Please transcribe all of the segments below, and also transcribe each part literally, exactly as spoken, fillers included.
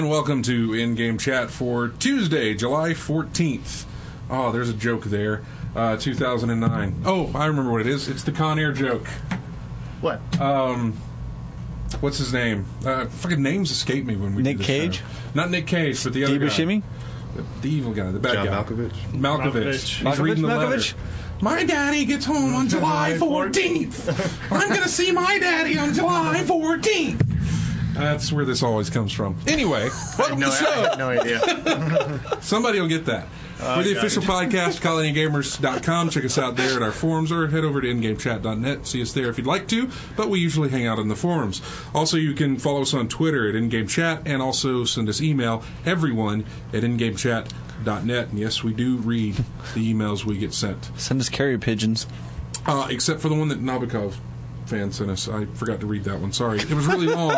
and welcome to In-Game Chat for Tuesday, July fourteenth. Oh, there's a joke there. Uh, two thousand nine. Oh, I remember what it is. It's the Con Air joke. What? Um, what's his name? Uh, fucking names escape me when we Nick do this Cage? show. Not Nick Cage, but the other Steve guy. Buscemi? The, the evil guy, the bad John guy. Malkovich? Malkovich. Malkovich. He's Malkovich, reading the Malkovich? letter. My daddy gets home on July fourteenth. I'm going to see my daddy on July fourteenth. That's where this always comes from. Anyway, welcome no, to the show. I have no idea. Somebody will get that. Uh, We're the got official it. podcast, call any gamers dot com. Check us out there at our forums or head over to in game chat dot net. See us there if you'd like to, but we usually hang out in the forums. Also, you can follow us on Twitter at InGameChat and also send us email, everyone, at in game chat dot net. And yes, we do read the emails we get sent. Send us carrier pigeons. Uh, except for the one that Nabokov fan sent us. I forgot to read that one. Sorry. It was really long.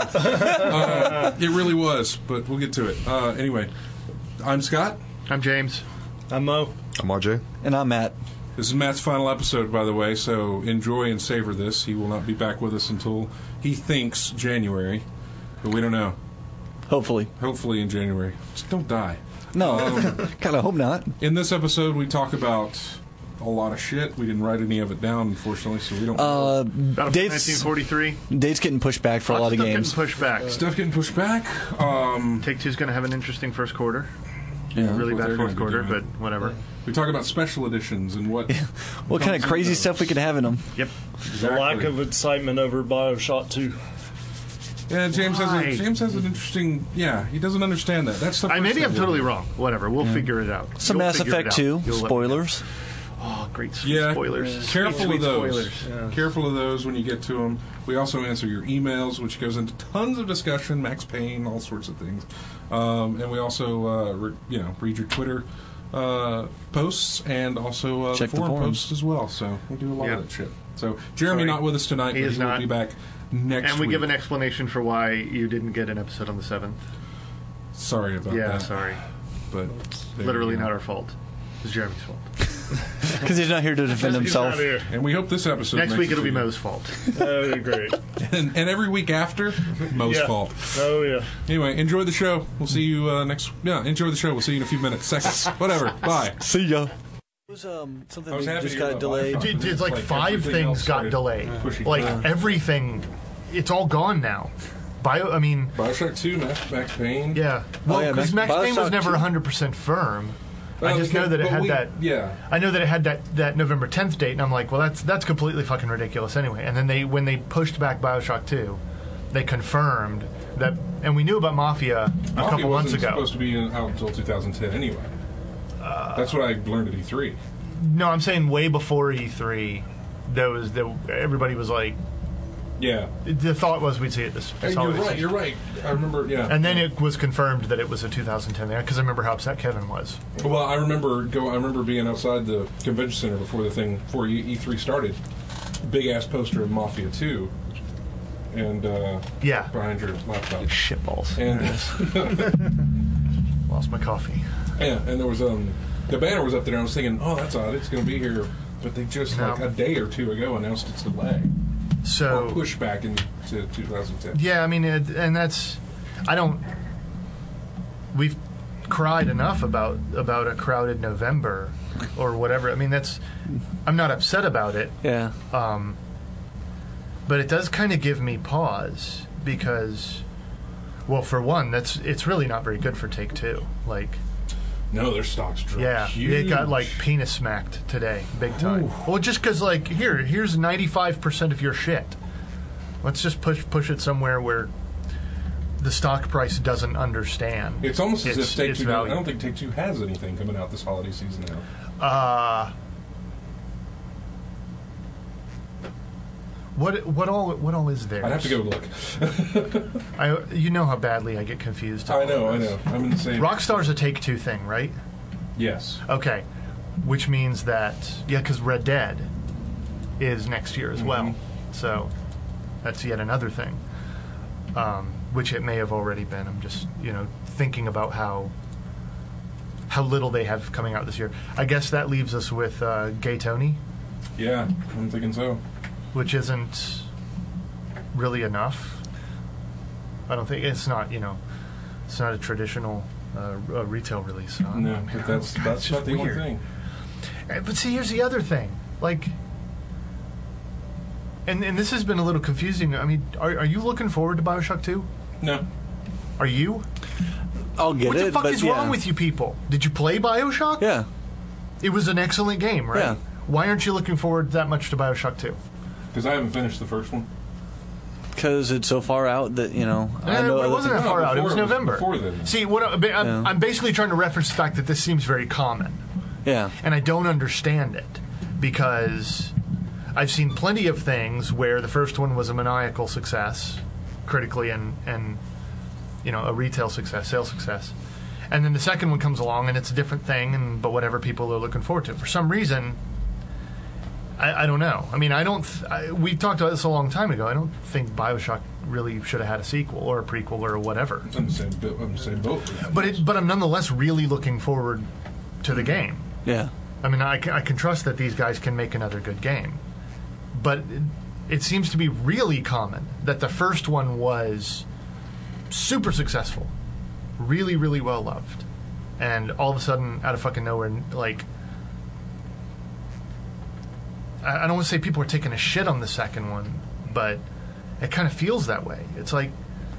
uh, it really was, but we'll get to it. Uh, anyway, I'm Scott. I'm James. I'm Mo. I'm R J. And I'm Matt. This is Matt's final episode, by the way, so enjoy and savor this. He will not be back with us until he thinks January, but we don't know. Hopefully. Hopefully in January. Just don't die. No, Um, kind of hope not. In this episode, we talk about a lot of shit. We didn't write any of it down, unfortunately, so we don't know. Uh, Battlefield nineteen dates, forty-three. dates getting pushed back for a lot of Lots games. Stuff getting pushed back. Stuff getting pushed back. Um, Take-Two's going to have an interesting first quarter. Yeah. Really what bad they're fourth gonna be quarter, doing. but whatever. we talk about special editions and what... What kind of comes in crazy those. stuff we could have in them? Yep. The lack of excitement over Bioshock two. Yeah, James has, Why? a, James has an interesting... Yeah, he doesn't understand that. That's the I, first maybe thing I'm we'll totally do. wrong. Whatever. We'll figure it out. Some You'll Mass figure it Effect out. two. You'll let me know. Spoilers. Oh, great sweet Yeah, spoilers. careful Sweet, of sweet those. Spoilers. Yeah. Careful of those when you get to them. We also answer your emails, which goes into tons of discussion, Max Payne, all sorts of things. Um, and we also, uh, re- you know, read your Twitter uh, posts and also uh, the Check the forum forums. posts as well. So we do a lot Yeah. of that shit. So Jeremy Sorry. not with us tonight, He but is he will not. be back next And we week. give an explanation for why you didn't get an episode on the seventh. Sorry about Yeah, that. sorry. But there Literally you go. not our fault. It's Jeremy's fault. Because he's not here to defend He's himself. not here. And we hope this episode Next makes week it it'll to be you. Mo's fault. Oh, great. And, and every week after, Mo's Yeah. fault. Oh, yeah. Anyway, enjoy the show. We'll see you uh, next. Yeah, enjoy the show. We'll see you in a few minutes, seconds, whatever. Bye. See ya. It was um, something I was that happy just to hear got about delayed. Bioshock. Dude, it's like, Like, five everything else things got started delayed. pushing Like back. everything, it's all gone now. Bio, I mean, Bioshock two, Max, Max Payne. yeah. Well, yeah, because Max- Max Payne was Bioshock never two. one hundred percent firm. I Well, just know that it but had we- that. Yeah. I know that it had that, that November tenth date, and I'm like, well, that's that's completely fucking ridiculous anyway. And then they when they pushed back Bioshock two, they confirmed that, and we knew about Mafia a Mafia couple months wasn't ago. supposed to be in, out until two thousand ten anyway. That's what I learned at E three. No, I'm saying way before E three, there was the, everybody was like, Yeah. the thought was we'd see it this. Hey, this you're holiday right. season. You're right. I remember. Yeah. And then it was confirmed that it was a two thousand ten there because I remember how upset Kevin was. Well, I remember go. I remember being outside the convention center before the thing before E three started. Big ass poster of Mafia two, and uh, Yeah. behind your laptop. Shitballs. And Lost my coffee. yeah, and there was um the banner was up there. And I was thinking, oh, that's odd. It's going to be here, but they just No. like a day or two ago announced its delay So or push back into two thousand ten. yeah, I mean, it, and that's I don't. We've cried enough about about a crowded November or whatever. I mean, that's. I'm not upset about it, Yeah. um, but it does kind of give me pause because, well, for one, that's it's really not very good for Take Two. Like, No, their stocks dropped. yeah, huge. it got like penis smacked today, big time. Ooh. Well, just because like here, here's ninety-five percent of your shit. Let's just push push it somewhere where the stock price doesn't understand. It's almost as It's- if Take it's Two. value. I don't think Take Two has anything coming out this holiday season now. Uh, what what all what all is there? I'd have to go look. I you know how badly I get confused. I know, I know. I'm in the same. Rockstar's a Take Two thing, right? Yes. Okay, which means that yeah, because Red Dead is next year as well, so that's yet another thing. Um, which it may have already been. I'm just you know thinking about how how little they have coming out this year. I guess that leaves us with uh, Gay Tony, Yeah, I'm thinking so. which isn't really enough. I don't think it's not, you know, It's not a traditional uh, uh, retail release. So I'm No, like, but that's God, that's it's not just the only weird. thing. Uh, But see, here's the other thing. Like, and and this has been a little confusing. I mean, are are you looking forward to BioShock two? No. Are you? I'll get What it. the fuck but is yeah. wrong with you people? Did you play BioShock? Yeah. It was an excellent game, right? Yeah. Why aren't you looking forward that much to BioShock two? Because I haven't finished the first one. Because it's so far out that, you know, I Eh, know it other wasn't that things- No, far out. It before was it was November. before then. See, what I- I'm, Yeah. I'm basically trying to reference the fact that this seems very common, Yeah. and I don't understand it because I've seen plenty of things where the first one was a maniacal success, critically and and you know a retail success, sales success, and then the second one comes along and it's a different thing, and but whatever people are looking forward to. For some reason, I, I don't know. I mean, I don't. Th- I, we talked about this a long time ago. I don't think BioShock really should have had a sequel or a prequel or whatever. I'm the same, bo- I'm the same boat. But it, but I'm nonetheless really looking forward to the game. Yeah. I mean, I, ca- I can trust that these guys can make another good game. But it, it seems to be really common that the first one was super successful, really, really well loved, and all of a sudden, out of fucking nowhere, like, I, I don't want to say people are taking a shit on the second one, but it kind of feels that way. It's like,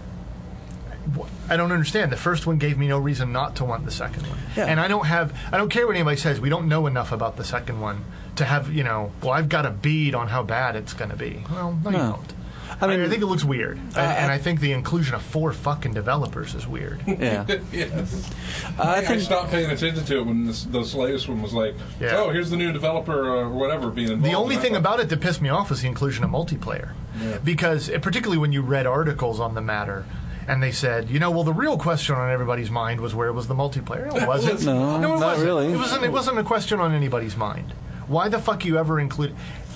I don't understand. The first one gave me no reason not to want the second one. Yeah. And I don't have, I don't care what anybody says. We don't know enough about the second one to have, you know, well, I've got a bead on how bad it's going to be. Well, no, you No. don't. I mean, I, I think it looks weird. Uh, and, and I think the inclusion of four fucking developers is weird. yeah. Yes. I I, I think stopped paying attention to it when this, this latest one was like, Yeah. oh, here's the new developer or whatever being involved. The only And I thing thought, about it that pissed me off was the inclusion of multiplayer. Yeah. Because, eh, particularly when you read articles on the matter, and they said, you know, well, the real question on everybody's mind was where was the multiplayer? No, it wasn't. No, it not wasn't. really. It wasn't. It wasn't a question on anybody's mind. Why the fuck you ever include?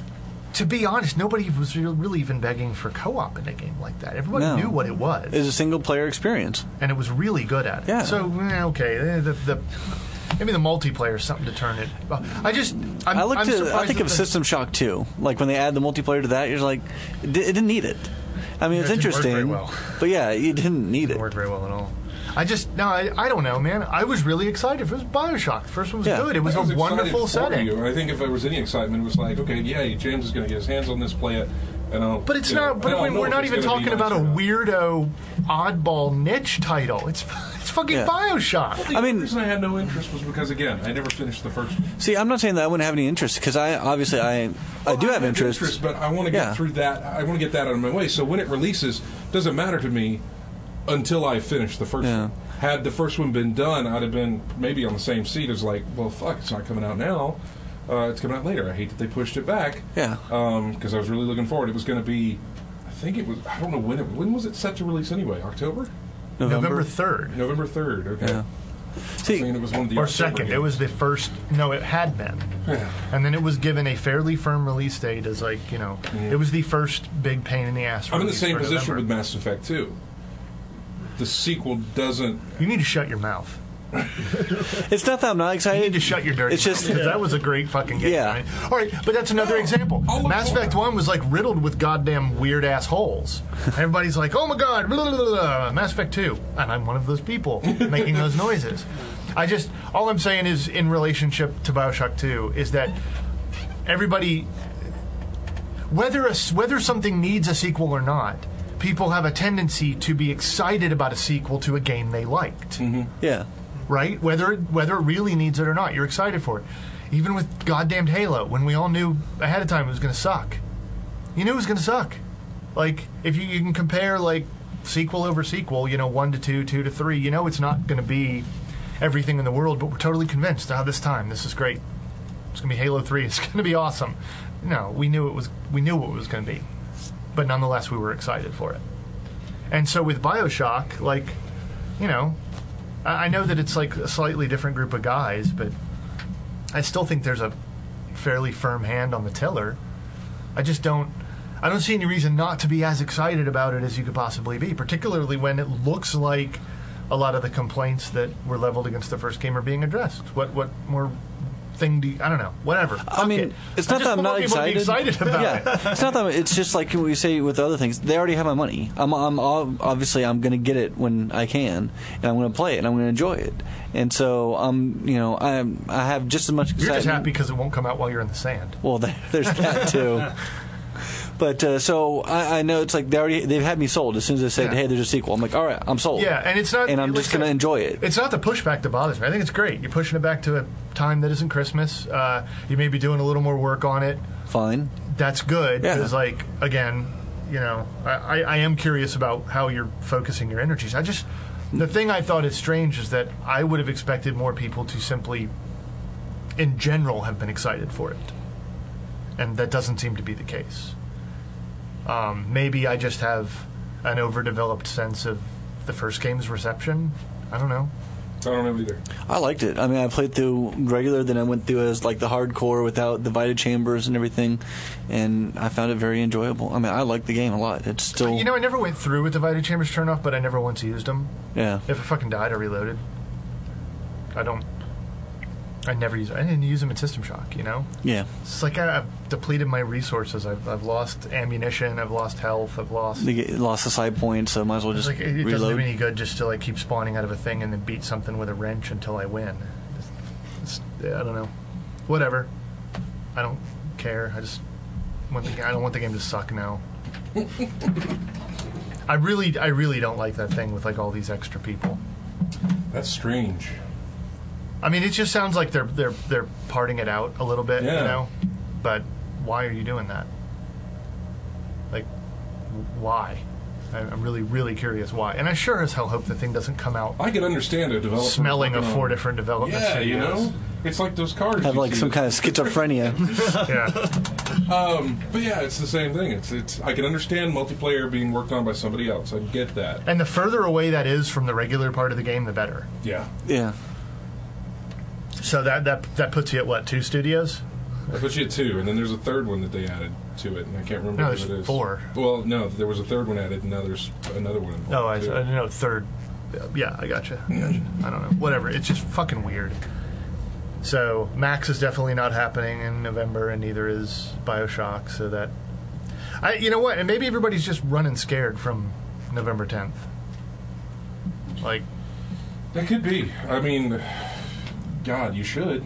To be honest, nobody was re- really even begging for co-op in a game like that. Everybody No. knew what it was, It's a single player experience. and it was really good at it. Yeah. So eh, okay, eh, the, the maybe the multiplayer is something to turn it. I just I'm, I looked I'm at. surprised I think that of the- System Shock two. Like when they add the multiplayer to that, you're just like, it, di- it didn't need it. I mean, it's It didn't work very interesting, well. but yeah, you didn't need didn't it. work very well at all. I just no, I, I don't know, man. I was really excited. It was BioShock. The first one was Yeah. good. It was, I was a excited wonderful for setting. You. I think if there was any excitement, it was like, okay, yeah, James is going to get his hands on this, play it, and I'll. But it's you know, not. But and I'll when know we're if not it's even gonna be talking about a nice or not. weirdo, oddball niche title. It's it's fucking Yeah. BioShock. The I mean- only reason I had no interest was because, again, I never finished the first one. See, I'm not saying that I wouldn't have any interest because I obviously I I Well, do have interest. but I want to get Yeah. through that. I want to get that out of my way. So when it releases, doesn't matter to me until I finish the first Yeah. one. Had the first one been done, I'd have been maybe on the same seat as like, well, fuck, it's not coming out now. Uh, it's coming out later. I hate that they pushed it back. Yeah. Because I was really looking forward. It was going to be, I think it was. I don't know when it. When was it set to release anyway? October, November third November third. Okay. Yeah. I See, mean, it was one of the or October second. It games. was the first. No, it had been. Yeah. And then it was given a fairly firm release date as like you know, it was the first big pain in the ass. I'm in the release same for position November. with Mass Effect two. The sequel doesn't. You need to shut your mouth. it's not that I'm not You excited. need to shut your dirty It's just- mouth, 'cause that was a great fucking game. Yeah. Right? All right, but that's another example. I'll look Mass for Effect it. one was like riddled with goddamn weird ass holes. Everybody's like, "Oh my god, blah, blah, blah, blah." Mass Effect two," and I'm one of those people making those noises. I just all I'm saying is in relationship to BioShock two is that everybody, whether a, whether something needs a sequel or not, people have a tendency to be excited about a sequel to a game they liked. yeah. Right? Whether whether it really needs it or not, you're excited for it. Even with goddamn Halo, when we all knew ahead of time it was going to suck. You knew it was going to suck. Like, if you, you can compare, like, sequel over sequel, you know, one to two, two to three, you know it's not going to be everything in the world, but we're totally convinced, ah, this time, this is great. It's going to be Halo three. It's going to be awesome. No, we knew it was, we knew what it was going to be. But nonetheless, we were excited for it. And so with BioShock, like, you know, I I know that it's like a slightly different group of guys, but I still think there's a fairly firm hand on the tiller. I just don't I don't see any reason not to be as excited about it as you could possibly be, particularly when it looks like a lot of the complaints that were leveled against the first game are being addressed. What what more thing do you, I don't know, whatever. I Fuck mean, it. it's I not just that I'm want not people to be excited. excited about yeah, it. it's not that. It's just like we say with other things. They already have my money. I'm, I'm ob- obviously I'm going to get it when I can, and I'm going to play it, and I'm going to enjoy it. And so I'm, you know, I I have just as much excitement. You're just happy because it won't come out while you're in the sand. Well, there, there's that too. But uh, so I, I know it's like they already they've had me sold as soon as they said, Yeah. "Hey, there's a sequel." I'm like, "All right, I'm sold." Yeah, and it's not. and I'm like just going to I- enjoy it. It's not the pushback that bothers me. I think it's great. You're pushing it back to a time that isn't Christmas. Uh, you may be doing a little more work on it. Fine. That's good. Yeah. Because, like, again, you know, I, I, I am curious about how you're focusing your energies. I just, the thing I thought is strange is that I would have expected more people to simply, in general, have been excited for it. And that doesn't seem to be the case. Um, maybe I just have an overdeveloped sense of the first game's reception. I don't know. I don't know either. I liked it. I mean, I played through regular, then I went through as like the hardcore without divided chambers and everything, and I found it very enjoyable. I mean, I like the game a lot. It's still, You know, I never went through with divided chambers turn off, but I never once used them. yeah. If I fucking died, I reloaded. I don't. I never use. I didn't use them in System Shock. You know, Yeah. it's like I, I've depleted my resources. I've I've lost ammunition. I've lost health. I've lost. They get, lost the side point, so might as well It's just like it, it doesn't do reload. me any good just to like keep spawning out of a thing and then beat something with a wrench until I win. It's, it's, yeah, I don't know. Whatever. I don't care. I just want the, I don't want the game to suck now. I really I really don't like that thing with like all these extra people. That's strange. I mean, it just sounds like they're they're they're parting it out a little bit, Yeah. you know. But why are you doing that? Like, why? I, I'm really really curious why. And I sure as hell hope the thing doesn't come out I can understand a developer smelling of working four on- different development Yeah, you studios. know, it's like those cars. Have you like see some that- kind of schizophrenia. Yeah, Um, but yeah, it's the same thing. It's it's. I can understand multiplayer being worked on by somebody else. I get that. and the further away that is from the regular part of the game, the better. Yeah, Yeah. So that that that puts you at what, two studios? I put you at two, and then there's a third one that they added to it, and I can't remember No, what there's it is. four. Well, no, there was a third one added, and now there's another one. involved, Oh, I, I too. don't know. Third. Yeah, I gotcha. I gotcha. I don't know. Whatever. It's just fucking weird. So Max is definitely not happening in November, and neither is Bioshock. So that, I, you know what? And maybe everybody's just running scared from November tenth. Like, That could be. I mean, God, you should.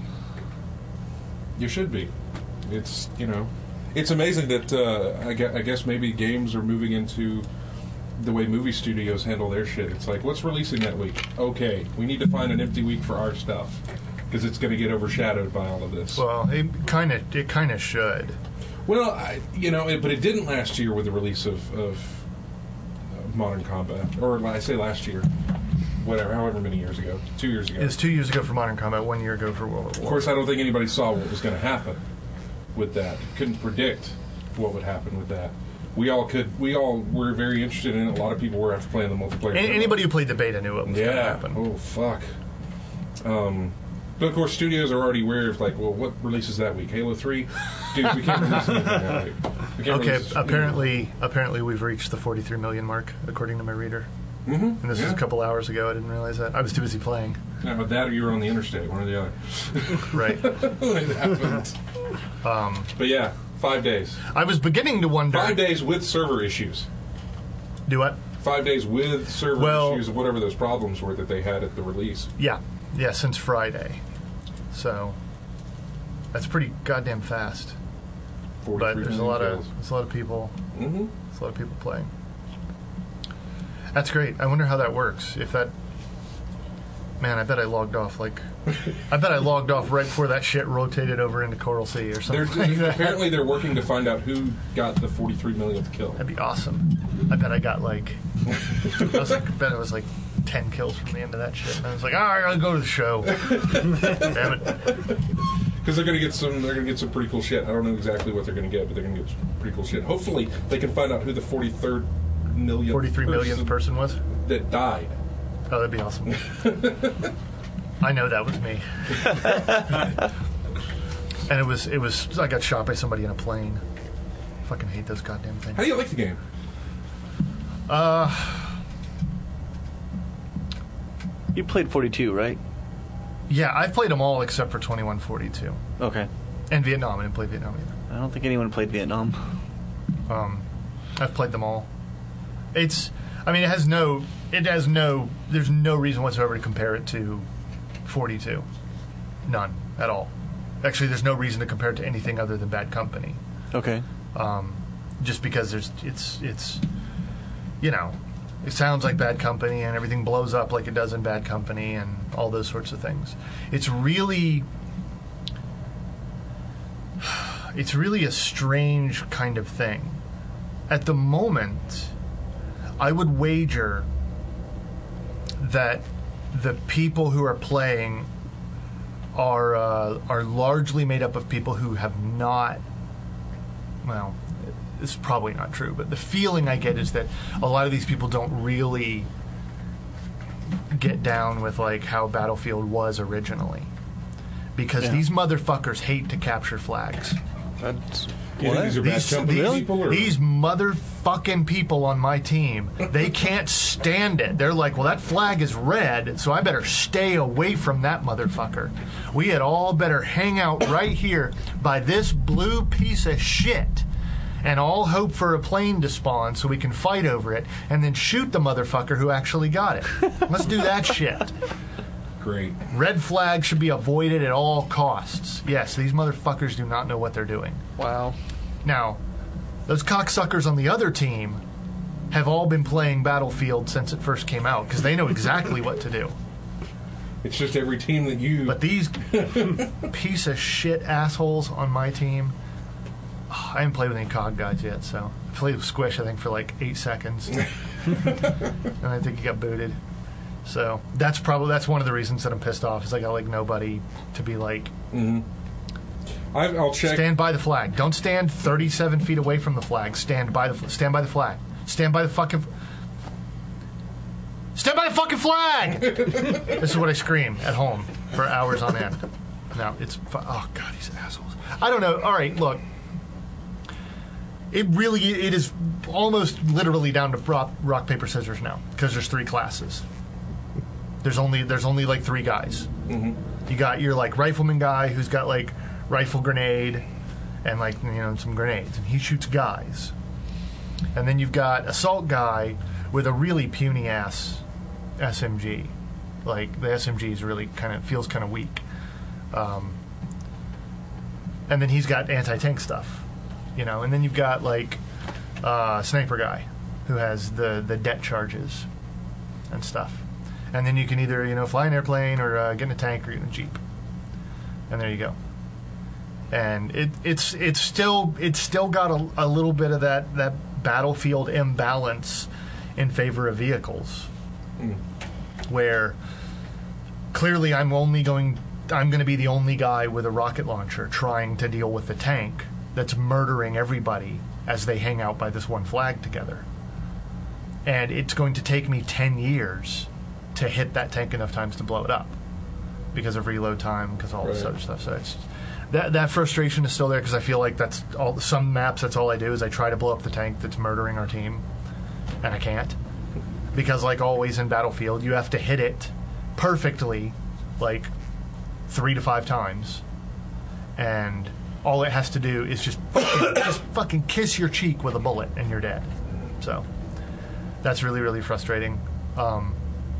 You should be. It's, you know, it's amazing that uh, I, guess, I guess maybe games are moving into the way movie studios handle their shit. It's like, what's releasing that week? Okay, we need to find an empty week for our stuff because it's going to get overshadowed by all of this. well, it kind of it kind of should. Well, I, you know, it, but it didn't last year with the release of, of uh, Modern Combat, or I say last year, whatever, however many years ago, two years ago. It was two years ago for Modern Combat, one year ago for World at War. Of course, I don't think anybody saw what was going to happen with that. Couldn't predict what would happen with that. We all could. We all were very interested in it. A lot of people were after playing the multiplayer. A- anybody who played the beta knew what was going to Yeah. happen. Oh fuck. Um, but of course, studios are already aware of like, well, what releases that week? Halo three. Dude, we can't release anything that week. We can't Okay, release- apparently, apparently we've reached the forty-three million mark, according to my reader. Mhm, And this yeah. was a couple hours ago. I didn't realize that. I was too busy playing. Yeah, but that or you were on the interstate, one or the other. Right. it happened. Um, But yeah, five days. I was beginning to wonder. Five days with server issues. Do what? Five days with server Well- issues of whatever those problems were that they had at the release. Yeah, yeah, since Friday. So that's pretty goddamn fast. But there's a lot of there's a lot of people. Mm-hmm. There's a lot of people playing. That's great. I wonder how that works. If that. Man, I bet I logged off like. I bet I logged off right before that shit rotated over into Coral Sea or something They're, like that. apparently, they're working to find out who got the forty-three millionth kill. That'd be awesome. I bet I got like. I was like, I bet it was like ten kills from the end of that shit. And I was like, all right, I'll go to the show. Damn it. Because they're gonna get some, they're gonna get some pretty cool shit. I don't know exactly what they're gonna get, but they're gonna get some pretty cool shit. Hopefully, they can find out who the forty-third millionth, forty-three millionth person was. that died. Oh, that'd be awesome. I know that was me. And it was, it was, I got shot by somebody in a plane. Fucking hate those goddamn things. How do you like the game? You played forty-two, right? Yeah, I've played them all except for twenty-one forty-two. Okay. And Vietnam. I didn't play Vietnam either. I don't think anyone played Vietnam. Um, I've played them all. It's, I mean, it has no, it has no, there's no reason whatsoever to compare it to forty-two. None at all. Actually, there's no reason to compare it to anything other than Bad Company. Okay. Um, just because there's, it's, it's, you know, it sounds like Bad Company and everything blows up like it does in Bad Company and all those sorts of things. It's really, it's really a strange kind of thing. At the moment, I would wager that the people who are playing are uh, are largely made up of people who have not, well, it's probably not true, but the feeling I get is that a lot of these people don't really get down with like how Battlefield was originally, because Yeah. these motherfuckers hate to capture flags. That's, Do you think these are bad These, company these, people? Or? these motherfucking people on my team, they can't stand it. They're like, well, that flag is red, so I better stay away from that motherfucker. We had all better hang out right here by this blue piece of shit and all hope for a plane to spawn so we can fight over it and then shoot the motherfucker who actually got it. Let's do that shit. Great. Red flag should be avoided at all costs. Yes, these motherfuckers do not know what they're doing. wow. Now, those cocksuckers on the other team have all been playing Battlefield since it first came out because they know exactly what to do. It's just every team that you. But these piece of shit assholes on my team, oh, I haven't played with any C O G guys yet, so I played with Squish, I think, for like eight seconds. And I think he got booted. So that's probably that's one of the reasons that I'm pissed off is I got like nobody to be like, Mm-hmm. I, I'll check. stand by the flag. Don't stand thirty-seven feet away from the flag. Stand by the stand by the flag. Stand by the fucking. Stand by the fucking flag. This is what I scream at home for hours on end. No, it's fu- oh god, these assholes. I don't know. All right, look. It really it is almost literally down to rock, rock paper scissors now because there's three classes. There's only there's only like three guys. Mm-hmm. You got your like rifleman guy who's got like rifle grenade and like you know some grenades and he shoots guys. And then you've got assault guy with a really puny ass S M G. Like the S M G is really kind of feels kind of weak. Um, and then he's got anti-tank stuff, you know. And then you've got like uh, sniper guy who has the the det charges and stuff. And then you can either, you know, fly an airplane or uh, get in a tank or get in a jeep. And there you go. And it, it's it's still it's still got a, a little bit of that, that Battlefield imbalance in favor of vehicles, Mm. where clearly I'm only going I'm going to be the only guy with a rocket launcher trying to deal with the tank that's murdering everybody as they hang out by this one flag together. And it's going to take me ten years to hit that tank enough times to blow it up because of reload time, because all this Right. other stuff. So it's that that frustration is still there because I feel like that's all. Some maps, that's all I do is I try to blow up the tank that's murdering our team, and I can't because, like always in Battlefield, you have to hit it perfectly, like three to five times, and all it has to do is just fucking, just fucking kiss your cheek with a bullet, and you're dead. So that's really really frustrating. Um,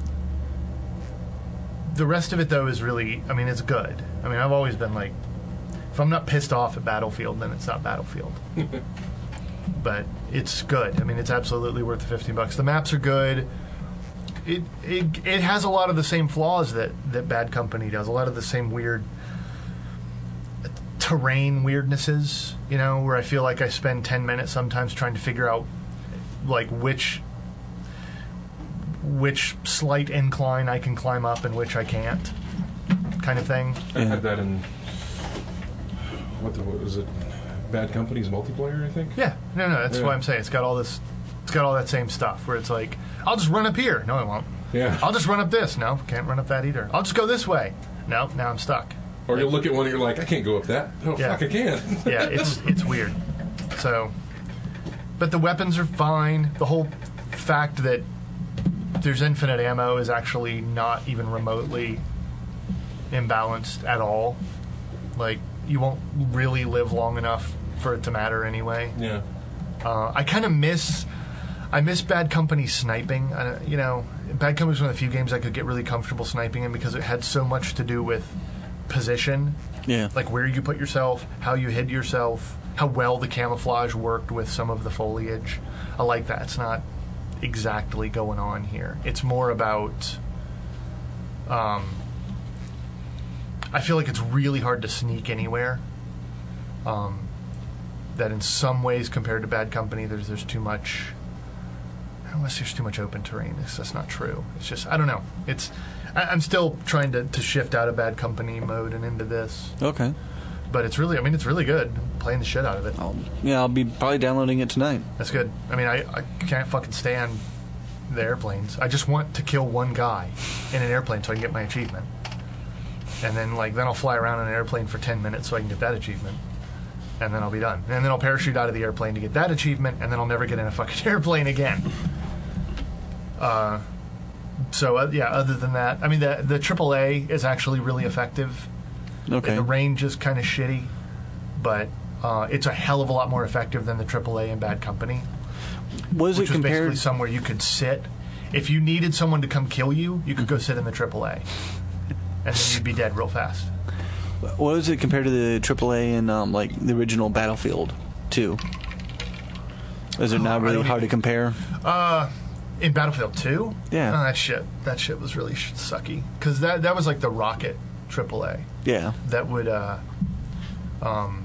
The rest of it, though, is really, I mean, it's good. I mean, I've always been like, if I'm not pissed off at Battlefield, then it's not Battlefield. But it's good. I mean, it's absolutely worth the fifteen bucks. The maps are good. It, it it has a lot of the same flaws that, that Bad Company does. A lot of the same weird terrain weirdnesses, you know, where I feel like I spend ten minutes sometimes trying to figure out, like, which... which slight incline I can climb up and which I can't, kind of thing. I had that in what, the, what was it? Bad Company's multiplayer, I think. Yeah, no, no, that's Yeah. what I'm saying. It's got all this, it's got all that same stuff where it's like, I'll just run up here. No, I won't. Yeah. I'll just run up this. No, can't run up that either. I'll just go this way. No, now I'm stuck. Or you'll look at one and you're like, I can't go up that. Oh, Yeah. fuck, I can. Yeah, it's it's weird. So, but the weapons are fine. The whole fact that there's infinite ammo is actually not even remotely imbalanced at all. Like, you won't really live long enough for it to matter anyway. Yeah. Uh, I kind of miss, I miss Bad Company sniping. I, you know, Bad Company was one of the few games I could get really comfortable sniping in because it had so much to do with position. Yeah. Like where you put yourself, how you hid yourself, how well the camouflage worked with some of the foliage. I like that. It's not exactly going on here. It's more about, um, I feel like it's really hard to sneak anywhere. Um, that in some ways, compared to Bad Company, there's there's too much. I don't want to say there's too much open terrain. It's, that's not true. It's just I don't know. It's I, I'm still trying to, to shift out of Bad Company mode and into this. Okay. But it's really, I mean, it's really good. I'm playing the shit out of it. I'll, yeah, I'll be probably downloading it tonight. That's good. I mean, I, I can't fucking stand the airplanes. I just want to kill one guy in an airplane so I can get my achievement. And then, like, then I'll fly around in an airplane for ten minutes so I can get that achievement. And then I'll be done. And then I'll parachute out of the airplane to get that achievement, and then I'll never get in a fucking airplane again. Uh, so, uh, yeah, other than that, I mean, the, the triple A is actually really effective. Okay. The range is kind of shitty, but uh, it's a hell of a lot more effective than the triple A in Bad Company. Was which it was compared? basically somewhere you could sit. If you needed someone to come kill you, you could go sit in the triple A, and then you'd be dead real fast. What was it compared to the triple A in um, like the original Battlefield two? Is it Oh, not I really don't hard even- to compare? Uh, in Battlefield two? Yeah. Oh, that shit. That shit was really sh- sucky. Because that, that was like the rocket triple A. Yeah. That would, uh, um,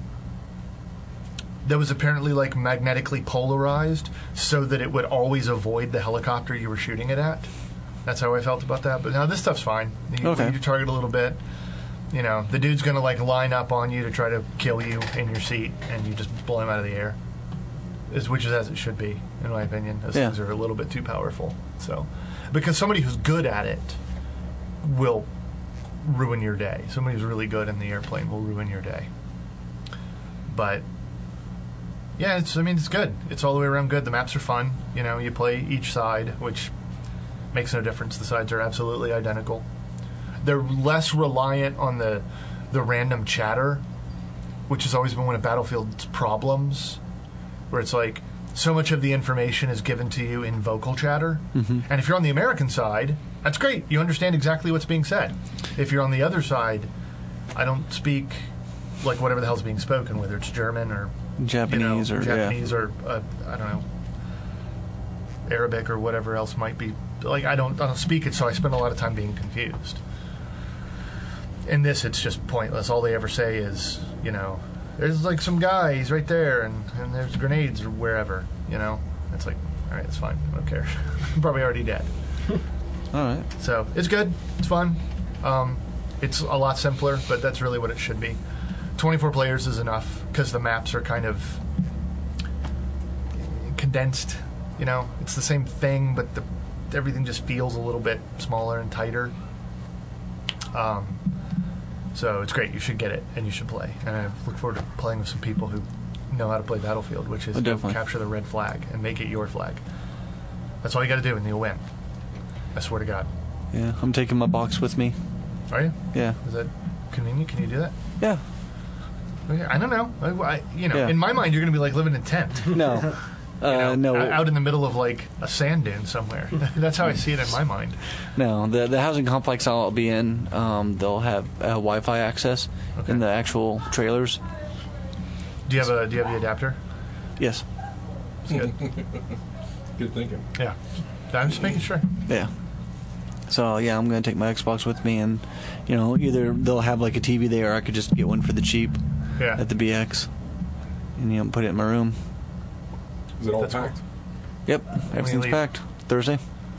that was apparently like magnetically polarized so that it would always avoid the helicopter you were shooting it at. That's how I felt about that. But now this stuff's fine. You, Okay. you target a little bit. You know, the dude's going to like line up on you to try to kill you in your seat, and you just blow him out of the air. Is which is as it should be, in my opinion. Those Yeah. things are a little bit too powerful. So, because somebody who's good at it will ruin your day. Somebody who's really good in the airplane will ruin your day. But yeah, it's I mean it's good. It's all the way around good. The maps are fun. You know, you play each side, which makes no difference. The sides are absolutely identical. They're less reliant on the the random chatter, which has always been one of Battlefield's problems, where it's like so much of the information is given to you in vocal chatter. Mm-hmm. And if you're on the American side, that's great. You understand exactly what's being said. If you're on the other side, I don't speak like whatever the hell's being spoken, whether it's German or Japanese you know, or Japanese or uh, I don't know, Arabic or whatever else might be. Like I don't, I don't speak it, so I spend a lot of time being confused. In this, it's just pointless. All they ever say is, you know, there's like some guy, he's right there, and, and there's grenades or wherever, you know. It's like, all right, it's fine. I don't care. I'm probably already dead. All right. So it's good. It's fun. Um, it's a lot simpler, but that's really what it should be. twenty-four players is enough because the maps are kind of condensed. You know, it's the same thing, but the, everything just feels a little bit smaller and tighter. Um, so it's great. You should get it, and you should play. And I look forward to playing with some people who know how to play Battlefield, which is Oh, go definitely. capture the red flag and make it your flag. That's all you got to do, and you'll win. I swear to God. Yeah, I'm taking my box with me. Are you? Yeah. Is that convenient? Can you do that? Yeah. Okay, I don't know. I, I- you know, Yeah. in my mind, you're going to be like living in a tent. No. You Uh, know, no. o- out in the middle of like a sand dune somewhere. That's how I see it in my mind. No, the the housing complex I'll be in, um, they'll have uh, Wi-Fi access Okay. in the actual trailers. Do you have a Do you have the adapter? Yes. It's good. Good thinking. Yeah, I'm just making sure. Yeah. So yeah, I'm gonna take my Xbox with me, and you know, either they'll have like a T V there, or I could just get one for the cheap Yeah, at the B X, and you know, put it in my room. Is it all That's cool. packed? Yep, everything's leave? packed. Thursday.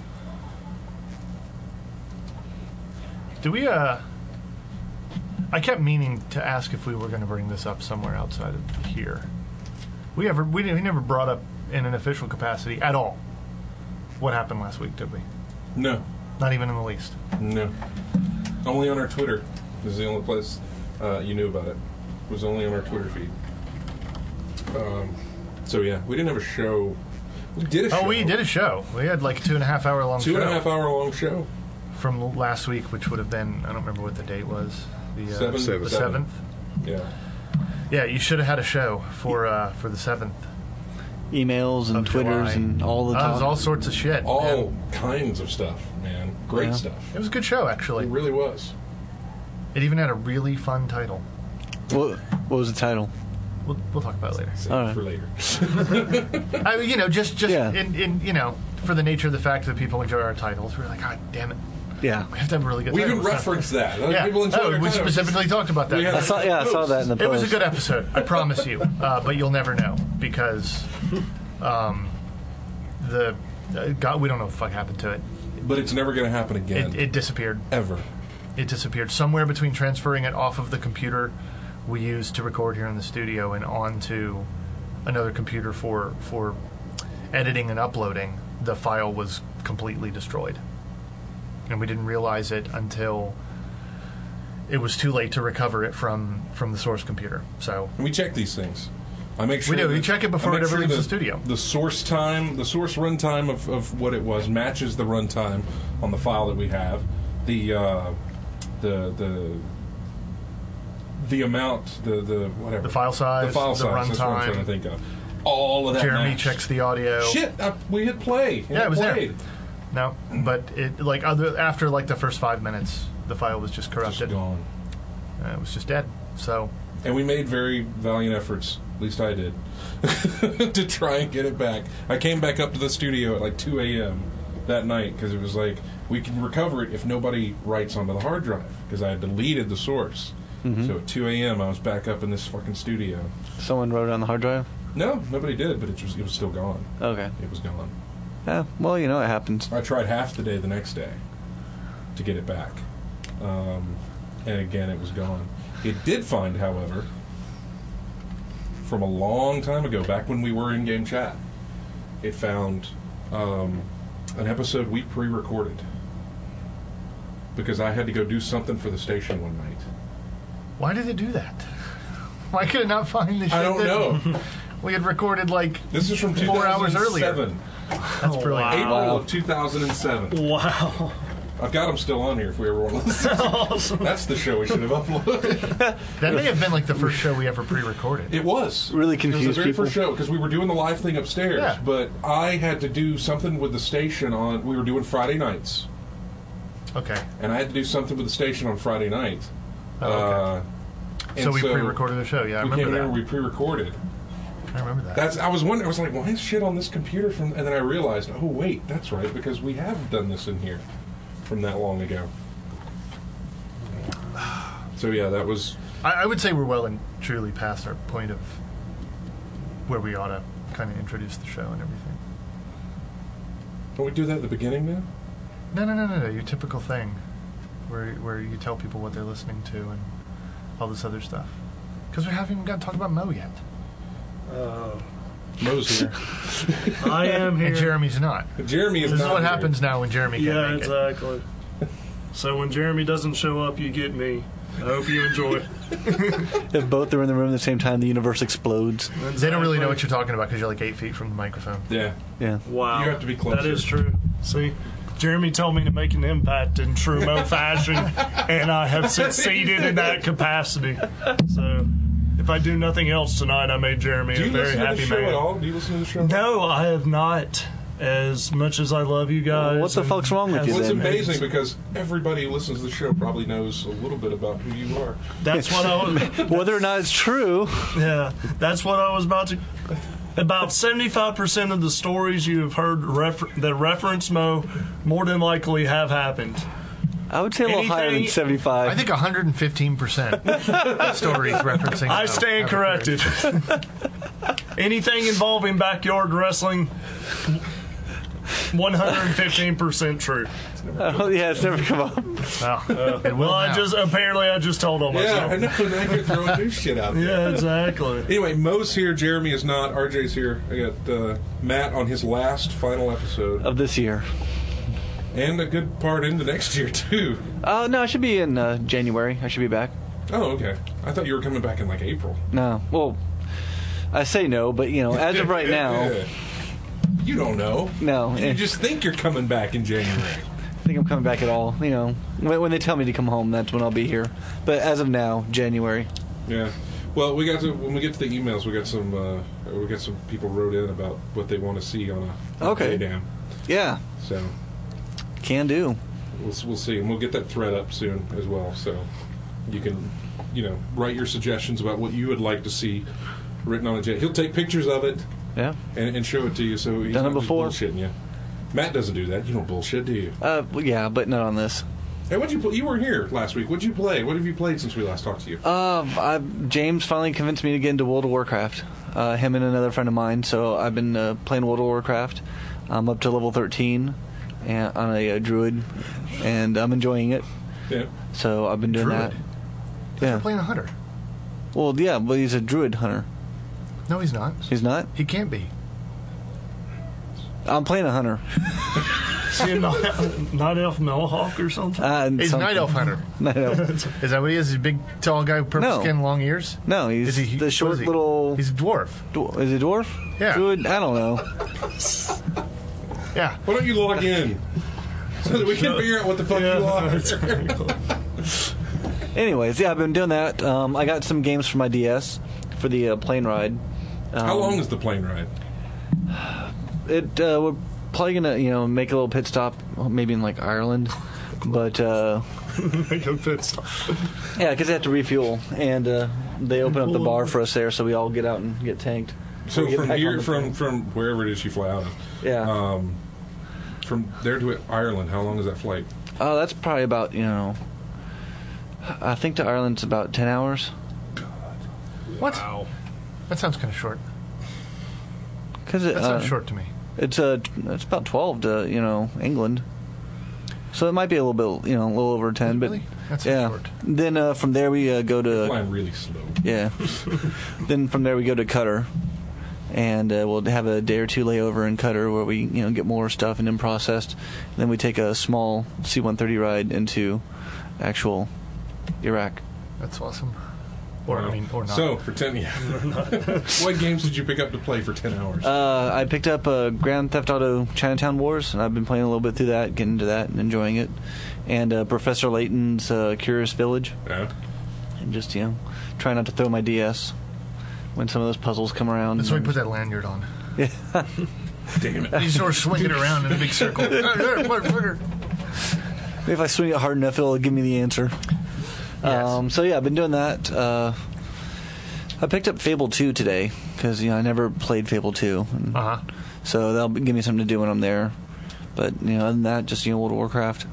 Do we? Uh, I kept meaning to ask if we were going to bring this up somewhere outside of here. We ever we, didn't, we never brought up in an official capacity at all what happened last week, did we? No. Not even in the least. No. Only on our Twitter. This is the only place uh, you knew about it. It was only on our Twitter feed. Um, so yeah, we didn't have a show. We did a show. Oh, we did a show. We had like a two and a half hour long Two show. and a half hour long show. from last week, which would have been, I don't remember what the date was. The uh, Seven? The Seven. seventh. Yeah. Yeah, you should have had a show for uh, for the seventh. Emails and Of Twitters July. and all the Uh, time. it was all sorts of shit. All And kinds of stuff, man. Great Yeah. stuff. it was a good show, actually. It really was. It even had a really fun title. What, what was the title? We'll, we'll talk about it later. Save All it right. for later. I mean, you know, just just Yeah. in, in you know, for the nature of the fact that people enjoy our titles, we're like, God damn it, Yeah. we have to have a really good. We title. even referenced that. Like, Yeah, People enjoy oh, our we titles. specifically talked about that. We had I saw. Yeah, I saw that in the post. It was a good episode, I promise you. Uh, but you'll never know because um, the uh, God, we don't know what the fuck happened to it. But it's never going to happen again. It, it disappeared. Ever. It disappeared somewhere between transferring it off of the computer we used to record here in the studio and onto another computer for for editing and uploading. The file was completely destroyed, and we didn't realize it until it was too late to recover it from from the source computer. So And we check these things. I make sure We do. that- We check it before I it make ever leaves the, the studio. The source time, the source run time of, of what it was matches the run time on the file that we have. The uh, the the the amount, the the whatever, the file size, the file the size. That's what I'm trying to runtime. think of. All of that. Jeremy matched. checks the audio. Shit, I, we hit play. and Yeah, it was there. played. No, but it like other after like the first five minutes, the file was just Just corrupted. gone. Uh, it was just dead. So And we made very valiant efforts, at least I did, to try and get it back. I came back up to the studio at like two a.m. that night because it was like, we can recover it if nobody writes onto the hard drive because I had deleted the source. Mm-hmm. So at two a.m. I was back up in this fucking studio. Someone wrote it on the hard drive. No, nobody did, but it was, it was still gone. Okay. It was gone. Yeah. Well, you know, it happens. I tried half the day the next day to get it back. Um, and again, it was gone. It did find, however, from a long time ago, back when we were in game chat, it found um, an episode we pre-recorded because I had to go do something for the station one night. why did it do that? Why could it not find the shit I don't that know. we had recorded like This is from Four hours earlier. two thousand seven. that's brilliant. April of two thousand seven. Wow. I've got them still on here if we ever want to listen. Awesome. That's the show we should have uploaded. That may have been like the first show we ever pre-recorded. It was. Really It was confused the very people. first show because we were doing the live thing upstairs, Yeah. but I had to do something with the station on. We were doing Friday nights, Okay. and I had to do something with the station on Friday night. Oh, okay. Uh, So and we pre-recorded the show. Yeah, I we remember came here that. and we pre-recorded. I remember that. That's. I was wondering. I was like, why is shit on this computer from? And then I realized, oh wait, that's right, because we have done this in here from that long ago. So yeah, that was. I, I would say we're well and truly past our point of where we ought to kind of introduce the show and everything. Don't we do that at the beginning now? No, no, no, no, no. Your typical thing, where where you tell people what they're listening to and all this other stuff. Because we haven't even got to talk about Mo yet, Uh, Mo's here. I am here. and Jeremy's not. Jeremy is This is not what here. happens now when Jeremy can't Yeah, make it. exactly. So when Jeremy doesn't show up, you get me. I hope you enjoy. If both are in the room at the same time, the universe explodes. They don't really know what you're talking about because you're like eight feet from the microphone. Yeah. Yeah. Wow. You have to be closer. That is true. See, Jeremy told me to make an impact in true Mo fashion, and I have succeeded in that capacity. So, if I do nothing else tonight, I made Jeremy Do a you very listen to happy the show man. at all? Do you listen to the show? No, I have not. As much as I love you guys. Well, what the and fuck's wrong with as- you Well, it's then? amazing because everybody who listens to the show probably knows a little bit about who you are. That's what I was. Whether or not it's true, Yeah, that's what I was about to. About seventy-five percent of the stories you have heard refer- that reference Mo more than likely have happened. I would say a little higher than Anything- seventy-five. I think one hundred fifteen percent of stories referencing. I Mo stand have occurred. corrected. Anything involving backyard wrestling, one hundred fifteen percent true. Oh, yeah, it's never come up. Well, it will Well, I now. just apparently I just told on Yeah, myself. I know. Now you're throwing new shit out there. Yeah, exactly. Anyway, Mo's here. Jeremy is not. R J's here. I got uh, Matt on his last final episode, Of this year. and a good part into next year too. Uh, no, I should be in uh, January. I should be back. Oh, okay. I thought you were coming back in like April. No. Well, I say no, but, you know, as of right now, You don't know. no. You eh, just think you're coming back in January. think I'm coming back at all. You know, when, when they tell me to come home, that's when I'll be here. But as of now, January. Yeah. Well, we got to when we get to the emails, we got some uh, we got some people wrote in about what they want to see on a Okay. Daydam. Yeah, So can do. we'll we'll see, and we'll get that thread up soon as well. So you can, you know, write your suggestions about what you would like to see written on a jet. He'll take pictures of it Yeah. and, and show it to you. So he's Done it not just before. bullshitting you. Matt doesn't do that. You don't bullshit, do you? Uh, well, yeah, but not on this. Hey, what'd you play? You were here last week. What'd you play? What have you played since we last talked to you? Uh, I, James finally convinced me to get into World of Warcraft. Uh, him and another friend of mine. So I've been uh, playing World of Warcraft. I'm up to level thirteen and, on a, uh druid, and I'm enjoying it. Yeah. So I've been doing Druid? that. Yeah. You're playing a hunter. Well, yeah, but he's a druid hunter. No, he's not. He's not. He can't be. I'm playing a hunter. See a night, night elf Melhawk or something? Uh, He's a something. night elf hunter. Night elf. Is that what he is? He's a big, tall guy, purple No. skin, long ears. No, he's Is he the what short is he? little. He's a dwarf. dwar- is he dwarf? Yeah. Druid? I don't know. Yeah. Why don't you log in so that we can figure out what the fuck you are? Anyways, yeah, I've been doing that. Um, I got some games for my D S for the uh, plane ride. Um, How long is the plane ride? It uh, we're probably gonna you know make a little pit stop, maybe in like Ireland, but uh, Make a pit stop. yeah, because they have to refuel, and uh, they open up the bar for us there, so we all get out and get tanked. So We get from back on here, the from plane. from wherever it is you fly out of, Yeah. um, from there to Ireland, how long is that flight? Oh, that's probably about you know. I think to Ireland's about ten hours. What? Wow. That sounds kind of short. Cause it, That uh, sounds short to me. It's uh, it's about twelve to you know England, so it might be a little bit you know a little over ten. But Really? That sounds yeah, short. then uh, from there we uh, go to Flying really slow. yeah. Then from there we go to Qatar, and uh, we'll have a day or two layover in Qatar where we you know get more stuff and then processed. And then we take a small C one thirty ride into actual Iraq. That's awesome. Or Wow. I mean, or not. So for ten, yeah. What games did you pick up to play for ten hours? Uh, I picked up uh, Grand Theft Auto Chinatown Wars, and I've been playing a little bit through that, getting into that and enjoying it. And uh, Professor Layton's uh, Curious Village, yeah. and just you know, try not to throw my D S when some of those puzzles come around. That's why we put that lanyard on. Yeah. Damn it. You sort of swing it around in a big circle. Maybe if I swing it hard enough, it'll give me the answer. Yes. Um, so yeah, I've been doing that. Uh, I picked up Fable two today because you know I never played Fable two, and Uh huh. so that'll give me something to do when I'm there. But you know, other than that, just you know, World of Warcraft.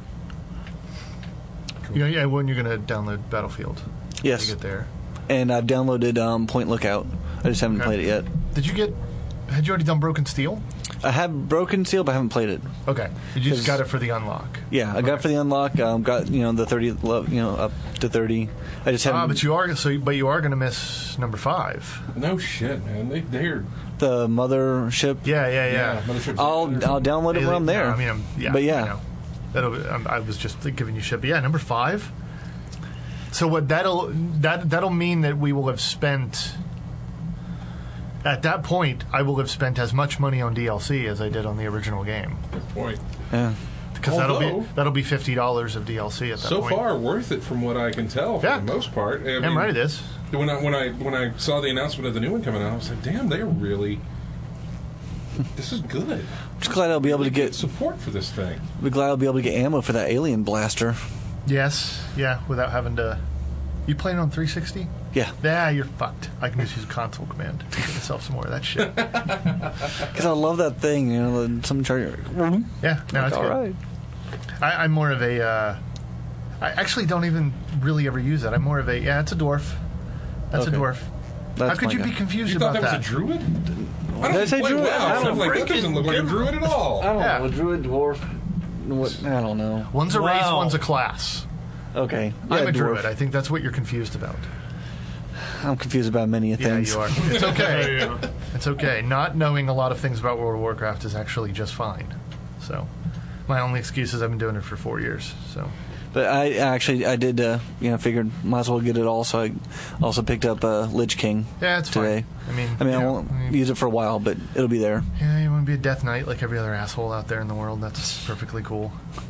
Yeah, yeah. When you're gonna download Battlefield? Yes, To get there. and I've downloaded um, Point Lookout. I just haven't Okay. played it yet. Did you get? Had you already done Broken Steel? I have Broken Seal, but I haven't played it. Okay. You just 'Cause- got it for the unlock. Yeah, I got it Okay. for the unlock. Um, got you know the thirty, lo- you know up to thirty. I just haven't Ah, but you are so. But you are gonna miss number five. No shit, man. They they're the mothership. Yeah, yeah, yeah. Mothership's I'll better. I'll download it when I'm there. No, I mean, I'm, yeah. but I yeah, know. That'll. I'm, I was just giving you shit. But yeah, number five. So what that'll that that'll mean that we will have spent. At that point, I will have spent as much money on D L C as I did on the original game, Good point. yeah. because that'll be Although- that'll be fifty dollars of D L C at that So point. far, worth it from what I can tell for Yeah. the most part. I Damn mean, right it is. When I when I when I saw the announcement of the new one coming out, I was like, "Damn, they're really. This is good. Just glad I'll be able to Good get. support for this thing." Be glad I'll be able to get ammo for that alien blaster. Yes, yeah, without having to. You playing on three sixty? Yeah, Yeah, you're fucked. I can just use a console command to get myself some more of that shit. because I love that thing. You know, the- some charger. Yeah, no, Like, it's all good. right. I, I'm more of a. Uh, I actually don't even really ever use it. I'm more of a. Yeah, it's a dwarf. That's Okay. a dwarf. That's How could my you guy. be confused You thought about that that? was a druid? I Did I don't say play druid? WoW, I so don't I'm like, that freaking doesn't look like a give- druid at all. I don't Yeah. know. A druid, dwarf. What? I don't know. One's a race, Wow. one's a class. Okay, I'm yeah, a dwarf. druid. I think that's what you're confused about. I'm confused about many Yeah, things. you are. It's okay. Yeah. It's okay. Not knowing a lot of things about World of Warcraft is actually just fine. So, my only excuse is I've been doing it for four years. So, But I actually I did uh, you know figured might as well get it all. So I also picked up uh, Lich King. yeah, it's Today. fine. I mean, I mean, yeah, I won't I mean, use it for a while, but it'll be there. yeah, you want to be a Death Knight like every other asshole out there in the world. That's perfectly cool.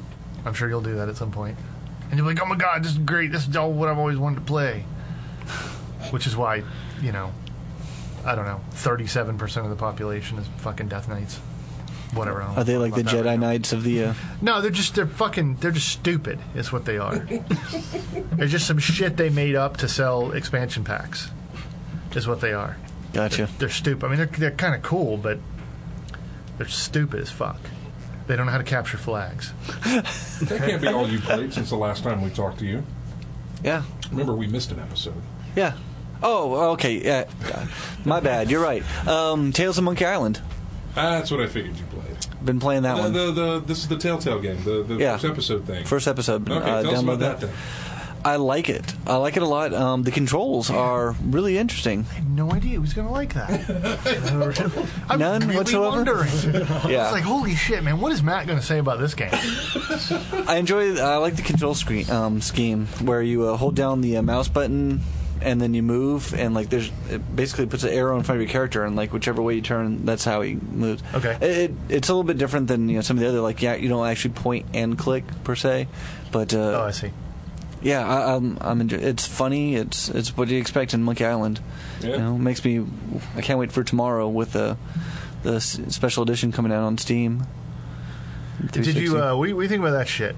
I'm sure you'll do that at some point. And you'll be like, oh my god, this is great. This is all what I've always wanted to play. Which is why, you know, I don't know, thirty-seven percent of the population is fucking Death Knights. Whatever. I don't Are they know like the about that Jedi right now. Knights of the... Uh... No, they're just, they're fucking, they're just stupid, is what they are. They're just some shit they made up to sell expansion packs, is what they are. Gotcha. They're, they're stupid. I mean, they're, they're kind of cool, but they're stupid as fuck. They don't know how to capture flags. That can't be all you played since the last time we talked to you. Yeah. Remember, we missed an episode. Yeah. Oh, okay. Yeah. My bad. You're right. Um, Tales of Monkey Island. That's what I figured you played. Been playing that The, one. the, the, this is the Telltale game, the, the Yeah. first episode thing. First episode. Okay, uh, tell us download about that then. I like it. I like it a lot. Um, the controls are really interesting. I had no idea he was going to like that. I'm None really whatsoever? wondering. Yeah. It's like, holy shit, man, what is Matt going to say about this game? I enjoy. I like the control screen um, scheme where you uh, hold down the uh, mouse button and then you move, and like there's it basically puts an arrow in front of your character, and like whichever way you turn, that's how he moves. Okay. It, it it's a little bit different than you know some of the other like yeah you don't actually point and click per se, but uh, Oh, I see. yeah I, I'm I'm enjoy- it's funny. It's it's what you expect in Monkey Island. Yeah. You know, makes me. I can't wait for tomorrow with the the s- special edition coming out on Steam. Did you, uh, what do you, what do you think about that shit?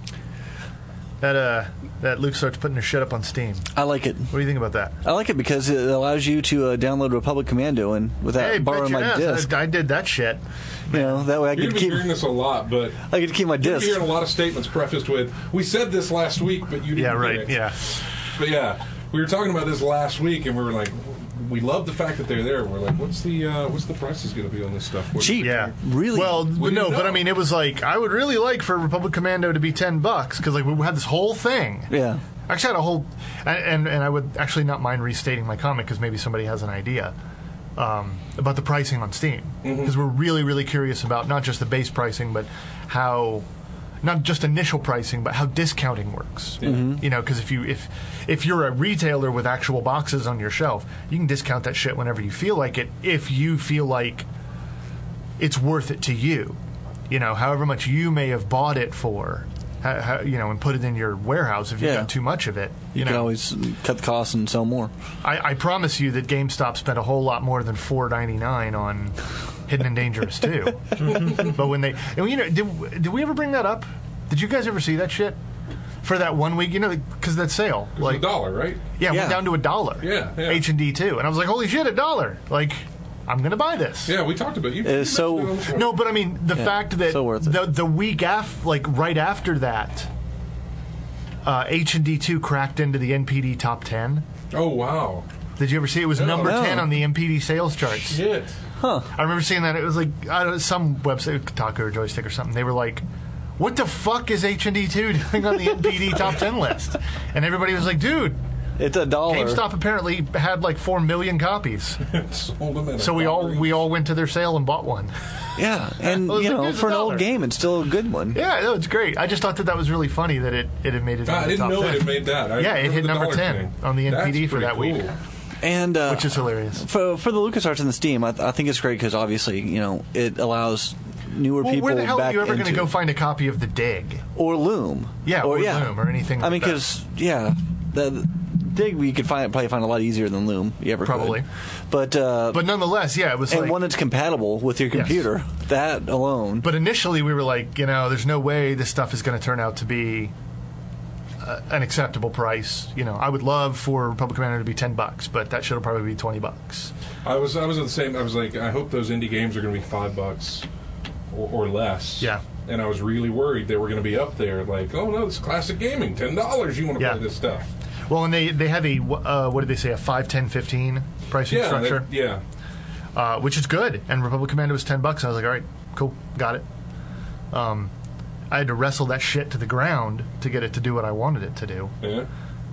That, uh, that LucasArts putting their shit up on Steam. I like it. What do you think about that? I like it because it allows you to uh, download Republic Commando and without Hey, borrowing bet my your ass, disc. I, I did that shit. You know, that way I You're could going to be keep hearing this a lot, but I could keep my you're disc. hearing a lot of statements prefaced with, we said this last week, but you didn't Yeah, hear right, it. yeah. But yeah, we were talking about this last week, and we were like, we love the fact that they're there. We're like, what's the uh, what's the prices going to be on this stuff? What- Cheap. Yeah, Really? Well, What but do no, you but know? I mean, it was like I would really like for Republic Commando to be ten bucks because like we had this whole thing. Yeah. I actually had a whole, and and, and I would actually not mind restating my comment because maybe somebody has an idea um, about the pricing on Steam because we're really really curious about not just the base pricing but how. Not just initial pricing, but how discounting works. You know, because if you if if you're a retailer with actual boxes on your shelf, you can discount that shit whenever you feel like it. If you feel like it's worth it to you, you know, however much you may have bought it for, ha, ha, you know, and put it in your warehouse. If you've Yeah. got too much of it, you, You know, can always cut the costs and sell more. I, I promise you that GameStop spent a whole lot more than four ninety-nine on Hidden and Dangerous too. But when they, and you know, did, did we ever bring that up? Did you guys ever see that shit for that one week? You know, because that sale, It was like, a dollar, right? yeah, it Yeah. went down to a dollar. Yeah, yeah. H and D too, and I was like, holy shit, a dollar! Like, I'm gonna buy this. Yeah, we talked about it. You, It is you so- mentioned it on the show. No, but I mean the Yeah, fact that so worth it. the the week after, like right after that, uh, H and D two cracked into the N P D top ten. Oh, wow. Did you ever see it? It was No. number No. ten on the N P D sales charts. Shit. I remember seeing that. It was like I don't know, some website, Kotaku or Joystick or something. They were like, "What the fuck is H and D two doing on the N P D top ten list?" And everybody was like, "Dude, It's a dollar. GameStop apparently had like four million copies." Sold them at a So we all dollar we each. all went to their sale and bought one. Yeah, and I was you like, know, "Here's a for an dollar." old game, it's still a good one. Yeah, no, it's great. I just thought that that was really funny that it, it had made it. Ah, into I the didn't top know ten. it had made that. I Yeah, it remember hit the number dollar ten thing. on the N P D That's for that pretty week. cool. And uh, Which is hilarious. for for the LucasArts and the Steam, I, I think it's great because obviously, you know, it allows newer Well, people where the hell back are you ever going to into go find a copy of The Dig? or Loom. Yeah, or yeah. Loom or anything I like mean, that. because yeah, the, the Dig we could find probably find a lot easier than Loom. You ever Probably. could. But uh, But nonetheless, yeah, it was and like. one that's compatible with your Yes. computer. That alone. But initially, we were like, you know, there's no way this stuff is going to turn out to be uh, an acceptable price. You know, I would love for Republic Commander to be ten bucks, but that should probably be twenty bucks. I was I was the same. I was like, I hope those indie games are going to be five bucks or, or less. Yeah. And I was really worried they were going to be up there. Like, oh no, it's classic gaming, ten dollars. You want to Yeah. play this stuff? Well, and they they have a uh, what did they say, a five, ten, fifteen pricing Yeah, structure, they- yeah. uh, which is good. And Republic Commando was ten bucks. I was like, all right, cool, got it. Um, I had to wrestle that shit to the ground to get it to do what I wanted it to do. Yeah.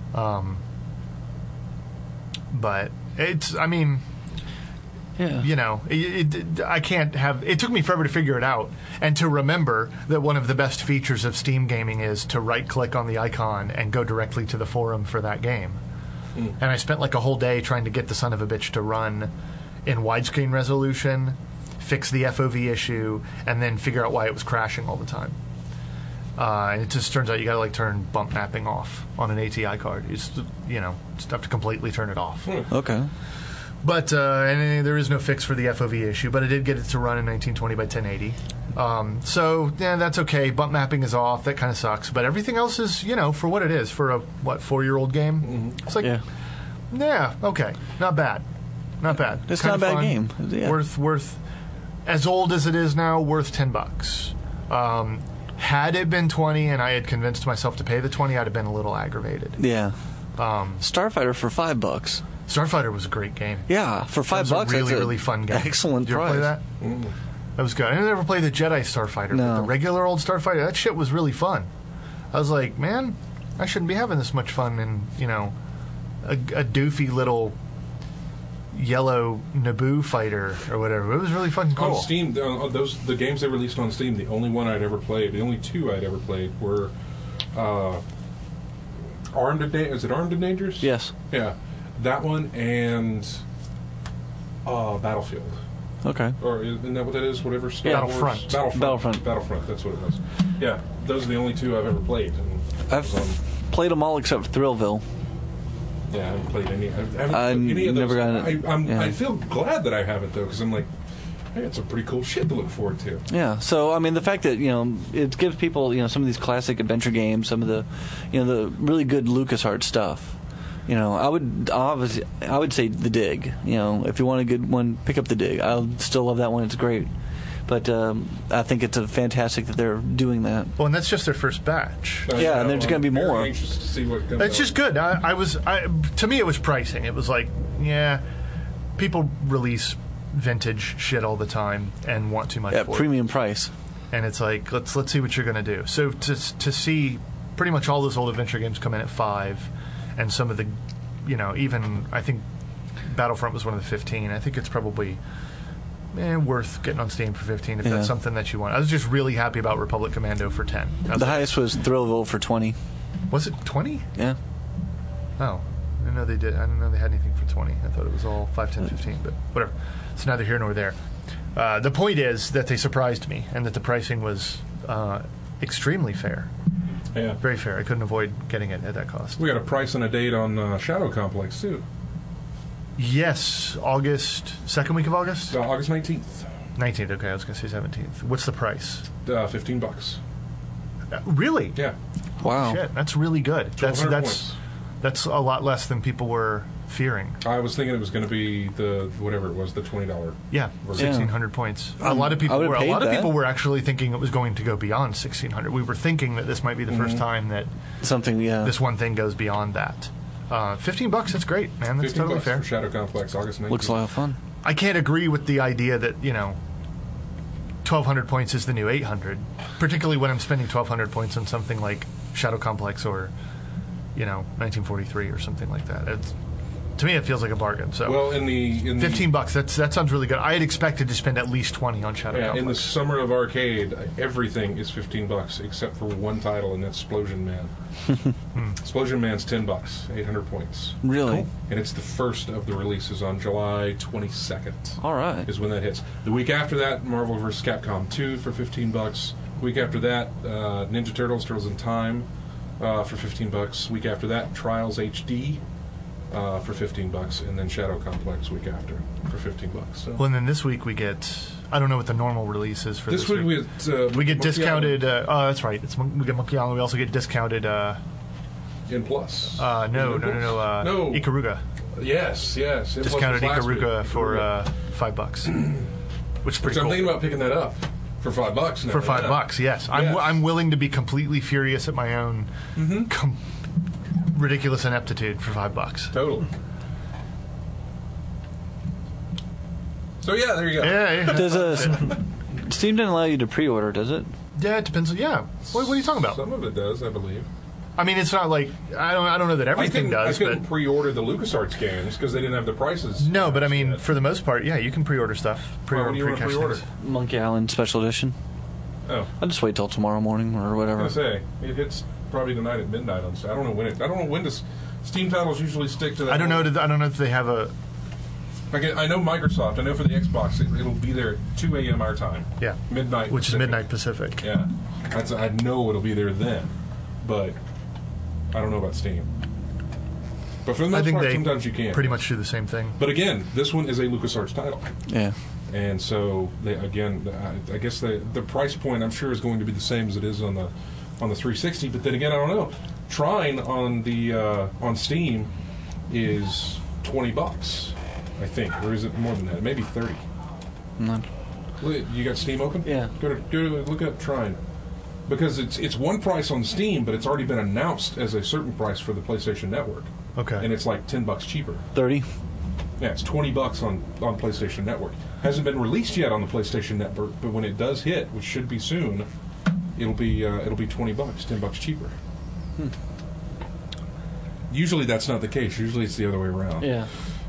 But it's, I mean. yeah. You know, it, it, I can't have. It took me forever to figure it out and to remember that one of the best features of Steam gaming is to right-click on the icon and go directly to the forum for that game. Mm. And I spent like a whole day trying to get the son of a bitch to run in widescreen resolution, fix the F O V issue, and then figure out why it was crashing all the time. Uh, and it just turns out you got to like turn bump mapping off on an A T I card. You just, you know, just have to completely turn it off. Okay. But uh, and there is no fix for the F O V issue, but I did get it to run in nineteen twenty by ten eighty. Um, so yeah, that's okay. Bump mapping is off. That kind of sucks. But everything else is, you know, for what it is for a what four year old game. Mm-hmm. It's like, Yeah. yeah, okay, not bad, not bad. It's Kinda not a bad fun. game. Yeah. Worth worth as old as it is now, worth ten bucks. Um, had it been twenty and I had convinced myself to pay the twenty, I'd have been a little aggravated. Yeah. Um, Starfighter for five bucks. Starfighter was a great game. Yeah, for That five was bucks. a really that's really fun game. Excellent Did you ever price. play that? Mm. That was good. I didn't ever play the Jedi Starfighter, No. but the regular old Starfighter, that shit was really fun. I was like, man, I shouldn't be having this much fun in, you know, a, a doofy little yellow Naboo fighter or whatever. It was really fucking cool. On Steam, uh, those the games they released on Steam, the only one I'd ever played, the only two I'd ever played were uh, Armed and Da- is it Armed and Dangerous? Yes. Yeah, that one and uh, Battlefield. Okay. Or isn't that what that is? Whatever. Star Yeah. Wars? Battlefront. Battlefront. Battlefront. Battlefront. That's what it was. Yeah, those are the only two I've ever played. And I've um, played them all except Thrillville. yeah, I haven't played any. I haven't I played any of those. never got it. I, I'm, Yeah. I feel glad that I haven't though, because I'm like, hey, it's some pretty cool shit to look forward to. Yeah. So I mean, the fact that you know it gives people you know some of these classic adventure games, some of the you know the really good LucasArts stuff. You know, I would obviously I would say The Dig. You know, if you want a good one, pick up The Dig. I still love that one; it's great. But um, I think it's a fantastic that they're doing that. Well, and that's just their first batch. I Yeah, and know, there's I'm gonna be very more. Anxious to see what comes It's out. just good. I, I was, I, to me, it was pricing. It was like, yeah, people release vintage shit all the time and want too much At for premium price. it. And it's like, let's let's see what you're going to do. So to to see pretty much all those old adventure games come in at five, and some of the, you know, even I think Battlefront was one of the fifteen. I think it's probably. Eh, worth getting on Steam for fifteen if Yeah. that's something that you want. I was just really happy about Republic Commando for ten. I was The like, highest was Thrillville for twenty. was it twenty? Yeah. Oh, I didn't know they did. I didn't know they had anything for twenty. I thought it was all five, ten, fifteen, but whatever. It's neither here nor there. Uh, the point is that they surprised me and that the pricing was uh, extremely fair. Yeah. Very fair. I couldn't avoid getting it at that cost. We got a price and a date on uh, Shadow Complex too. Yes, August, second week of August? Uh, August nineteenth. nineteenth, okay, I was going to say seventeenth. What's the price? Uh, Fifteen bucks. Uh, really? Yeah. Wow. Shit, that's really good. That's twelve hundred that's points. that's a lot less than people were fearing. I was thinking it was going to be the whatever it was, the twenty dollar. Yeah, Yeah. sixteen hundred points. A Um, lot of I people would've were. A paid lot of that. people were actually thinking it was going to go beyond sixteen hundred. We were thinking that this might be the Mm-hmm. first time that Something, yeah. this one thing goes beyond that. Uh, Fifteen bucks. That's great, man. That's Fifteen totally bucks fair. for Shadow Complex, August nineteenth. Looks a lot of fun. I can't agree with the idea that you know, twelve hundred points is the new eight hundred. Particularly when I'm spending twelve hundred points on something like Shadow Complex or, you know, nineteen forty-three or something like that. It's, to me, it feels like a bargain. So. Well, in the in Fifteen bucks. That's that sounds really good. I had expected to spend at least twenty on Shadow the, yeah, in the Complex. summer of arcade, everything is fifteen bucks except for one title, and that's Explosion Man. Explosion Man's ten bucks, eight hundred points, Really? and it's the first of the releases on July twenty second. All right. Is when that hits. The week after that, Marvel vs. Capcom two for fifteen bucks. Week after that, uh, Ninja Turtles: Turtles in Time uh, for fifteen bucks. Week after that, Trials H D uh, for fifteen bucks, and then Shadow Complex week after for fifteen bucks. So. Well, and then this week we get. I don't know what the normal release is for this this, week we get, uh, we get Monkey discounted. Uh, oh, that's right. It's Mon- we get Monkey Island. We also get discounted. Uh, Island in Plus. uh, no, In no, no, no. Uh, no. Ikaruga. Yes, yes. In Plus Discounted was last Ikaruga week. for Ikaruga. uh, five bucks, which is Which pretty I'm cool. thinking about picking that up for five bucks. Now. For five Yeah. bucks, yes. I'm Yes. I'm willing to be completely furious at my own com- ridiculous ineptitude for five bucks. Totally. So yeah, there you go. Yeah, yeah. Does uh, Steam doesn't allow you to pre-order, does it? Yeah, it depends. Yeah. What, what are you talking about? Some of it does, I believe. I mean, it's not like I don't. I don't know that I everything couldn't, does, I couldn't but pre-order the LucasArts games because they didn't have the prices. no. But I mean, yet. for the most part, yeah, you can pre-order stuff. Well, Pre-order, what do you want to pre-cache pre-order? things. Monkey Island Special Edition. Oh, I'll just wait till tomorrow morning or I whatever. was gonna say it hits probably tonight at midnight on. I don't know when it. I don't know when does Steam titles usually stick to that. I don't know. one. I don't know if they have a. Like I know Microsoft. I know for the Xbox, it, it'll be there at two a.m. our time. Yeah. Midnight. Which is Pacific. midnight Pacific. Yeah. That's, I know it'll be there then, but I don't know about Steam. But for the most I think part, they sometimes you can. pretty much do the same thing. But again, this one is a LucasArts title. Yeah. And so, they, again, I, I guess the the price point, I'm sure, is going to be the same as it is on the on the three sixty. But then again, I don't know. Trine on the uh, on Steam is twenty bucks, I think, or is it more than that? Maybe thirty. Not. You got Steam open? Yeah. Go to, go to look up Trine, because it's it's one price on Steam, but it's already been announced as a certain price for the PlayStation Network. Okay. And it's like ten bucks cheaper. Thirty. Yeah, it's twenty bucks on, on PlayStation Network. Hasn't been released yet on the PlayStation Network, but when it does hit, which should be soon, it'll be uh, it'll be twenty bucks, ten bucks cheaper. Hmm. Usually that's not the case. Usually it's the other way around. Yeah.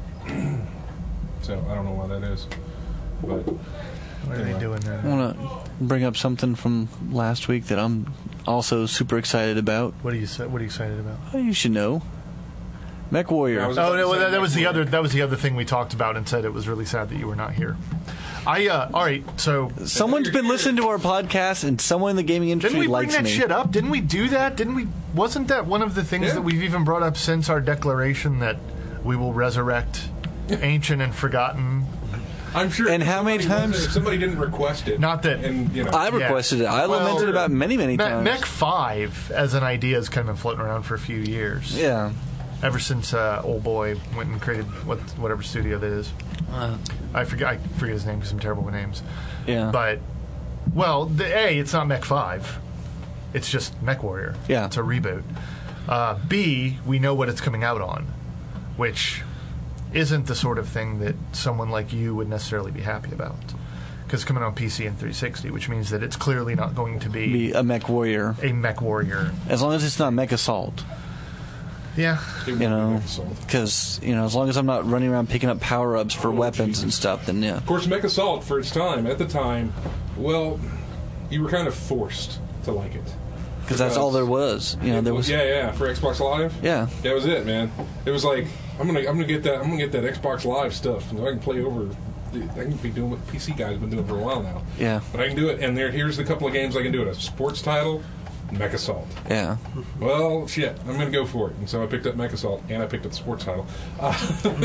So I don't know why that is. But What are anyway. they doing there? I want to bring up something from last week that I'm also super excited about. What are you What are you excited about? Oh, you should know. Mech Warrior. I was- Oh no, well, that, that was the other. That was the other thing we talked about and said it was really sad that you were not here. I uh, all right. So Someone's been listening to our podcast, and someone in the gaming didn't industry we bring likes that me. shit up? Didn't we do that? Didn't we? Wasn't that one of the things Yeah. that we've even brought up since our declaration that we will resurrect ancient and forgotten? I'm sure. And how many somebody times- wasn't- If somebody didn't request it. Not that- And you know. I Yeah. requested it. I Well, lamented about it many, many Me- times. Mech Five as an idea has kind of been floating around for a few years. Yeah. Ever since uh, old boy went and created what whatever studio that is. Uh, I forget I forget his name because I'm terrible with names. yeah. But well, the, A, it's not Mech Five. It's just Mech Warrior. Yeah. It's a reboot. Uh, B, we know what it's coming out on, which isn't the sort of thing that someone like you would necessarily be happy about. Because it's coming on P C and three sixty, which means that it's clearly not going to be, be a Mech Warrior. a Mech Warrior. As long as it's not Mech Assault. Yeah. it would You be know, Mech Assault. because, you know, as long as I'm not running around picking up power-ups for Oh, weapons Jesus. and stuff, then yeah. Of course, Mech Assault for its time, at the time, well, you were kind of forced to like it. Because that's all there was. You know, there was... Yeah, yeah, for Xbox Live. Yeah. That was it, man. It was like I'm gonna I'm gonna get that I'm gonna get that Xbox Live stuff, so I can play over. I can be doing what the P C guys been doing for a while now. Yeah. But I can do it, and there here's the couple of games I can do it: a sports title, Mech Assault. Yeah. Well, shit, I'm gonna go for it, and so I picked up Mech Assault, and I picked up the sports title. Uh,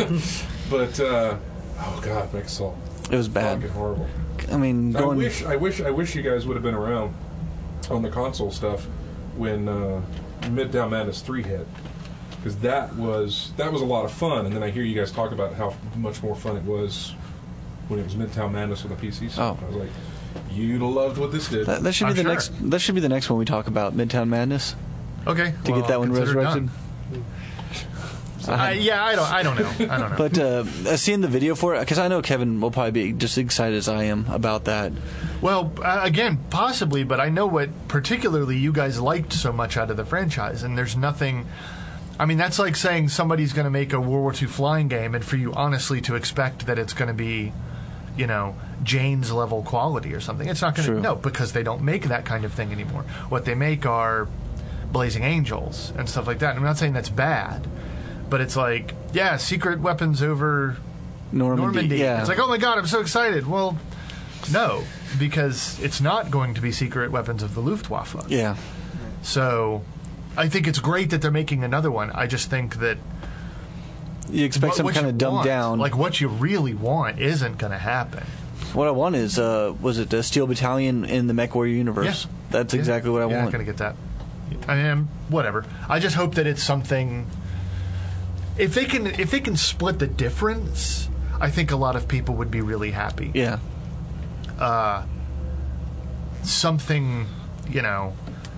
but uh, oh god, Mech Assault, It was bad. fucking horrible. I mean, I going... wish, I wish, I wish you guys would have been around on the console stuff when uh, Midtown Madness three hit, because that was that was a lot of fun. And then I hear you guys talk about how much more fun it was when it was Midtown Madness on the P C stuff. Oh. I was like, you'd have loved what this did. That, that should be I'm the sure. next. That should be the next one we talk about. Midtown Madness Okay. to well, get that one consider it resurrected. done. Uh, yeah, I don't. I don't know. I don't know. But uh, seeing the video for it, because I know Kevin will probably be just as excited as I am about that. Well, uh, again, possibly, but I know what particularly you guys liked so much out of the franchise, and there's nothing. I mean, that's like saying somebody's going to make a World War Two flying game, and for you honestly to expect that it's going to be, you know, Jane's level quality or something. It's not going to. True. No, because they don't make that kind of thing anymore. What they make are Blazing Angels and stuff like that. I'm not saying that's bad, but it's like, yeah, secret weapons over Normandy. Normandy. Yeah. It's like, oh my god, I'm so excited. Well, no, because it's not going to be secret weapons of the Luftwaffe. yeah. So, I think it's great that they're making another one. I just think that You expect what, some what kind you of dumbed want, down. like what you really want, isn't going to happen. What I want is, uh, was it the Steel Battalion in the Mech Warrior universe? Yeah. That's Yeah. exactly what I You're want. not going to get that. I mean, whatever. I just hope that it's something. If they can, if they can split the difference, I think a lot of people would be really happy. Yeah. Uh, something, you know.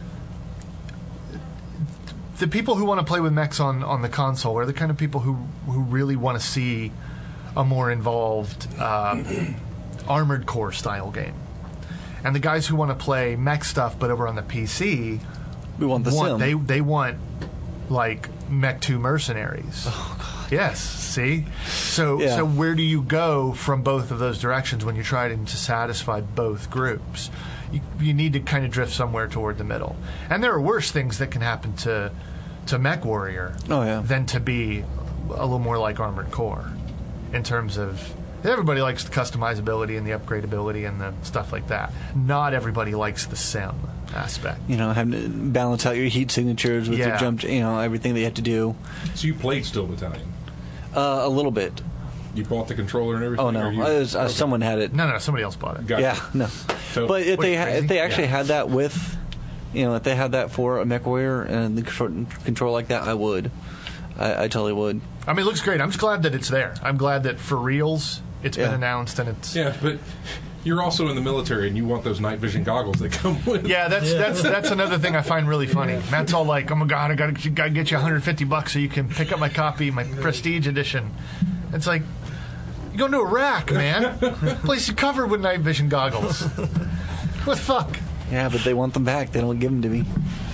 The people who want to play with mechs on, on the console are the kind of people who who really want to see a more involved uh, Armored Core style game. And the guys who want to play mech stuff but over on the P C We want the want sim. they they want like Mech two Mercenaries. Oh god. Yes, see? So Yeah. so where do you go from both of those directions when you're trying to satisfy both groups? You, you need to kind of drift somewhere toward the middle. And there are worse things that can happen to to Mech Warrior Oh, yeah. than to be a little more like Armored Core in terms of everybody likes the customizability and the upgradability and the stuff like that. Not everybody likes the sim. aspect. You know, having to balance out your heat signatures with Yeah. your jump, you know, everything that you have to do. So you played Steel Battalion. Uh, a little bit. You bought the controller and everything? Oh no, or you- I was, uh, okay. someone had it. No, no, somebody else bought it. Gotcha. Yeah, no. So- But if What, they you ha- crazy? if they actually Yeah. had that with, you know, if they had that for a MechWarrior and the control, control like that, I would. I, I totally would. I mean, it looks great. I'm just glad that it's there. I'm glad that for reals, it's been Yeah. announced and it's. Yeah, but you're also in the military and you want those night vision goggles that come with. Yeah, that's that's that's another thing I find really funny. Matt's all like, "Oh my god, I gotta, gotta get you one hundred fifty bucks so you can pick up my copy, my Prestige edition." It's like, you go into Iraq, man. Place you covered with night vision goggles. What the fuck? Yeah, but they want them back. They don't give them to me.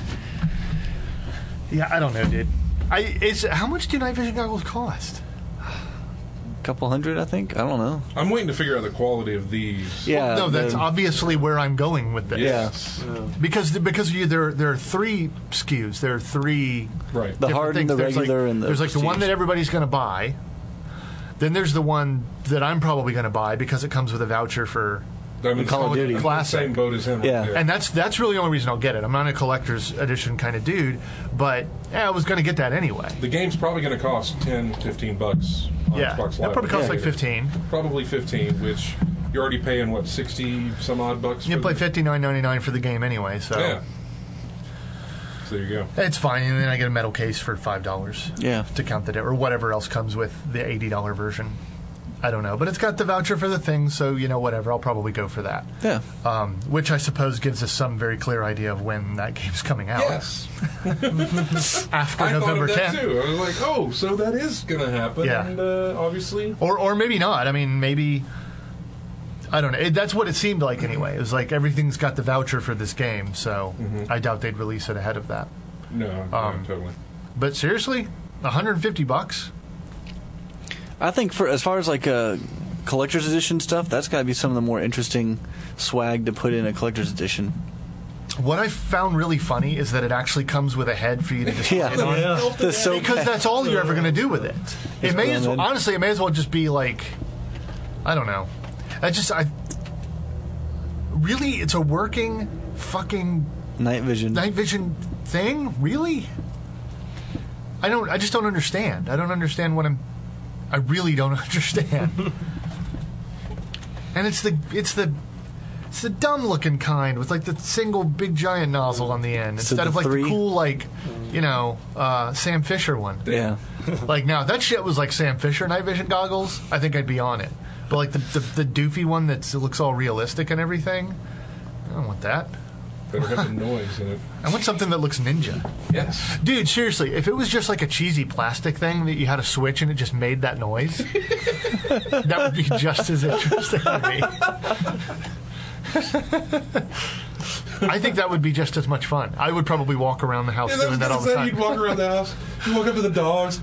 Yeah, I don't know, dude. I is how much do night vision goggles cost? Couple hundred, I think. I don't know. I'm waiting to figure out the quality of these. Yeah. no, that's they're- obviously where I'm going with this. Yes. Because because you, there there are three S K Us. There are three Right. The different hard and things. the There's regular like, and the there's like the one Prestige. that everybody's going to buy. Then there's the one that I'm probably going to buy because it comes with a voucher for, I'm in Call of I'm in Duty. the Classic. same boat as him. Yeah. Right there. and that's that's really the only reason I'll get it. I'm not a collector's edition kind of dude, but yeah, I was going to get that anyway. The game's probably going to cost ten, fifteen bucks on Yeah, Xbox that Live. probably costs Yeah. like fifteen. Probably fifteen, which you're already paying, what, sixty some odd bucks You for play the- fifty-nine ninety-nine for the game anyway, so Yeah. So there you go. it's fine. And then I get a metal case for five dollars. Yeah. to count the day, or whatever else comes with the eighty dollar version. I don't know, but it's got the voucher for the thing, so you know, whatever. I'll probably go for that. Yeah. Um, which I suppose gives us some very clear idea of when that game's coming out. Yes. After I November thought of that tenth. too. I was like, oh, so that is going to happen. Yeah. And uh, obviously. Or, or maybe not. I mean, maybe. I don't know. It, that's what it seemed like anyway. It was like everything's got the voucher for this game, so Mm-hmm. I doubt they'd release it ahead of that. No, no, Um, totally. But seriously, one hundred fifty bucks? I think for as far as like uh, collector's edition stuff, that's got to be some of the more interesting swag to put in a collector's edition. What I found really funny is that it actually comes with a head for you to display Yeah. it on. Yeah. The so Because that's all you're ever going to do with it. It may as well, pyramid. honestly, it may as well just be like, I don't know. I just, I really, it's a working fucking night vision. night vision thing. Really? I don't. I just don't understand. I don't understand what I'm. I really don't understand. And it's the it's the it's the dumb looking kind with like the single big giant nozzle on the end So instead the of like three- the cool like you know uh, Sam Fisher one. Yeah. Like now if that shit was like Sam Fisher night vision goggles, I think I'd be on it. But like the the, the doofy one that looks all realistic and everything, I don't want that. Better have the noise in it. I want something that looks ninja. Yes. Dude, seriously, if it was just like a cheesy plastic thing that you had a switch and it just made that noise, that would be just as interesting to me. I think that would be just as much fun. I would probably walk around the house Yeah, doing that all the time. You'd walk around the house. You walk up to the dogs.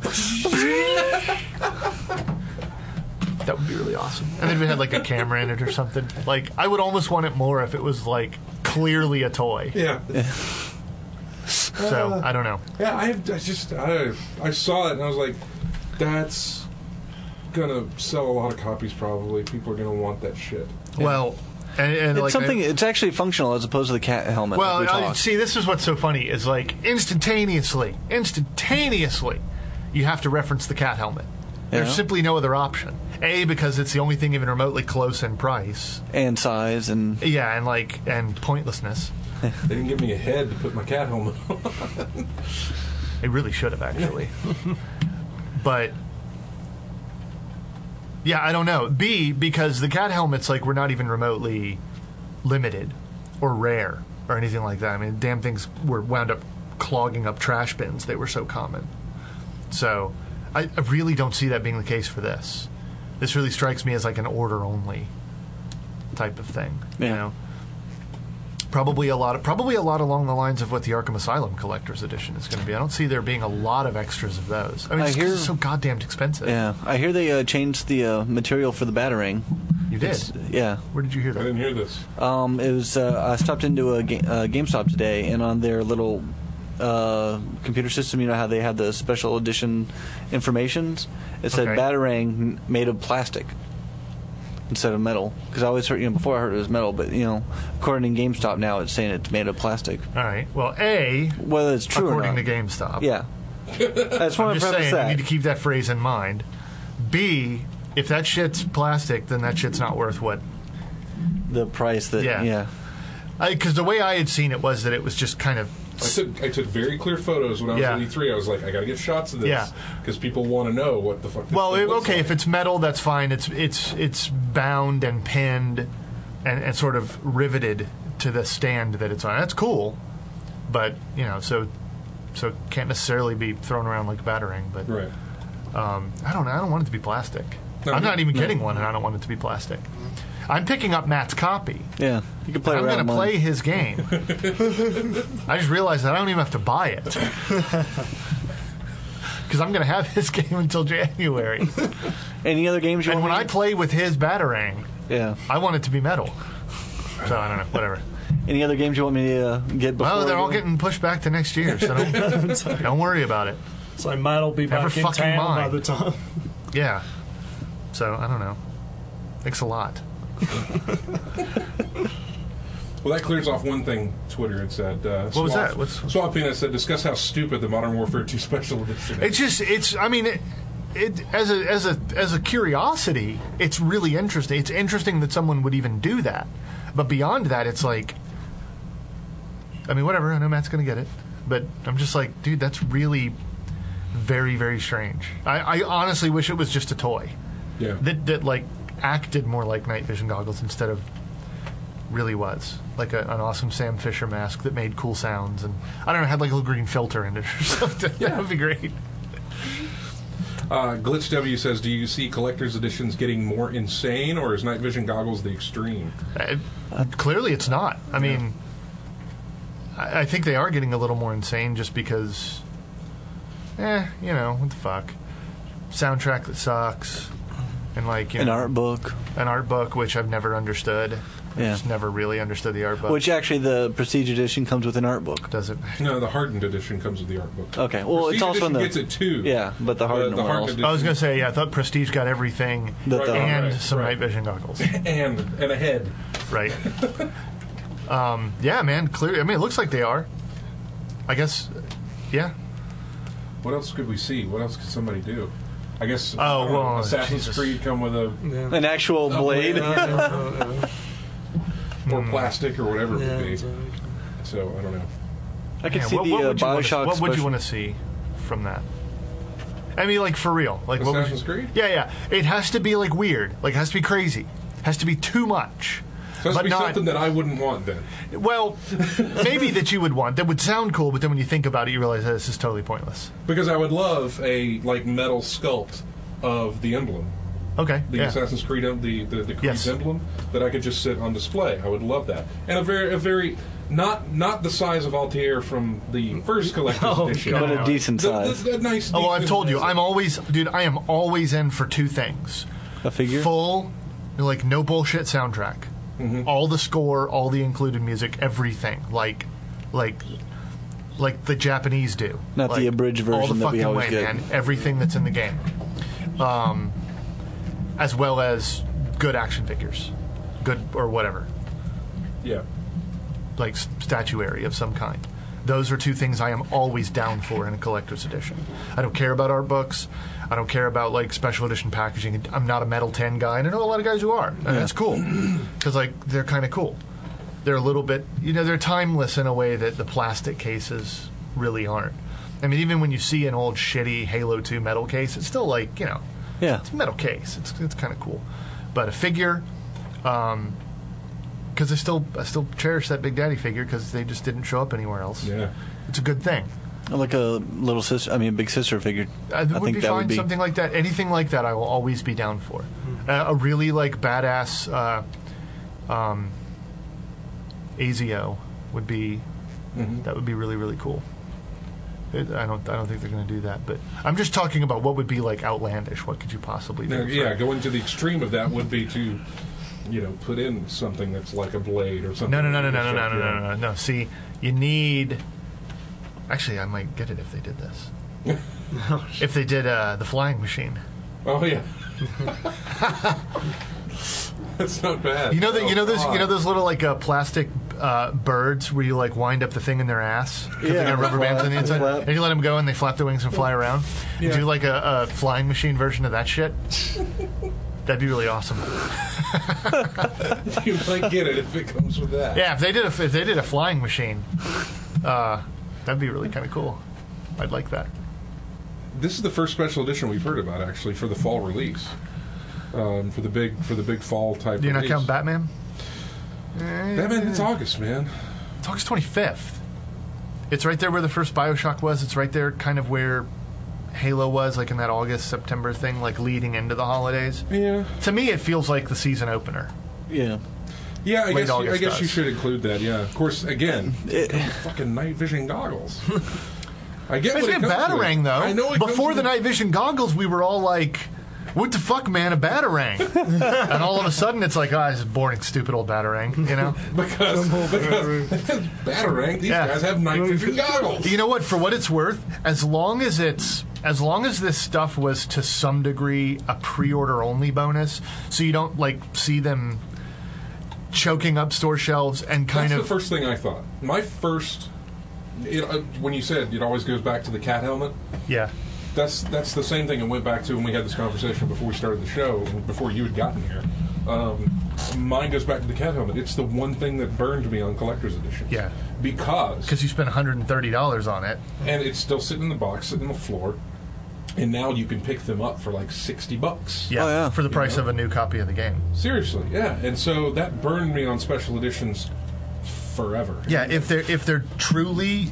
That would be really awesome. And then we had like a camera in it or something. Like, I would almost want it more if it was like clearly a toy. Yeah. So, I don't know. Yeah, I, I just I, I saw it and I was like, that's gonna sell a lot of copies. Probably people are gonna want that shit. Well, and, and It's like something. It's actually functional as opposed to the cat helmet. Well, like we uh, talked. see, this is what's so funny is like instantaneously, instantaneously, you have to reference the cat helmet. There's Yeah. simply no other option. A, because it's the only thing even remotely close in price. and size and Yeah, and like and pointlessness. They didn't give me a head to put my cat helmet on. They really should have actually. But yeah, I don't know. B, because the cat helmets like were not even remotely limited or rare or anything like that. I mean, damn things were wound up clogging up trash bins. They were so common. So I, I really don't see that being the case for this. This really strikes me as like an order only type of thing. You Yeah. know, probably a lot of probably a lot along the lines of what the Arkham Asylum Collector's Edition is going to be. I don't see there being a lot of extras of those. I mean, I it's, 'cause hear- it's so goddamn expensive. yeah. I hear they uh, changed the uh, material for the Batarang. You did. It's- yeah. Where did you hear I that? didn't hear this. Um, it was. Uh, I stopped into a ga- uh, GameStop today, and on their little uh, computer system, you know how they have the special edition informations. It said Okay. Batarang made of plastic. instead of metal. Because I always heard, you know, before I heard it was metal, but you know, according to GameStop now, it's saying it's made of plastic. All right. Well, A, whether it's true according or not. to GameStop. Yeah. I just I'm want to just preface saying, that. you need to keep that phrase in mind. B, if that shit's plastic, then that shit's not worth what. The price that Yeah. yeah. Because the way I had seen it was that it was just kind of. I took I took very clear photos when I was Yeah. at E three. I was like, I got to get shots of this Yeah. because people want to know what the fuck. This Well, thing it, looks okay, like. if it's metal, that's fine. It's it's it's bound and pinned, and, and sort of riveted to the stand that it's on. That's cool, but you know, so so it can't necessarily be thrown around like a batarang. But right. um, I don't know. I don't want it to be plastic. No, I'm no, not even no. getting one, and I don't want it to be plastic. I'm picking up Matt's copy. Yeah. You can play I'm around going to with play his game. I just realized that I don't even have to buy it. Because I'm going to have his game until January. Any other games you And want when me I to- play with his batarang, Yeah. I want it to be metal. So I don't know, whatever. Any other games you want me to uh, get before? Well, they're I all go? getting pushed back to next year, so don't, don't worry about it. So Matt will be Never back in fucking town by mind. the time. Yeah. So I don't know. Thanks a lot. Well, that clears off one thing Twitter had said. Uh, What was Swap- that? What's- Swap Peanut said, discuss how stupid the Modern Warfare two Special Edition is. It's just, it's, I mean, it, it as a as a as a curiosity, it's really interesting. It's interesting that someone would even do that. But beyond that, it's like, I mean, whatever. I know Matt's going to get it, but I'm just like, dude, that's really very very strange. I, I honestly wish it was just a toy Yeah. that that like acted more like night vision goggles instead of really was like a, an awesome Sam Fisher mask that made cool sounds, and I don't know, had like a little green filter in it or something. That would be great. Uh, Glitch W says, do you see collector's editions getting more insane, or is night vision goggles the extreme? Uh, clearly, it's not. I mean, I, I think they are getting a little more insane just because, eh, you know, what the fuck? Soundtrack that sucks, and like you An know, art book. an art book which I've never understood. Yeah. Just never really understood the art book. Which actually the Prestige Edition comes with an art book. does it? No, the hardened edition comes with the art book. Okay. Well, Prestige it's also in edition the gets it too. Yeah, but the hardened the one hardened also. edition. I was gonna say, yeah, I thought Prestige got everything That Right, the- right, and right, some right. night vision goggles, and and a head. right? um, yeah, man. Clearly, I mean, it looks like they are. I guess, yeah. What else could we see? What else could somebody do? I guess. Oh, I don't know, well, Assassin's Jesus. Creed come with a Yeah. An actual A blade. blade. or Hmm. plastic or whatever it Yeah, would be. exactly. So I don't know. I can Yeah, see what, the what uh, would you wanna- Bioshock What would you special- want to see from that? I mean, like for real. Like what would Assassin's you, Creed? Yeah, yeah. It has to be like weird. Like it has to be crazy. Has to be too much. So it has but to be not something that I wouldn't want then. well, maybe that you would want. That would sound cool, but then when you think about it, you realize that this is totally pointless. Because I would love a like metal sculpt of the emblem. Okay. The yeah. Assassin's Creed, em- the the, the Creed's Yes. emblem that I could just sit on display. I would love that, and a very a very not not the size of Altair from the first collector's Oh, edition, God. But a decent The- size. the- the nice. Oh, well, I've decent told you, size. I'm always, dude. I am always in for two things: A figure? full, like no bullshit soundtrack, Mm-hmm. all the score, all the included music, everything, like, like. Like the Japanese do, Not the Like, abridged all version the that we fucking always way, get. man. Everything that's in the game, um, as well as good action figures, good or whatever, Yeah. like s- statuary of some kind. Those are two things I am always down for in a collector's edition. I don't care about art books. I don't care about like special edition packaging. I'm not a Metal ten guy, and I know a lot of guys who are, and that's cool because like they're kind of cool. They're a little bit, you know, they're timeless in a way that the plastic cases really aren't. I mean, even when you see an old shitty Halo two metal case, it's still like, you know, Yeah. it's a metal case. It's it's kind of cool, but a figure, um, because I still I still cherish that Big Daddy figure because they just didn't show up anywhere else. Yeah. It's a good thing. Like a little sister, I mean, a big sister figure. Uh, I it would think be that fine. would be. Something like that. Anything like that, I will always be down for. Uh, a really like badass uh, um, A Z O would be Mhm. that would be really really cool. It, I don't I don't think they're going to do that, but I'm just talking about what would be like outlandish. What could you possibly do? Now, for- yeah, going to the extreme of that would be to, you know, put in something that's like a blade or something. No, no, no, no, no, no, no, Yeah. no, no, no, no. See, you need. Actually, I might get it if they did this. if they did uh, the flying machine. Oh yeah. That's not bad. You know that you know Oh, those you God. know those little like uh, plastic uh, birds where you like wind up the thing in their ass because they Yeah. got rubber bands on the inside, Flap. and you let them go and they flap their wings and fly around. Yeah. Do like a, a flying machine version of that shit. That'd be really awesome. You might get it if it comes with that. Yeah, if they did a, if they did a flying machine, uh, that'd be really kind of cool. I'd like that. This is the first special edition we've heard about, actually, for the fall release. Um, for the big for the big fall type. Do you not release. count Batman? Batman, it's August, man. It's August twenty-fifth. It's right there where the first Bioshock was. It's right there kind of where Halo was, like in that August, September thing, like leading into the holidays. Yeah. To me, it feels like the season opener. Yeah. Yeah, I Late guess you, I August guess you does. should include that. Yeah, of course. Again, It- fucking night vision goggles. I get It's what it a comes with. Batarang, though. I know it comes Before with the it. night vision goggles, we were all like, what the fuck, man, a Batarang? And all of a sudden, it's like, ah, oh, it's a boring, stupid old Batarang, you know? because because Batarang. These Yeah. guys have night vision goggles. You know what? For what it's worth, as long as it's as long as this stuff was to some degree a pre-order only bonus, so you don't like see them choking up store shelves and kind That's of the first thing I thought. My first, it, uh, when you said it always goes back to the cat helmet. yeah. That's that's the same thing I went back to when we had this conversation before we started the show, and before you had gotten here. Um, mine goes back to the cat helmet. It's the one thing that burned me on collector's editions. Yeah. Because Because you spent one hundred thirty dollars on it. and it's still sitting in the box, sitting on the floor, and now you can pick them up for like sixty bucks. Yeah, Oh, yeah. for the price know? of a new copy of the game. Seriously, yeah. And so that burned me on special editions forever. Yeah, if they're if they're truly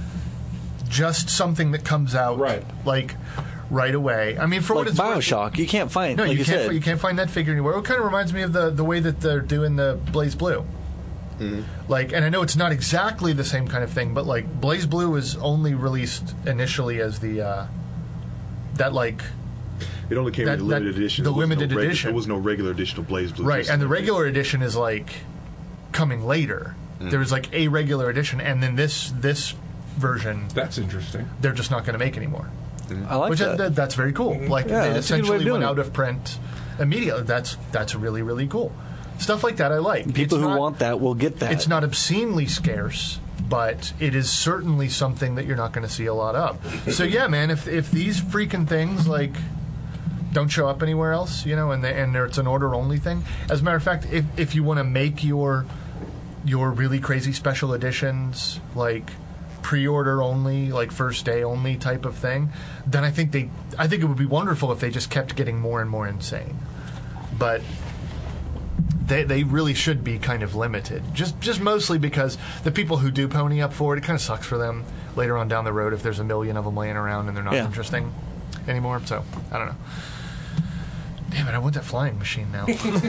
just something that comes out Right. like right away. I mean, for Like what it's worth, Bioshock, you can't find. no, like you, you, can't said. you can't find that figure anywhere. It kind of reminds me of the the way that they're doing the Blaze Blue. Like, and I know it's not exactly the same kind of thing, but like Blaze Blue was only released initially as the uh, that like It only came That- in the limited that- edition. the There was no limited regu- edition. There was no regular edition of Blaze Blue. right, Just and the like- regular edition is like coming later. There was like a regular edition, and then this this version That's interesting. they're just not going to make anymore. I like Which that. uh, that's very cool. Like Yeah, it that's a good way of essentially doing went it. out of print immediately. That's that's really really cool. Stuff like that I like. People It's who not- want that will get that. It's not obscenely scarce, but it is certainly something that you're not going to see a lot of. So yeah, man, if if these freaking things like don't show up anywhere else, you know, and they, and it's an order only thing. As a matter of fact, if if you want to make your your really crazy special editions like pre-order only, like first day only type of thing, then I think they I think it would be wonderful if they just kept getting more and more insane. But they they really should be kind of limited. Just just mostly because the people who do pony up for it, it kind of sucks for them later on down the road if there's a million of them laying around and they're not Yeah. interesting anymore. So I don't know. Damn it! I want that flying machine now.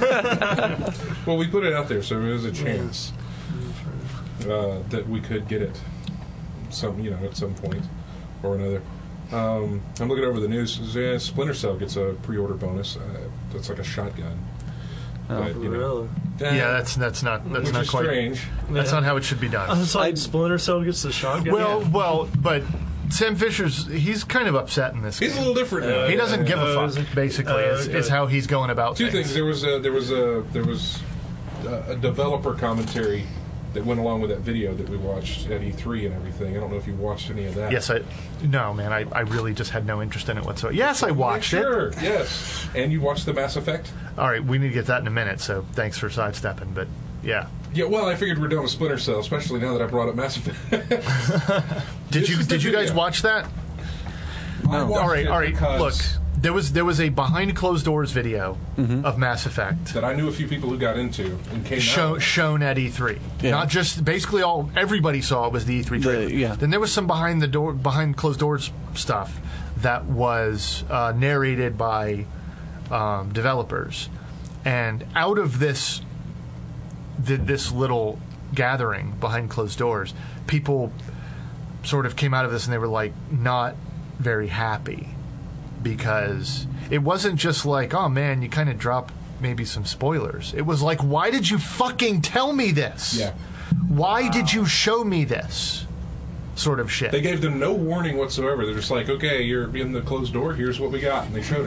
Well, we put it out there, so there is a chance uh, that we could get it some, you know, at some point or another. Um, I'm looking over the news. Yeah, Splinter Cell gets a pre-order bonus. Uh, that's like a shotgun. Oh, But, you know, Really? eh, Yeah, that's that's not that's which not is quite. strange. That's not how it should be done. Oh, it's like I- Splinter Cell gets the shotgun. Well, well, but Sam Fisher's he's kind of upset in this. He's a game. little different now. He doesn't give Uh, a is fuck. he? Basically, Uh, is, okay. is how he's going about Two things. things. There was a, there was a there was a, a developer commentary that went along with that video that we watched at E three and everything. I don't know if you watched any of that. Yes, I. No, man, I, I really just had no interest in it whatsoever. Yes, I watched Sure. it. Yes. And you watched the Mass Effect. All right, we need to get that in a minute. So thanks for sidestepping. But yeah, Yeah, well, I figured we're done with Splinter Cell, especially now that I brought up Mass Effect. did This you is the did you guys video. watch that? I watched All right, it all right. because Look, there was there was a behind closed doors video of Mass Effect that I knew a few people who got into and came show, out. shown at E three. Yeah. Not just basically all everybody saw was the E three The- trailer. yeah. Then there was some behind the door, behind closed doors stuff that was uh, narrated by um, developers, and out of this, th- this little gathering behind closed doors, people sort of came out of this and they were like not very happy because it wasn't just like, oh man, you kind of drop maybe some spoilers. It was like, why did you fucking tell me this? Yeah. Why did you show me this? Sort of shit. They gave them no warning whatsoever. They're just like, okay, you're in the closed door, here's what we got. And they showed it.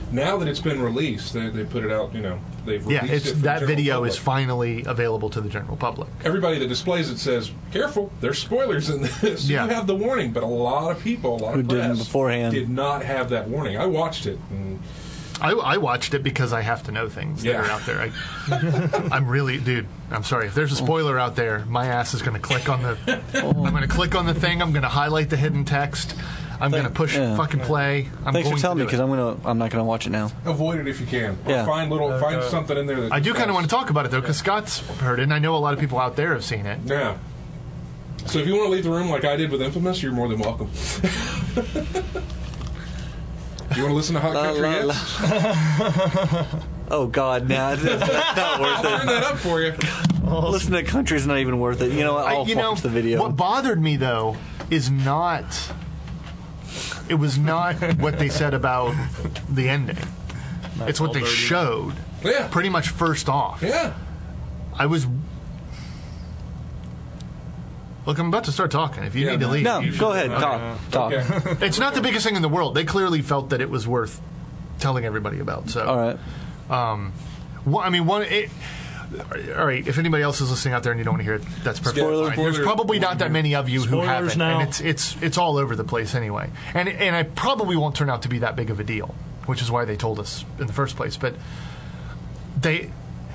now that it's been released, they, they put it out. You know, they've Yeah, released it's it for the that general video public. is finally available to the general public. Everybody that displays it says, "Careful, there's spoilers in this." Yeah. You have the warning, but a lot of people, a lot Who of didn't press beforehand. did not have that warning. I watched it. And I, I watched it because I have to know things Yeah. that are out there. I, I'm really, dude. I'm sorry if there's a spoiler out there. My ass is going to click on the. I'm going to click on the thing. I'm going to highlight the hidden text. I'm going to push yeah. fucking play. I'm Thanks going for telling to me do because it. I'm gonna. I'm not gonna watch it now. avoid it if you can. Or Yeah. find little, find something in there. That I do kind of want to talk about it though, because Scott's heard it, and I know a lot of people out there have seen it. Yeah. So if you want to leave the room like I did with Infamous, you're more than welcome. You want to listen to Hot La, Country la, Hits? la. Oh God, nah, that's not worth Turn it. that up for you. Listen to country's not even worth it. You know what? I- I'll you know, watch the video. what bothered me though is not. It was not what they said about the ending. It's what they showed. Yeah. Pretty much first off. Yeah. I was. Look, I'm about to start talking. If you Yeah, need to leave, No, you should. go ahead. Okay. Talk. Talk. Okay. It's not the biggest thing in the world. They clearly felt that it was worth telling everybody about. So, All right. Well, I mean, one. It, all right. If anybody else is listening out there and you don't want to hear it, that's perfectly Spoiler, fine. There's spoiler, probably not that many of you who Spoilers haven't, now. and it's it's it's all over the place anyway. And and I probably won't turn out to be that big of a deal, which is why they told us in the first place. But they.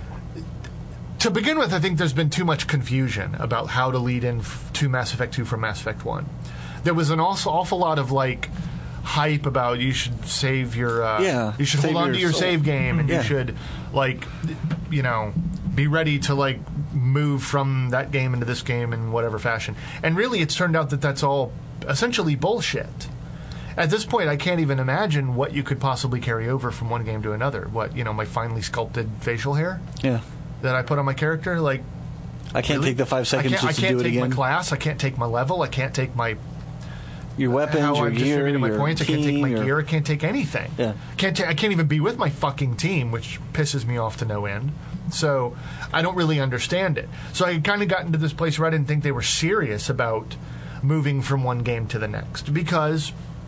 To begin with, I think there's been too much confusion about how to lead in f- to Mass Effect two from Mass Effect one. There was an awful, awful lot of like hype about you should save your uh, Yeah, you should save hold on your to your soul. save game and Yeah. you should like you know be ready to like move from that game into this game in whatever fashion. And really, it's turned out that that's all essentially bullshit. At this point, I can't even imagine what you could possibly carry over from one game to another. What, you know, my finely sculpted facial hair Yeah. that I put on my character, like. I can't Really? take the five seconds I can't, just I to can't do it take again. my class. I can't take my level. I can't take my Your weapons, how your I'm gear, distributing my your points. I can't take team, my your- gear. I can't take anything. Yeah. Can't ta- I can't even be with my fucking team, which pisses me off to no end. So I don't really understand it. So I kind of got into this place where I didn't think they were serious about moving from one game to the next, because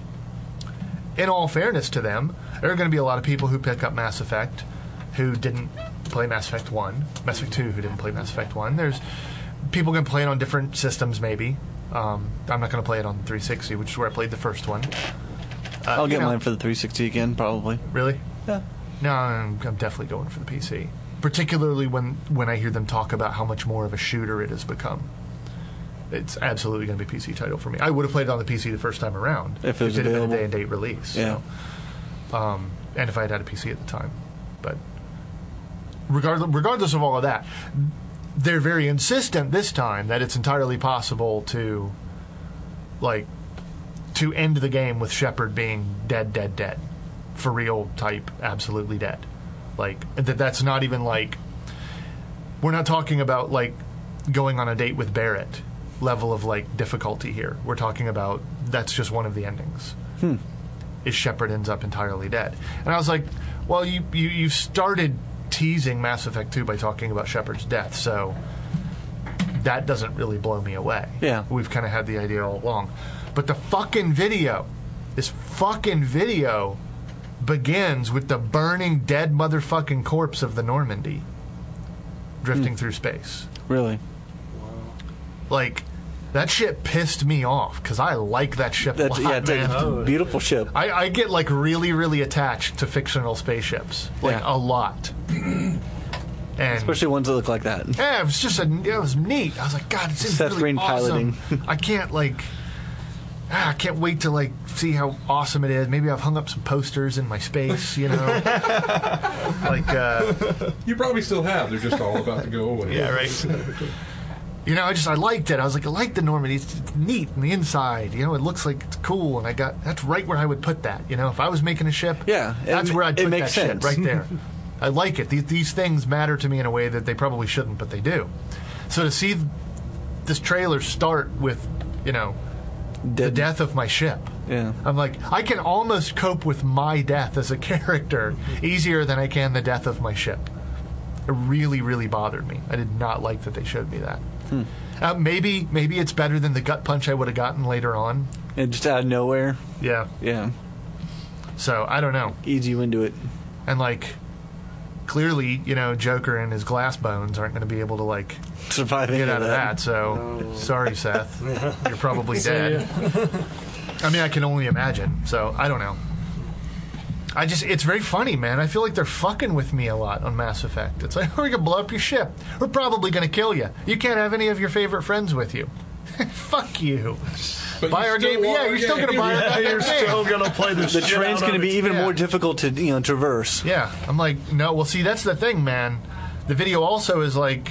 in all fairness to them, there are going to be a lot of people who pick up Mass Effect who didn't play Mass Effect one, Mass Effect two who didn't play Mass Effect one. There's people going to play it on different systems, maybe. Um, I'm not going to play it on three sixty, which is where I played the first one. Uh, I'll you get know- mine for the three sixty again, probably. Really? Yeah. No, I'm, I'm definitely going for the P C. Particularly when, when I hear them talk about how much more of a shooter it has become. It's absolutely going to be a P C title for me. I would have played it on the P C the first time around. If it was had been a available. day and date release. Yeah. So. Um, and if I had had a P C at the time. But regardless, regardless of all of that, they're very insistent this time that it's entirely possible to, like, to end the game with Shepard being dead, dead, dead. For real type, absolutely dead. Like, that that's not even like, we're not talking about, like, going on a date with Barrett level of, like, difficulty here. We're talking about, that's just one of the endings. Hmm. Is Shepard ends up entirely dead. And I was like, well, you, you, you started teasing Mass Effect two by talking about Shepard's death, so that doesn't really blow me away. Yeah. We've kind of had the idea all along. But the fucking video, this fucking video begins with the burning dead motherfucking corpse of the Normandy drifting Hmm. through space. Really? Like, that shit pissed me off, because I like that ship That's a lot, yeah, it's man. a beautiful ship. I, I get like really, really attached to fictional spaceships, like Yeah. a lot, and Especially ones that look like that. yeah, it was just a, it was neat. I was like, God, it's Seth really Green awesome. piloting. I can't like, ah, I can't wait to like see how awesome it is. Maybe I've hung up some posters in my space, you know, like uh, You probably still have. They're just all about to go away. yeah, right. You know, I just I liked it. I was like, I like the Normandy. It's, it's neat on the inside. You know, it looks like it's cool, and I got that's right where I would put that. You know, if I was making a ship, Yeah, it that's ma- where I'd it put makes that sense. shit right there. I like it. These these things matter to me in a way that they probably shouldn't, but they do. So to see this trailer start with, you know, the Dead. death of my ship. Yeah. I'm like, I can almost cope with my death as a character easier than I can the death of my ship. It really, really bothered me. I did not like that they showed me that. Hmm. Uh, maybe, maybe it's better than the gut punch I would have gotten later on. And just out of nowhere. Yeah, Yeah. So I don't know. Ease you into it. And like, clearly, you know, Joker and his glass bones aren't going to be able to like Survive any get out of of that. that. So No. sorry, Seth. You're probably dead. I mean, I can only imagine. So I don't know. I just, it's very funny, man. I feel like they're fucking with me a lot on Mass Effect. It's like, we're going to blow up your ship. We're probably going to kill you. You can't have any of your favorite friends with you. Fuck you. But buy you our still game. want Yeah, our you're still going to game. buy our Yeah, goddamn you're game. still gonna play the. The shit train's out going to of be it. even Yeah. more difficult to you know traverse. Yeah, I'm like, no. Well, see, that's the thing, man. The video also is like,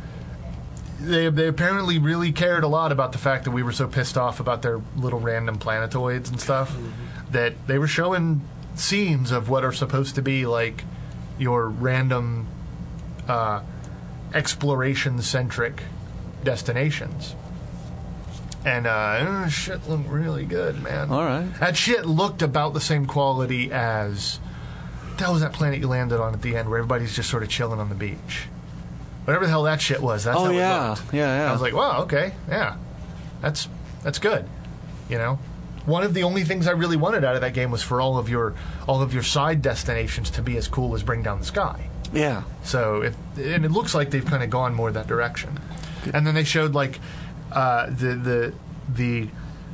they they apparently really cared a lot about the fact that we were so pissed off about their little random planetoids and stuff that they were showing scenes of what are supposed to be like your random uh, exploration-centric destinations. And uh, shit looked really good, man. All right. That shit looked about the same quality as... What the hell was that planet you landed on at the end where everybody's just sort of chilling on the beach? Whatever the hell that shit was, that's Oh how yeah, it looked. yeah, yeah. I was like, wow, okay, yeah. That's that's good. You know? One of the only things I really wanted out of that game was for all of your all of your side destinations to be as cool as Bring Down the Sky. yeah. So if and it looks like they've kind of gone more that direction. And then they showed like uh, the the the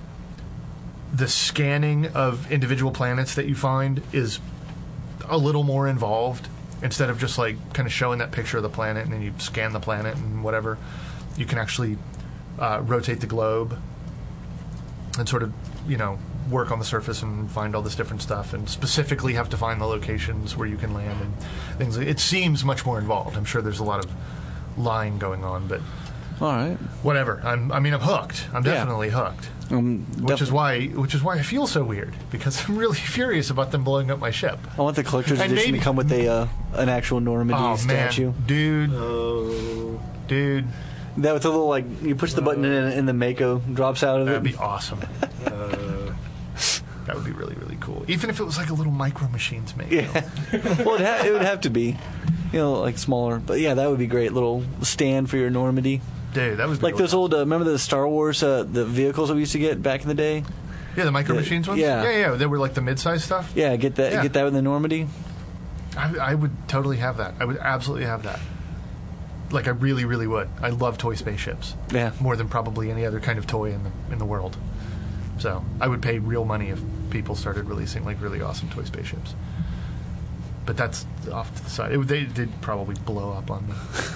the scanning of individual planets that you find is a little more involved. Instead of just like kind of showing that picture of the planet and then you scan the planet and whatever, you can actually uh, rotate the globe and sort of, you know, work on the surface and find all this different stuff and specifically have to find the locations where you can land and things. It seems much more involved. I'm sure there's a lot of lying going on, but All right. whatever. I'm, I mean, I'm hooked. I'm Yeah. definitely hooked. Um, Which is def- why, which is why I feel so weird because I'm really furious about them blowing up my ship. I want the collector's And edition maybe- to come with a uh, an actual Normandy Oh statue. man, dude, Oh. dude, That with a little like you push the button in and the Mako drops out of that'd it. be awesome. Uh, That would be really, really cool. Even if it was like a little Micro Machines Mako. Yeah. Well, it, ha- it would have to be, you know, like smaller. But yeah, that would be great. Little stand for your Normandy. Dude, that was Like those old, uh, remember the Star Wars, uh, the vehicles that we used to get back in the day? Yeah, the Micro the- Machines ones. yeah. yeah, yeah. They were like the mid-sized stuff. Yeah, get that, Yeah. get that with the Normandy. I, I would totally have that. I would absolutely have that. Like I really, really would. I love toy spaceships Yeah. more than probably any other kind of toy in the in the world. So I would pay real money if people started releasing like really awesome toy spaceships. But that's off to the side. It, would- they did probably blow up on me.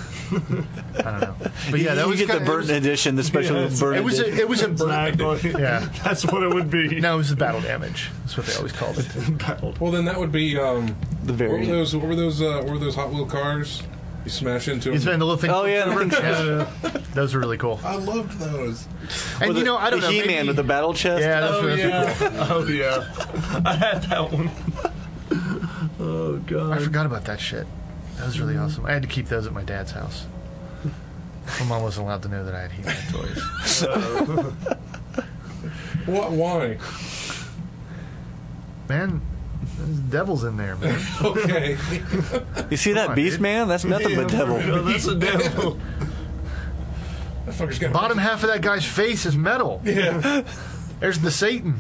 I don't know. But yeah, that you was get the kinda- it Burton was- edition, the special Yeah, it's- Burton It was edition. a, it was a exactly. Yeah. That's what it would be. No, it was the battle damage. That's what they always called it. Battled. Well, then that would be um, The what very- were those? What were those? Uh, what were those Hot Wheel cars? You smash into You them. spend the little thing. Oh, yeah, I think yeah. Those were really cool. I loved those. And Or you know, I don't the know. He-Man maybe- with the battle chest. Yeah, that's Oh what yeah. Oh yeah. I had that one. Oh I god. forgot about that shit. That was really awesome. I had to keep those at my dad's house. My mom wasn't allowed to know that I had He-Man toys. What? Why? Man, there's devils in there, man. Okay. You see that on, beast, dude. man? That's nothing but devil. Oh, that's a devil. That fucker's got a Bottom half of that guy's face is metal. Yeah. There's the Satan.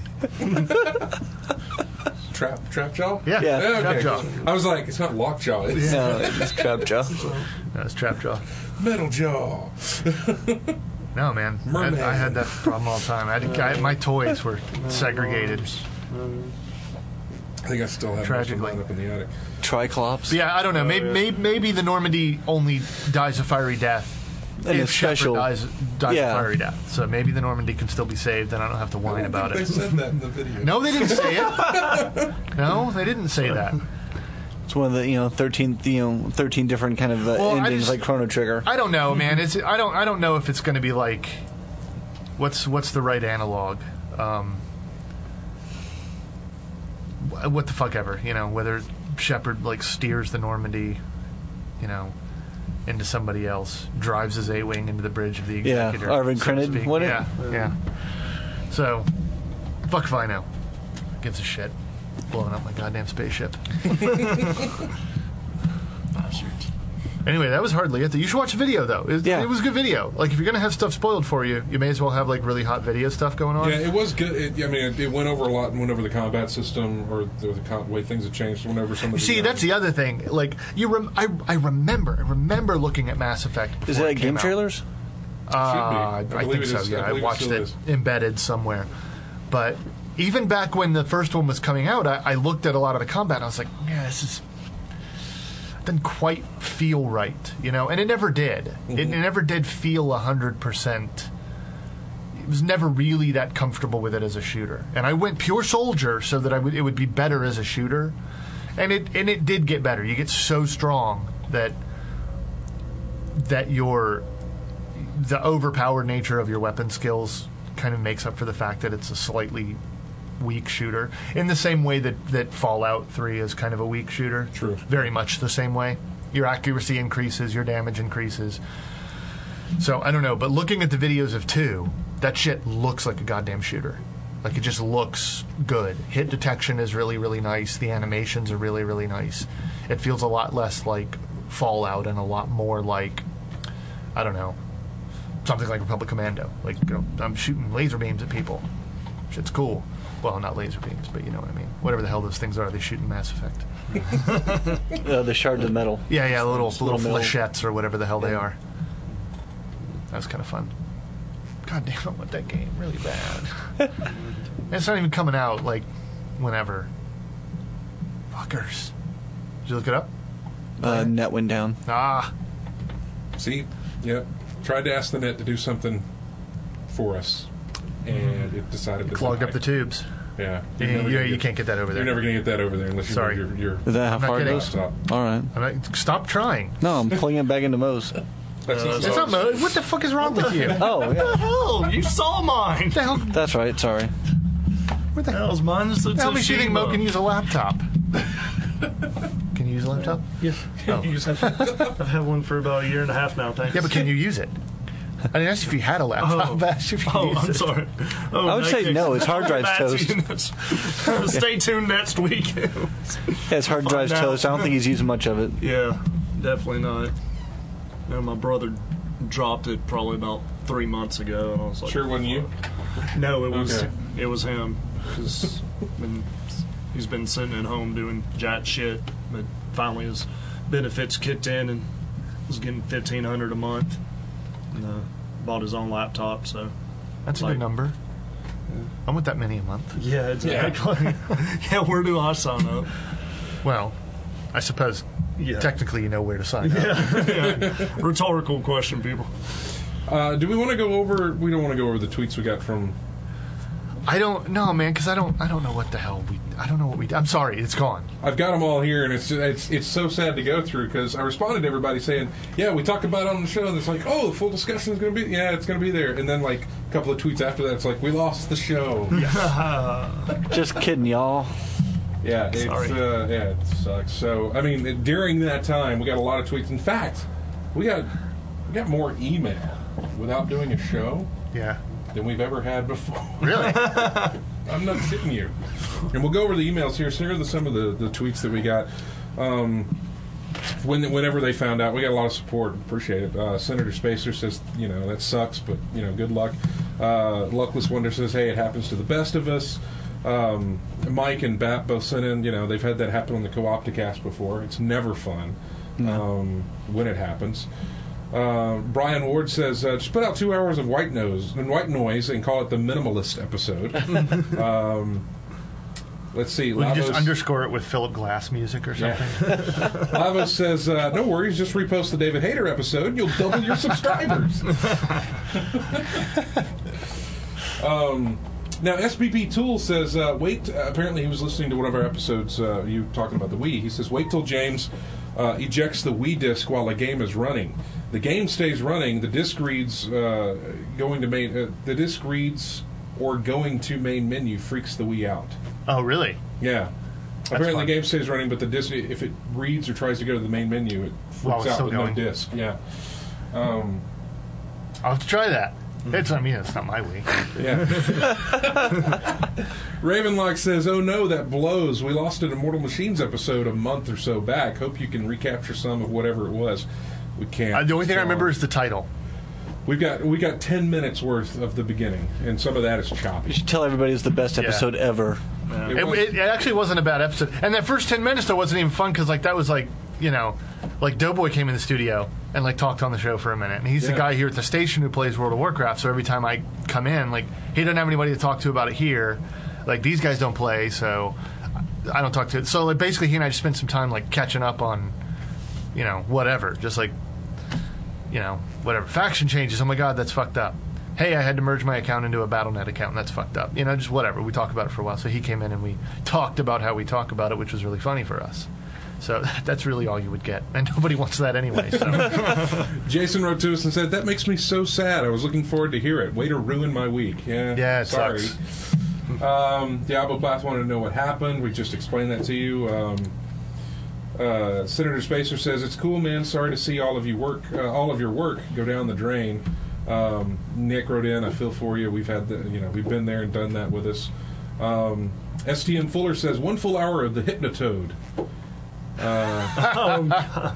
Trap, trap jaw. Yeah, Yeah. Okay. Trapjaw. I was like, it's not lockjaw. It's No, it's trap jaw. That's Trapjaw. metal jaw. No, man. I, Merman. I had that problem all the time. I had to, I, my toys were segregated. I think I still have most of Tragically. mine up in the attic. Triclops. But yeah, I don't know. Maybe, yeah. maybe, maybe the Normandy only dies a fiery death. And if it's special. Shepard dies, dies Yeah. a fiery death. So maybe the Normandy can still be saved, and I don't have to whine about They it. said that in the video. No, they didn't say it. No, they didn't say that. It's one of the you know thirteen you know thirteen different kind of uh, Well, I endings just- like Chrono Trigger. I don't know, man. It's I don't I don't know if it's going to be like what's what's the right analog. Um, wh- what the fuck ever, you know, whether Shepard like steers the Normandy, you know, into somebody else, drives his A-wing into the bridge of the Yeah, executor. Arvin so to Krennic, speak. wouldn't it? Yeah, yeah. So, fuck if I know. Gives a shit. Blowing up my goddamn spaceship. Anyway, that was hardly it. You should watch the video, though. It, Yeah. it was a good video. Like, if you're going to have stuff spoiled for you, you may as well have, like, really hot video stuff going on. Yeah, it was good. It, I mean, it, it went over a lot and went over the combat system or the, the com- way things have changed. Went over some of the. See, um, that's the other thing. Like, you, rem- I, I remember, I remember looking at Mass Effect. Is before that it came game out. trailers? Uh, I, I believe think it so. is. I Yeah, I, believe it watched still it is. embedded somewhere. But even back when the first one was coming out, I, I looked at a lot of the combat. And I was like, yeah, this is doesn't quite feel right, you know. And it never did. Mm-hmm. It, it never did feel a hundred percent. It was never really that comfortable with it as a shooter. And I went pure soldier so that I would it would be better as a shooter. And it and it did get better. You get so strong that that your the overpowered nature of your weapon skills kind of makes up for the fact that it's a slightly weak shooter. In the same way that, that Fallout three is kind of a weak shooter. True. Very much the same way. Your accuracy increases, your damage increases. So, I don't know, but looking at the videos of two, that shit looks like a goddamn shooter. Like, it just looks good. Hit detection is really, really nice. The animations are really, really nice. It feels a lot less like Fallout and a lot more like, I don't know, something like Republic Commando. Like, you know, I'm shooting laser beams at people. Shit's cool. Well, not laser beams, but you know what I mean. Whatever the hell those things are, they shoot in Mass Effect. Uh, the shards of metal. Yeah, yeah, little little, little mill. flechettes or whatever the hell they Yeah. are. That was kind of fun. God damn, I want that game really bad. And it's not even coming out, like, whenever. Fuckers. Did you look it up? Uh, net went down. Ah. See, yep. Tried to ask the net to do something for us, and it decided to Clogged die. up the tubes. Yeah, You, You're never you, gonna you get- can't get that over there. You're never going to get that over there unless you Sorry. You're, you're, Is that how I'm not far it kidding. goes? stop. All right. I'm not, stop trying. No, I'm pulling it back into Moe's. That's Uh, It's not Mo. What the fuck is wrong with you? Oh, yeah. Hell, you saw mine. What the hell? That's right. Sorry. What the hell? Hell's mine is the How makes you think Mo can Toshiba. use a laptop? Can you use a laptop? Yes. I've had one for about a year and a half now, thanks. Yeah, but can you use it? I didn't ask if you had a laptop. Oh. I asked if you could Oh, use I'm it. sorry. Oh, I would in say that case- no, his hard drive's That's- Stay tuned next week. Yeah, his hard drive's out. toast. I don't think he's using much of it. Yeah, definitely not. No, my brother dropped it probably about three months ago, and I was like, Sure wasn't you? No, it was Okay. it was him because he's been sitting at home doing jack shit, but finally his benefits kicked in and was getting fifteen hundred a month. And, uh, bought his own laptop, so That's a Like- good number. I want that many a month. yeah, exactly. Yeah, where do I sign up? Well, I suppose Yeah, technically you know where to sign up. yeah. Rhetorical question, people. Uh, do we want to go over? We don't want to go over the tweets we got from. I don't know, man, because I don't. I don't know what the hell we. I don't know what we. I'm sorry, it's gone. I've got them all here, and it's it's it's so sad to go through because I responded to everybody saying, "Yeah, we talked about it on the show." And it's like, "Oh, the full discussion is going to be yeah, it's going to be there." And then like a couple of tweets after that, it's like, "We lost the show." Just kidding, y'all. Yeah, it's Sorry. uh, yeah, it sucks. So I mean, during that time, we got a lot of tweets. In fact, we got we got more email without doing a show Yeah. than we've ever had before. Really? I'm not kidding you. And we'll go over the emails here. So here are the, some of the, the tweets that we got. Um, when whenever they found out, we got a lot of support. Appreciate it. Uh, Senator Spacer says, you know, that sucks, but you know, good luck. Uh, Luckless Wonder says, hey, it happens to the best of us. Um, Mike and Bat both sent in, you know, they've had that happen on the Co-Opticast before. It's never fun um, when it happens. Uh, Brian Ward says, uh, just put out two hours of white nose and white noise and call it the minimalist episode. um, let's see. We can just Lavos- underscore it with Philip Glass music or something. Lavos says, uh, no worries, just repost the David Hayter episode and you'll double your subscribers. um, now, S B P Tool says, uh, wait, uh, apparently he was listening to one of our episodes, uh, you talking about the Wii. He says, wait till James uh, ejects the Wii disc while a game is running. The game stays running, the disc reads uh, going to main, uh, the disc reads or going to main menu freaks the Wii out. Oh, really? Yeah. Apparently fun. the game stays running, but the disc, if it reads or tries to go to the main menu, it While freaks it's out still with going. no disc. Yeah. Um, I'll have to try that. It's I mean, it's not my week. Yeah. Ravenlock says, "Oh no, that blows. We lost an Immortal Machines episode a month or so back. Hope you can recapture some of whatever it was. We can't. Uh, the only thing I So, remember is the title. we've got we got ten minutes worth of the beginning, and some of that is You choppy. should tell everybody it's the best Yeah. episode ever. It It, was- it, it actually wasn't a bad episode, and that first ten minutes though wasn't even fun because like that was like you know, like Doughboy came in the studio and like talked on the show for a minute, and he's the Yeah. guy here at the station who plays World of Warcraft. So every time I come in, like he doesn't have anybody to talk to about it here. Like these guys don't play, so I don't talk to it. So like basically, he and I just spent some time like catching up on, you know, whatever, just like, you know, whatever faction changes. Oh my god, that's fucked up. Hey, I had to merge my account into a Battle dot net account, and that's fucked up. You know, just whatever. We talked about it for a while. So he came in and we talked about how we talk about it, which was really funny for us. So that's really all you would get, and nobody wants that anyway. So Jason wrote to us and said, "That makes me so sad. I was looking forward to hear it. Way to ruin my week." Yeah, Yeah, it sorry. sucks. Um, Diablo Path wanted to know what happened. We just explained that to you. Um, uh, Senator Spacer says, "It's cool, man. Sorry to see all of you work, uh, all of your work go down the drain." Um, Nick wrote in, "I feel for you. We've had, the, you know, we've been there and done that with us." Um, S T M Fuller says, "One full hour of the Hypnotoad." Uh,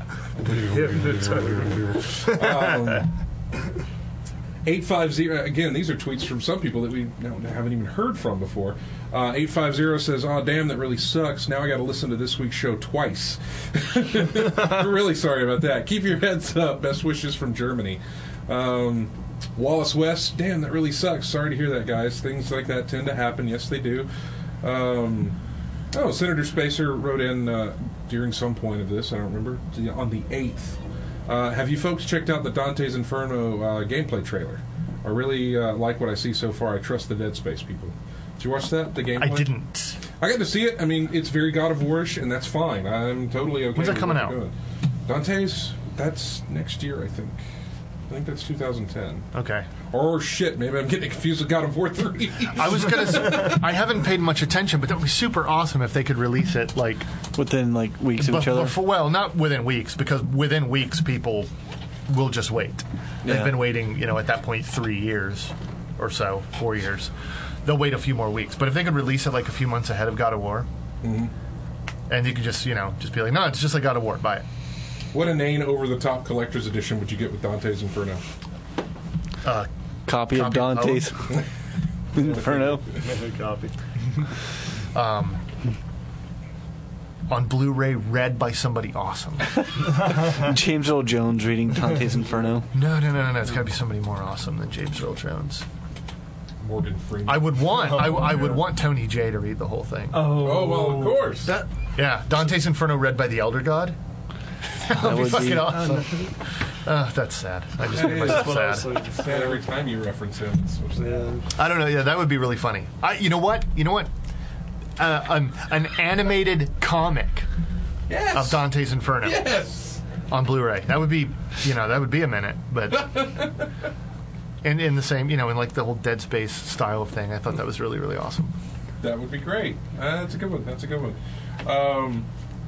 um, eight five zero, again, these are tweets from some people that we you know, haven't even heard from before. Uh, eight five zero says, "Oh, damn, that really sucks. Now I got to listen to this week's show twice." We're really sorry about that. Keep your heads up. Best wishes from Germany. Um, Wallace West, "Damn, that really sucks. Sorry to hear that, guys. Things like that tend to happen." Yes, they do. Um, oh, Senator Spacer wrote in uh, during some point of this, I don't remember, on the eighth. Uh, have you folks checked out the Dante's Inferno uh, gameplay trailer? I really uh, like what I see so far. I trust the Dead Space people. Did you watch that, the gameplay? I didn't. I got to see it. I mean, it's very God of War-ish, and that's fine. I'm totally okay When's that with coming what out? they're doing. Dante's, that's next year, I think. I think that's two thousand ten. Okay. Or shit, maybe I'm getting confused with God of War three. I was gonna. Say, I haven't paid much attention, but that would be super awesome if they could release it like Within like weeks of But each other. before, well, not within weeks, because within weeks people will just wait. They've Yeah. been waiting, you know, at that point three years or so, four years. They'll wait a few more weeks. But if they could release it like a few months ahead of God of War, and you could just, you know, just be like, no, it's just like God of War, buy it. What inane over-the-top collector's edition would you get with Dante's Inferno? Uh, Copy of Copy of Dante's Inferno. Copy. on Blu-ray, read by somebody awesome. James Earl Jones reading Dante's Inferno. No, no, no, no, no. It's got to be somebody more awesome than James Earl Jones. Morgan Freeman. I would want, I, I would want Tony Jay to read the whole thing. Oh, well, of course. That, yeah, Dante's Inferno read by the Elder God. That would be would fucking be- awesome. Uh, that's sad. I just made myself sad. Sad every time you reference him. It's so sad. I don't know. Yeah, that would be really funny. I, you know what? You know what? Uh, an, an animated comic Yes. of Dante's Inferno Yes. on Blu-ray. That would be, you know, that would be a minute, but in in the same, you know, in like the whole Dead Space style of thing. I thought that was really, really awesome. That would be great. Uh, that's a good one. That's a good one. Um,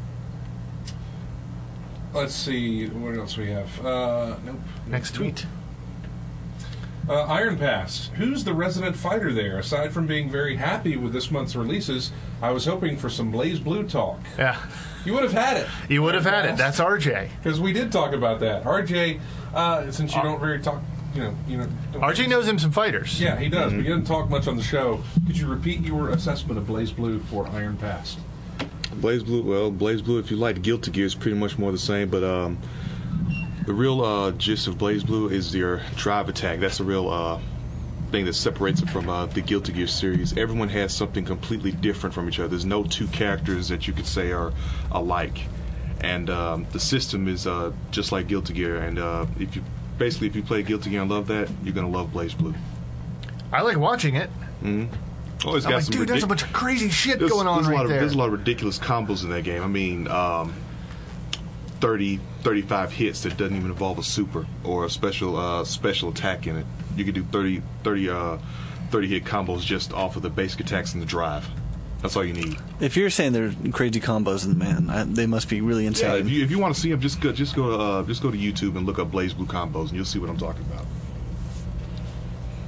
let's see. What else we have? Uh, nope. Next tweet. Uh, Iron Pass. Who's the resident fighter there? Aside from being very happy with this month's releases, I was hoping for some Blaze Blue talk. Yeah, You would have had it. you would have had it. That's R J. Because we did talk about that. R J, uh, since you don't very talk, you know, you know. don't- R J knows him some fighters. Yeah, he does, but he doesn't talk much on the show. Could you repeat your assessment of Blaze Blue for Iron Pass? Blaze Blue, well, Blaze Blue, if you like Guilty Gear, is pretty much more the same, but um, the real uh, gist of Blaze Blue is your drive attack. That's the real uh, thing that separates it from uh, the Guilty Gear series. Everyone has something completely different from each other. There's no two characters that you could say are alike. And um, the system is uh, just like Guilty Gear, and uh, if you basically if you play Guilty Gear and love that, you're going to love Blaze Blue. I like watching it. Oh, it's I'm got like, some dude, there's a ridic- bunch of crazy shit There's, going on there's a lot right of, there. There's a lot of ridiculous combos in that game. I mean, um, thirty, thirty-five hits that doesn't even involve a super or a special uh, special attack in it. You could do thirty, thirty, uh, thirty hit combos just off of the basic attacks and the drive. That's all you need. If you're saying they're crazy combos, then man, I, they must be really Yeah, insane. if you if you want to see them, just go just go to uh, just go to YouTube and look up Blaze Blue combos, and you'll see what I'm talking about.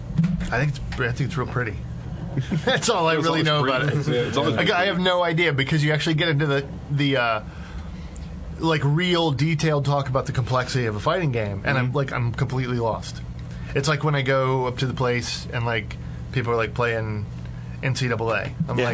I think it's, I think it's real pretty. That's all I It's really always know pretty. about it. Yeah, it's always Like, I have no idea because you actually get into the the uh, like real detailed talk about the complexity of a fighting game, and I'm like I'm completely lost. It's like when I go up to the place and like people are like playing N C double A. I'm Yeah. like,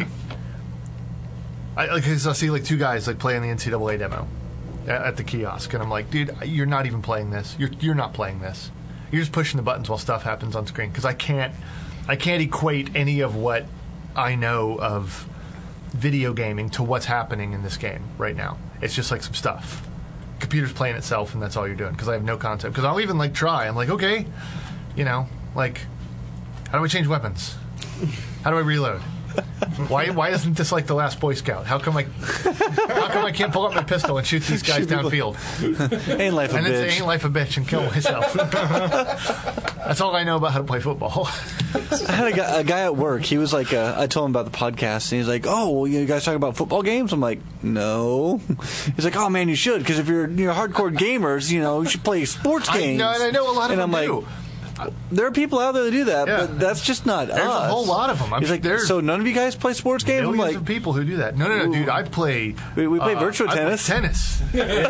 I like 'cause I see like two guys like playing the N C double A demo at, at the kiosk, and I'm like, dude, you're not even playing this. You're you're not playing this. You're just pushing the buttons while stuff happens on screen because I can't I can't equate any of what I know of video gaming to what's happening in this game right now. It's just like some stuff. Computer's playing itself, and that's all you're doing. Because I have no concept. Because I'll even like try. I'm like, okay, you know, like, how do I change weapons? How do I reload? Why why isn't this like the last Boy Scout? How come I how come I can't pull up my pistol and shoot these guys Shoot people. downfield? Ain't life a And it's bitch. ain't life a bitch and kill myself. That's all I know about how to play football. I had a guy, a guy at work. He was like, uh, I told him about the podcast, and he's like, "Oh, well, you guys talk about football games?" I'm like, "No." He's like, "Oh man, you should, because if you're you're hardcore gamers, you know, you should play sports I games." know, and I know a lot of and them I'm do. like, there are people out there that do that, Yeah. but that's just not There's us. a whole lot of them. I'm He's like, there's so none of you guys play sports games? I'm millions like, of people who do that. No, no, no, dude. I play. We- we play uh, virtual I play tennis. tennis.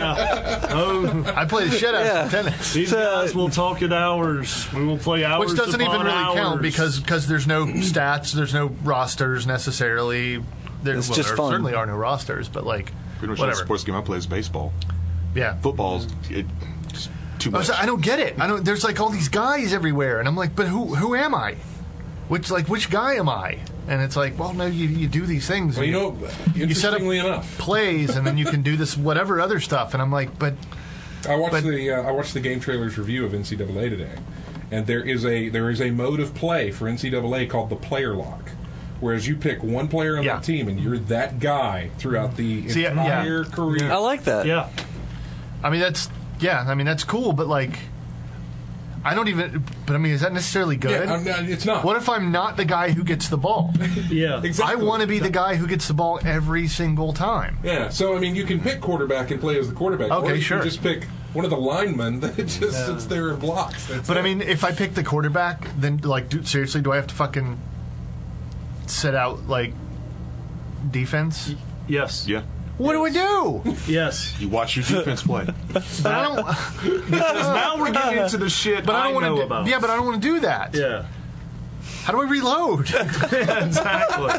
Oh, I play the shit out Yeah. of tennis. these So- guys will talk at hours. We will play hours. Which doesn't even upon really hours. count because because there's no stats, there's no rosters necessarily. There, It's well, just there fun. certainly are no rosters, but like Pretty much the whatever. sports game I play is baseball. Yeah. Football's it, just too I, much. was, I don't get it. I don't. There's like all these guys everywhere, and I'm like, but who who am I? Which like which guy am I? And it's like, well, no, you you do these things. Well, and you know, you set up interestingly enough, plays, and then you can do this whatever other stuff, and I'm like, but I watched But- the uh, I watched the Game Trailers review of N C double A today, and there is a there is a mode of play for N C double A called the player lock, whereas you pick one player on Yeah. that team and you're that guy throughout the See, yeah. entire career. I like that. Yeah. I mean that's yeah, I mean that's cool, but like, I don't even. But I mean, is that necessarily good? Yeah, I'm not- it's not. What if I'm not the guy who gets the ball? Yeah. Exactly. I want to be the guy who gets the ball every single time. Yeah, so I mean, you can pick quarterback and play as the quarterback. Okay, or you sure. Can just pick one of the linemen that just sits there and blocks. That's But it. I mean, if I pick the quarterback, then like, dude, seriously, do I have to fucking set out like defense? Yes. yeah. What do I do? Yes. You watch your defense play. But I don't. Because now we're getting into the shit But I I, don't want know to. about. Yeah, but I don't want to do that. Yeah. How do I reload? Exactly.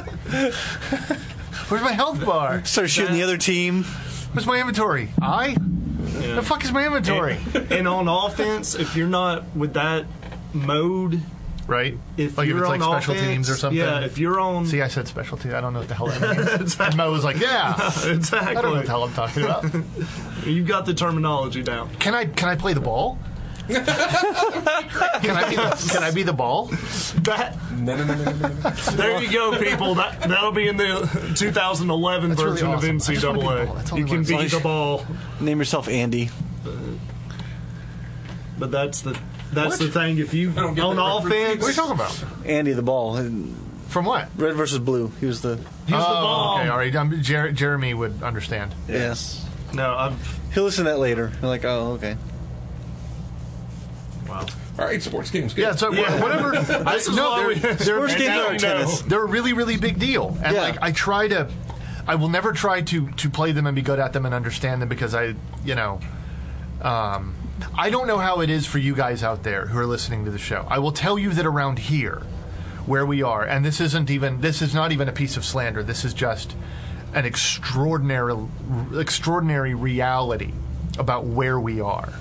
Where's my health bar? Start shooting the other team. Where's my inventory? I. Yeah. The fuck is my inventory? And on offense, if you're not with that mode, Right. if like if you're it's like on special offense, teams or something. yeah, if you're on, See, I said special teams. I don't know what the hell that means. And Mo was like, "Yeah." I don't know exactly, what the hell I'm talking about. you got the terminology down. Can I can I play the ball? can I be the, can I be the ball? That no, no, no, no, no, no. there you go, people. That that'll be in the two thousand eleven That's really version awesome. of N C I just wanna double be the ball. That's A. all You I can want. be Like- the ball, Name yourself Andy. but that's the that's What? the thing. If you I don't get on that reference. offense, What are you talking about? Andy the ball. From what? Red versus blue. He was the. he's oh, the ball. okay, all right. Um, Jer- Jeremy would understand. Yes. No, I've He'll listen to that later. You're like, oh, okay. wow. All right, sports games. Good. Yeah, so Yeah. whatever. I, This is no, why they're, we- they're, Sports And games now are we tennis. know. they're a really, really big deal. And Yeah. like, I try to, I will never try to to play them and be good at them and understand them because I, you know, um, I don't know how it is for you guys out there who are listening to the show. I will tell you that around here, where we are, and this isn't even, this is not even a piece of slander. This is just an extraordinary, extraordinary reality about where we are.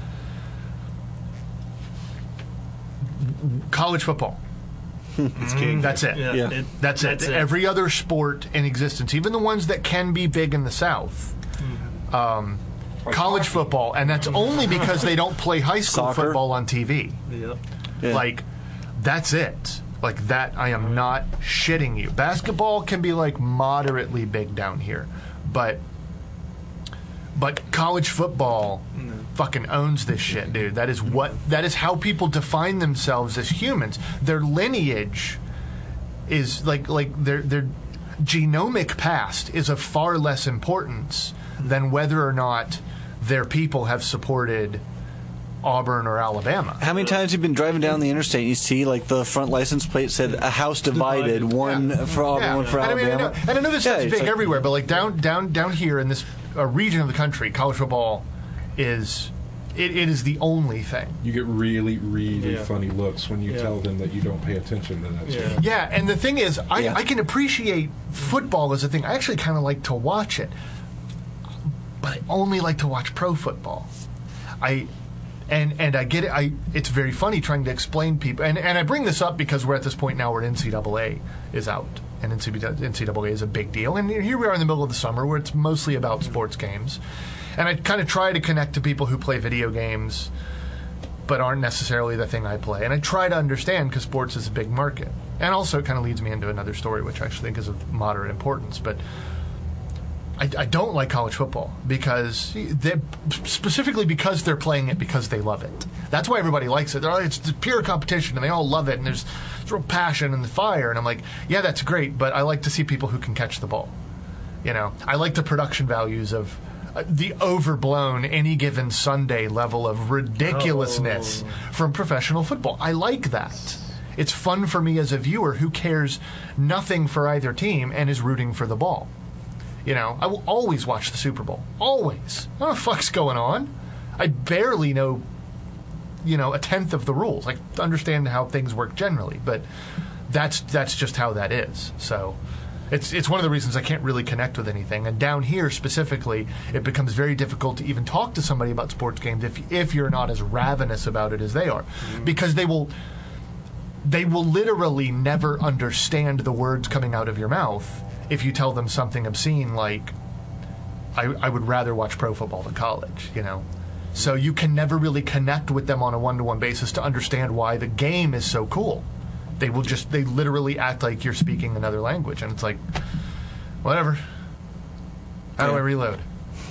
College football. It's king. That's it. Yeah, Yeah. it- That's, it. Every other sport in existence, even the ones that can be big in the South, um, college football, and that's only because they don't play high school Soccer. football on T V. Yep. Yeah. Like, that's it. Like that, I am not shitting you. Basketball can be like moderately big down here, but but college football fucking owns this shit, dude. That is what that is how people define themselves as humans. Their lineage is like like their their genomic past is of far less importance than whether or not their people have supported Auburn or Alabama. How many times have you been driving down the interstate and you see like the front license plate said a house divided, Divided. one Yeah. for Auburn, Yeah. one for and I mean, Alabama? I know, and I know this Yeah, stuff's it's big like- everywhere, but like down down down here in this uh, region of the country, college football is it, it is the only thing. You get really, really Yeah. funny looks when you Yeah. tell them that you don't pay attention to that Yeah. stuff. Yeah, and the thing is, I, Yeah. I can appreciate football as a thing. I actually kind of like to watch it, but I only like to watch pro football. I and and I get it. I it's very funny trying to explain people, and and I bring this up because we're at this point now where N C double A is out, and N C double A is a big deal. And here we are in the middle of the summer where it's mostly about sports games, and I kind of try to connect to people who play video games, but aren't necessarily the thing I play. And I try to understand because sports is a big market. And also it kind of leads me into another story, which I actually think is of moderate importance. But I, I don't like college football because they specifically because they're playing it because they love it. That's why everybody likes it. They're like, it's pure competition, and they all love it, and there's, there's real passion and fire. And I'm like, yeah, that's great, but I like to see people who can catch the ball. You know, I like the production values of uh, the overblown any given Sunday level of ridiculousness Oh. from professional football. I like that. It's fun for me as a viewer who cares nothing for either team and is rooting for the ball. You know, I will always watch the Super Bowl. Always. I don't know what the fuck's going on. I barely know, you know, a tenth of the rules. I understand how things work generally, but that's that's just how that is. So it's it's one of the reasons I can't really connect with anything. And down here specifically, it becomes very difficult to even talk to somebody about sports games if if you're not as ravenous about it as they are, because they will they will literally never understand the words coming out of your mouth if you tell them something obscene like, I, I would rather watch pro football than college, you know? So you can never really connect with them on a one-to-one basis to understand why the game is so cool. They will just, they literally act like you're speaking another language, and it's like, whatever. How do I reload?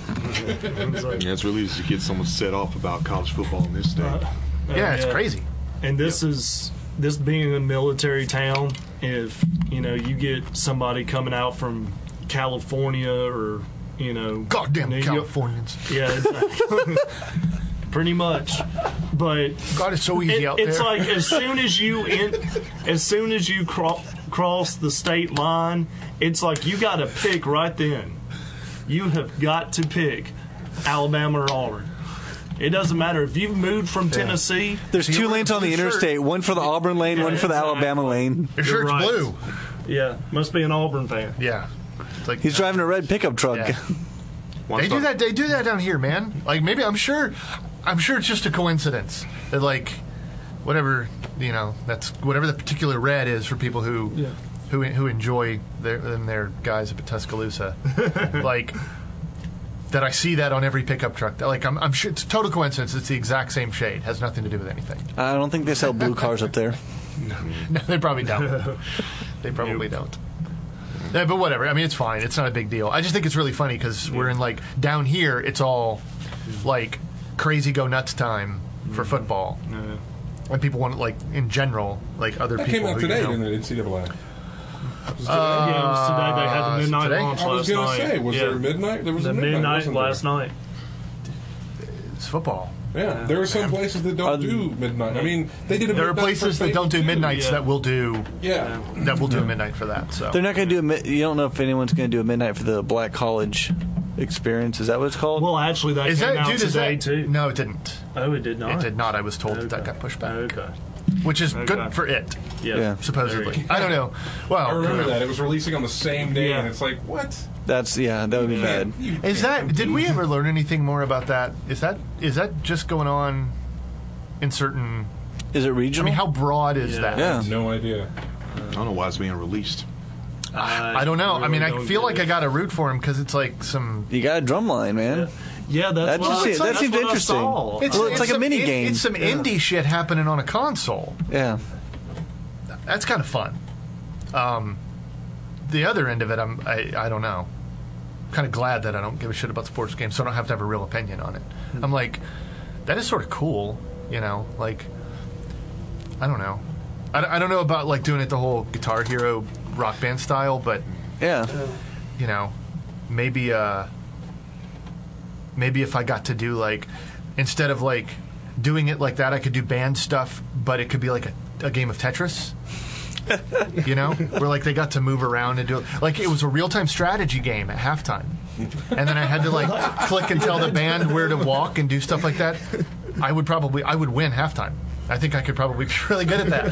It's like, Yeah, it's really easy to get someone set off about college football in this state. uh, Yeah, it's yeah. crazy. And this is this being a military town. If you know you get somebody coming out from California or you know Goddamn New York- Californians. yeah, exactly. Pretty much. But God, it's so easy it, out it's there. like as soon as you in, as soon as you cro- cross the state line, it's like you got to pick right then. You have got to pick Alabama or Auburn. It doesn't matter if you've moved from Tennessee. There's See, two you're- lanes on the you're sure- interstate, one for the Auburn lane, Yeah, one for the exactly. Alabama lane. Your shirt's You're right. blue. Yeah, must be an Auburn fan. Yeah. It's like, He's driving a red pickup truck. Yeah. Once They do the- that. They do that down here, man. Like maybe I'm sure, I'm sure it's just a coincidence that like, whatever you know, that's whatever the particular red is for people who, Yeah. who who enjoy their and their guys up at Tuscaloosa, like that. I see that on every pickup truck. Like I'm, I'm sure it's a total coincidence. It's the exact same shade. Has nothing to do with anything. I don't think they sell blue cars up there. No, they probably don't. They probably don't. Yeah, but whatever. I mean, it's fine. It's not a big deal. I just think it's really funny because we're in like down here. It's all like crazy go nuts time for football, Yeah. and people want like in general, like other That people. came out who, today, you know, didn't it, N C double A? yeah, it was today. They had Uh, the midnight today? launch I was last going night. to say, was yeah. there a midnight? There was the a midnight, midnight wasn't there? last night? It's football. Yeah, there are some places that don't Are- do midnight. I mean, they did a There are midnight places for that don't do Faith, too. midnights yeah. that will do Yeah. that will do a midnight for that. So They're not going to do a. mi- You don't know if anyone's going to do a midnight for the Black College experience. Is that what it's called? Well, actually, that is came that out dude? Is today that too. no? It didn't. Oh, it did not. It did not. I was told that that Okay. got pushed back, Okay. which is Okay. good for it, Yeah. Yeah. supposedly. Very- I don't know. Well, I remember you know. that. It was releasing on the same day, Yeah. and it's like, what? That's yeah. That would be bad. You Is can't that? Did we compete. ever learn anything more about that? Is that is that just going on in certain? Is it I regional? mean, how broad is Yeah. that? Yeah. No idea. I don't know why it's being released. I don't know. I mean, I really feel don't like get I it. got to root for him because it's like some. You got a drum line, man. Yeah, that's That what just I, seems- that that's seems what I interesting. saw. Well, it's like a some mini in- game. It's some indie shit happening on a console. Yeah. That's kind of fun. Um, the other end of it, I'm. I, I don't know. I'm kind of glad that I don't give a shit about sports games, so I don't have to have a real opinion on it. I'm like, that is sort of cool, you know. Like, I don't know. I, I don't know about like doing it the whole Guitar Hero rock band style, but Yeah. you know, maybe uh, maybe if I got to do like instead of like doing it like that, I could do band stuff, but it could be like a, a game of Tetris. You know, where like they got to move around and do it. Like it was a real-time strategy game at halftime, and then I had to like click and tell the band where to walk and do stuff like that. I would probably I would win halftime. I think I could probably be really good at that.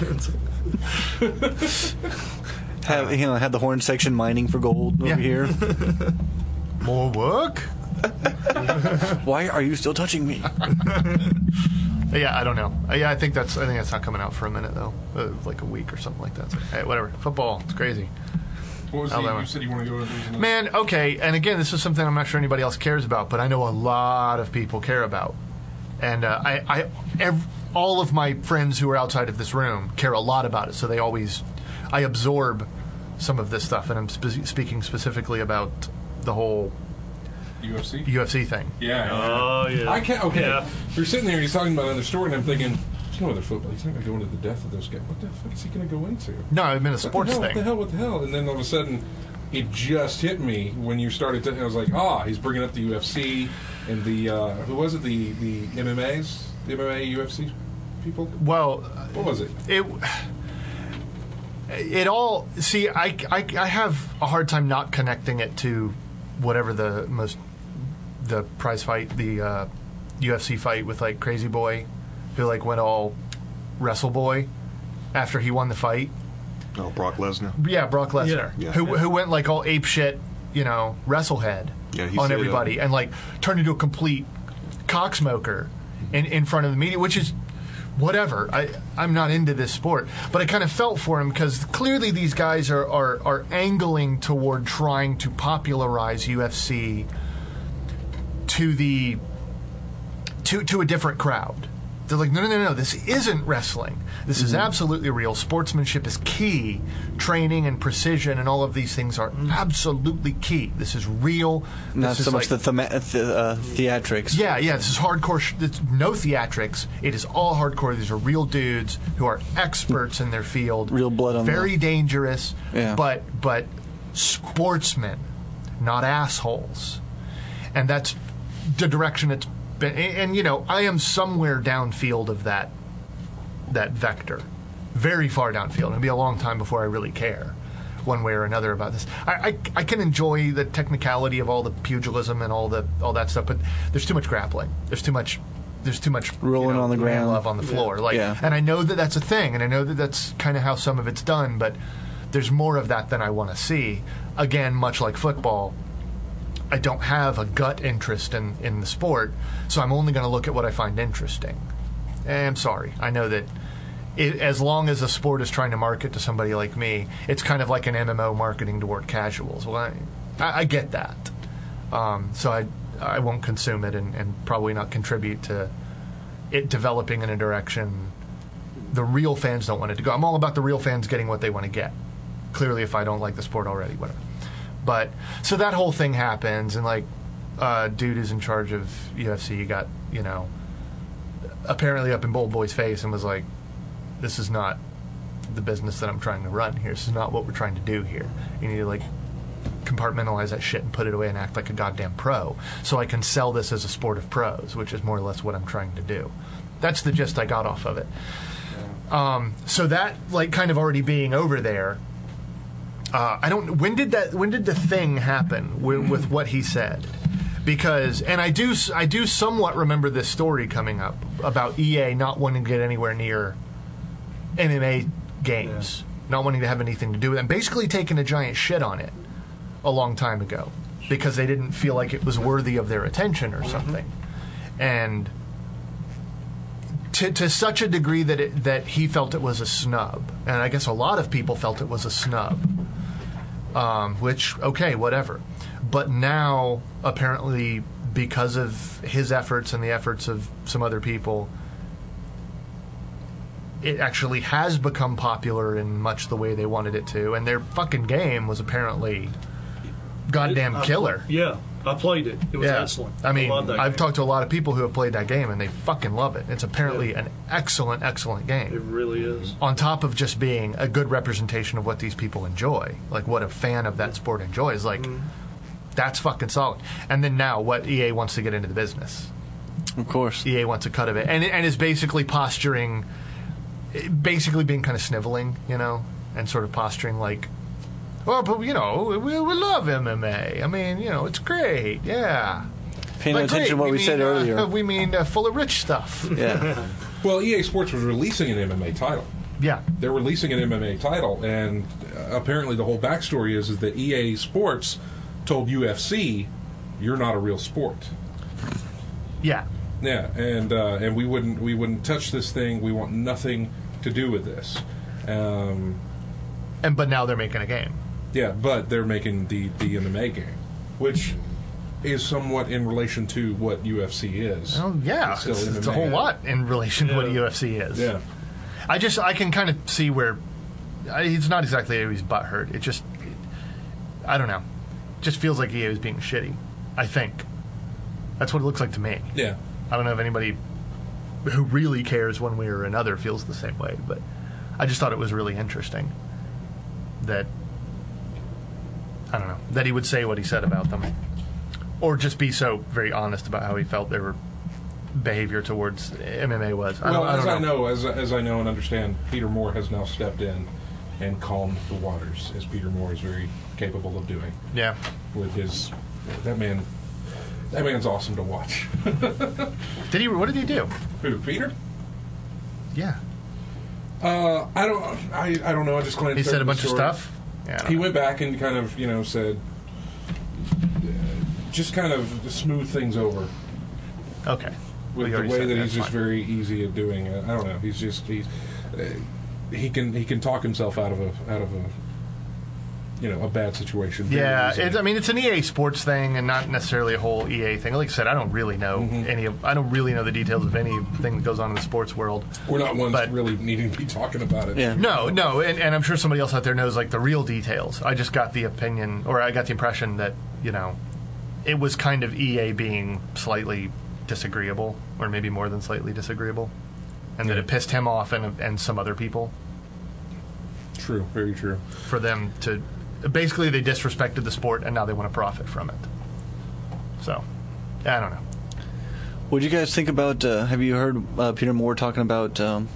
Have you know have the horn section mining for gold over Yeah. here? More work? Why are you still touching me? Yeah, I don't know. Uh, Yeah, I think that's I think that's not coming out for a minute though, uh, like a week or something like that. It's like, hey, whatever. Football, it's crazy. What was the, Alabama. you said you want to go into another- Man, okay, and again, this is something I'm not sure anybody else cares about, but I know a lot of people care about, and uh, I, I ev- all of my friends who are outside of this room care a lot about it. So they always, I absorb some of this stuff, and I'm spe- speaking specifically about the whole U F C? U F C thing. Yeah. Oh, yeah. I can't. Okay. Yeah. You're sitting there. He's talking about another story, and I'm thinking, there's no other football. He's not going to go into the death of those guys. What the fuck is he going to go into? No, I mean a sports what the hell, thing. What the hell? What the hell? And then all of a sudden, it just hit me when you started. To, I was like, ah, he's bringing up the U F C and the uh, who was it? The the M M As, the M M A U F C people. Well, What was it? it it all see I, I, I have a hard time not connecting it to whatever the most the prize fight, the uh, U F C fight with like Crazy Boy, who like went all Wrestle Boy after he won the fight. Oh, Brock Lesnar. Yeah, Brock Lesnar, Yeah. who who went like all ape shit, you know, wrestlehead Yeah, he on said, everybody, uh, and like turned into a complete cocksmoker in in front of the media, which is whatever. I I'm not into this sport, but I kind of felt for him because clearly these guys are, are are angling toward trying to popularize U F C to the to to a different crowd. They're like, no, no, no, no, this isn't wrestling. This is absolutely real. Sportsmanship is key. Training and precision and all of these things are absolutely key. This is real. Not This is so much like- the thema- the uh, theatrics. yeah, yeah, this is hardcore. Sh- it's no theatrics. It is all hardcore. These are real dudes who are experts in their field. Real blood on Very the- dangerous, Yeah. but but sportsmen, not assholes. And that's the direction it's been. And, and, you know, I am somewhere downfield of that that vector, very far downfield. It'll be a long time before I really care, one way or another, about this. I, I, I can enjoy the technicality of all the pugilism and all the all that stuff, but there's too much grappling. There's too much. There's too much Rolling you know, on the man ground. love on the floor. Like, Yeah. and I know that that's a thing, and I know that that's kind of how some of it's done. But there's more of that than I want to see. Again, much like football, I don't have a gut interest in, in the sport, so I'm only going to look at what I find interesting. And I'm sorry. I know that it, as long as a sport is trying to market to somebody like me, it's kind of like an M M O marketing toward casuals. Well, I, I, I get that. Um, so I, I won't consume it and, and probably not contribute to it developing in a direction the real fans don't want it to go. I'm all about the real fans getting what they want to get. Clearly, if I don't like the sport already, whatever. But so that whole thing happens, and like, uh, dude is in charge of U F C. Got you know, apparently up in Bold Boy's face and was like, "This is not the business that I'm trying to run here. This is not what we're trying to do here. You need to like compartmentalize that shit and put it away and act like a goddamn pro, so I can sell this as a sport of pros, which is more or less what I'm trying to do." That's the gist I got off of it. Um, so that like kind of already being over there. Uh, I don't. When did that? When did the thing happen with, with what he said? Because, and I do, I do somewhat remember this story coming up about E A not wanting to get anywhere near M M A games, yeah. not wanting to have anything to do with it, and basically taking a giant shit on it a long time ago because they didn't feel like it was worthy of their attention or something, mm-hmm. and to to such a degree that it, that he felt it was a snub, and I guess a lot of people felt it was a snub. Um, which, okay, whatever. But now, apparently, because of his efforts and the efforts of some other people, it actually has become popular in much the way they wanted it to. And their fucking game was apparently goddamn It, I, killer. Yeah, I played it. It was yeah. excellent. I mean, loved that I've game. talked to a lot of people who have played that game, and they fucking love it. It's apparently Yeah. an excellent, excellent game. It really is. On top of just being a good representation of what these people enjoy, like what a fan of that sport enjoys, like mm. that's fucking solid. And then now, what E A wants to get into the business. Of course. E A wants a cut of it, and and is basically posturing, basically being kind of sniveling, you know, and sort of posturing like, well, but you know, we, we love M M A. I mean, you know, it's great, yeah. Paying But attention great, to what we, mean, said uh, earlier. we mean uh, full of rich stuff. Yeah. Well, E A Sports was releasing an M M A title. Yeah. They're releasing an M M A title, and uh, apparently the whole backstory is, is that E A Sports told U F C, "You're not a real sport." Yeah. Yeah, and uh, and we wouldn't we wouldn't touch this thing. We want nothing to do with this. Um, And but now they're making a game. yeah, but they're making the the M M A game, which is somewhat in relation to what U F C is. Oh yeah, It's still it's, it's M M A. a whole lot in relation to what Yeah. U F C is. Yeah. I just I can kind of see where I, it's not exactly he's butthurt. It just I don't know. It just feels like E A was being shitty. I think that's what it looks like to me. Yeah. I don't know if anybody who really cares one way or another feels the same way, but I just thought it was really interesting that I don't know that he would say what he said about them, or just be so very honest about how he felt their behavior towards M M A was. I Well, don't, I as don't I know, as as I know and understand, Peter Moore has now stepped in and calmed the waters, as Peter Moore is very capable of doing Yeah. with his. That man, that man's awesome to watch. Did he? What did he do? Who, Peter? Yeah. Uh, I don't. I, I don't know. I just glanced. He said over a the bunch of story. stuff. Yeah. I don't He know. went back and kind of, you know, said, uh, just kind of smooth things over Okay. Well, with you the already way said that that, he's just fine. very easy at doing it. I don't know. He's just he's uh, he can he can talk himself out of a out of a you know a bad situation. very Yeah, easily. it's, I mean it's an E A Sports thing and not necessarily a whole E A thing. Like I said, I don't really know Mm-hmm. any of. I don't really know the details of anything that goes on in the sports world. We're not ones but- really needing to be talking about it. Yeah. No, no, and, and I'm sure somebody else out there knows like the real details. I just got the opinion, or I got the impression that you know, it was kind of E A being slightly disagreeable, or maybe more than slightly disagreeable, and that Yeah. it pissed him off and and some other people True. Very true. for them to basically they disrespected the sport and now they want to profit from it. So, I don't know. What do you guys think about? Uh, have you heard uh, Peter Moore talking about um,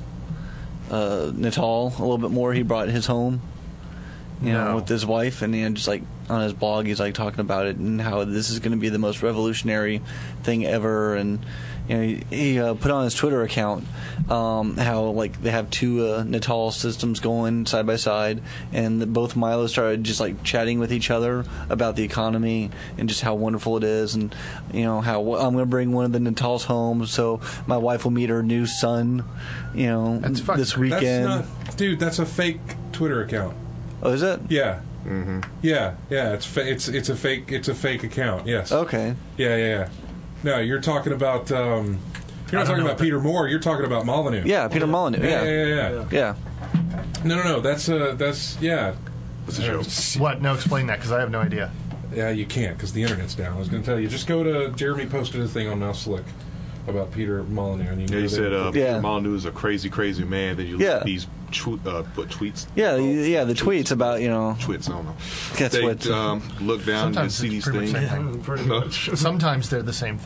uh, Natal a little bit more? He brought his home, you No. know, with his wife, and you know, just like on his blog, he's like talking about it and how this is going to be the most revolutionary thing ever. And you know, he, he uh, put on his Twitter account um, how like they have two uh, Natal systems going side by side, and the, both Milo started just like chatting with each other about the economy and just how wonderful it is, and you know how well, I'm going to bring one of the Natals home so my wife will meet her new son, you know, That's fucking this crazy. weekend. That's not, dude. That's a fake Twitter account. Oh, is it? Yeah. Mm-hmm. Yeah. Yeah. It's fa- it's it's a fake it's a fake account. Yes. Okay. Yeah, yeah, yeah. No, you're talking about. Um, you're I not don't talking know about what that- Peter Moore. You're talking about Molyneux. Yeah, Peter Molyneux. Yeah, Yeah. yeah, yeah. yeah. Yeah. No, no, no. That's uh, that's yeah. What? No, explain that because I have no idea. Yeah, you can't because the internet's down. I was going to tell you. Just go to Jeremy posted a thing on Mouse Slick about Peter Molyneux. And you Yeah, know he that- said uh, Yeah. Peter Molyneux is a crazy, crazy man. Then you look Yeah. at these tw- uh, what, tweets. Yeah, Oh, yeah, the tweets about, you know, tweets. I don't know. That's they what- um, look down and Sometimes see it's these pretty much things. the same thing. Pretty much. Sometimes they're the same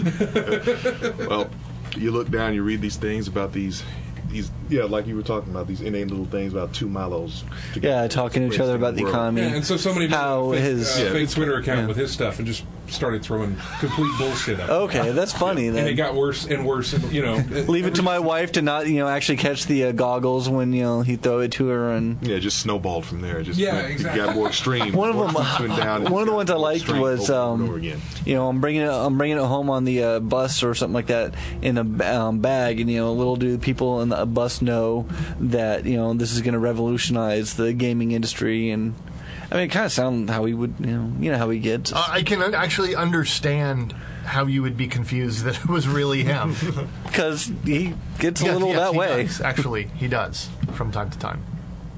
thing. Well, you look down, you read these things about these, these yeah, like you were talking about these inane little things about two Milos. together. yeah, talking to each other about the World. economy. Yeah, and so somebody made how a fake, his uh, Yeah, fake it's- Twitter account yeah. with his stuff and just started throwing complete bullshit up. Okay, that's funny And it then. got worse and worse, and you know. Leave it to my wife to not, you know, actually catch the uh, goggles when, you know, he throw it to her. And Yeah, just snowballed from there. Just Yeah, went- exactly. It got more extreme. One of More them- tweets went down, and one of the got ones I more liked extreme was, over and um, over again. you know, I'm bringing it, I'm bringing it home on the uh, bus or something like that in a ba- um, bag, and you know, little do people in the bus know that, you know, this is going to revolutionize the gaming industry. And I mean, it kind of sounds how he would, you know, you know how he gets. Uh, I can un- actually understand how you would be confused that it was really him. Because he gets a Yes, little yes, that he way. does, actually, he does from time to time.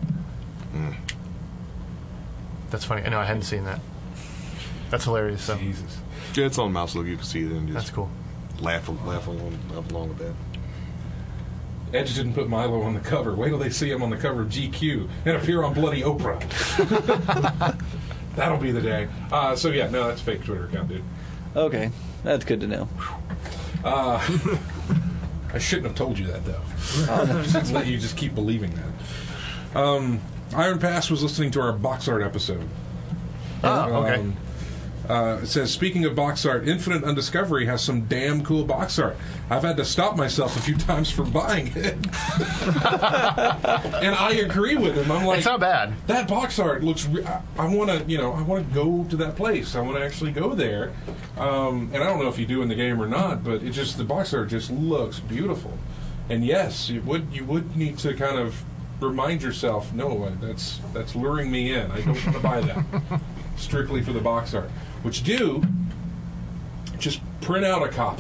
That's funny. I know I hadn't seen that. That's hilarious. So Jesus. Yeah, it's on Mouse Look. You can see it and just that's cool. laugh, laugh along, laugh along with that. Edge didn't put Milo on the cover. Wait till they see him on the cover of G Q and appear on Bloody Oprah. That'll be the day. Uh, so yeah, no, that's a fake Twitter account, dude. Okay, that's good to know. Uh, I shouldn't have told you that, though. I should let you just keep believing that. Um, Iron Pass was listening to our box art episode. Oh, okay. Um, Uh, it says, speaking of box art, Infinite Undiscovery has some damn cool box art. I've had to stop myself a few times from buying it. And I agree with him. I'm like, It's not bad. that box art looks. Re- I, I want to, you know, I want to go to that place. I want to actually go there. Um, and I don't know if you do in the game or not, but it just the box art just looks beautiful. And yes, you would you would need to kind of remind yourself, no, that's that's luring me in. I don't want to buy that strictly for the box art. What you do, just print out a copy,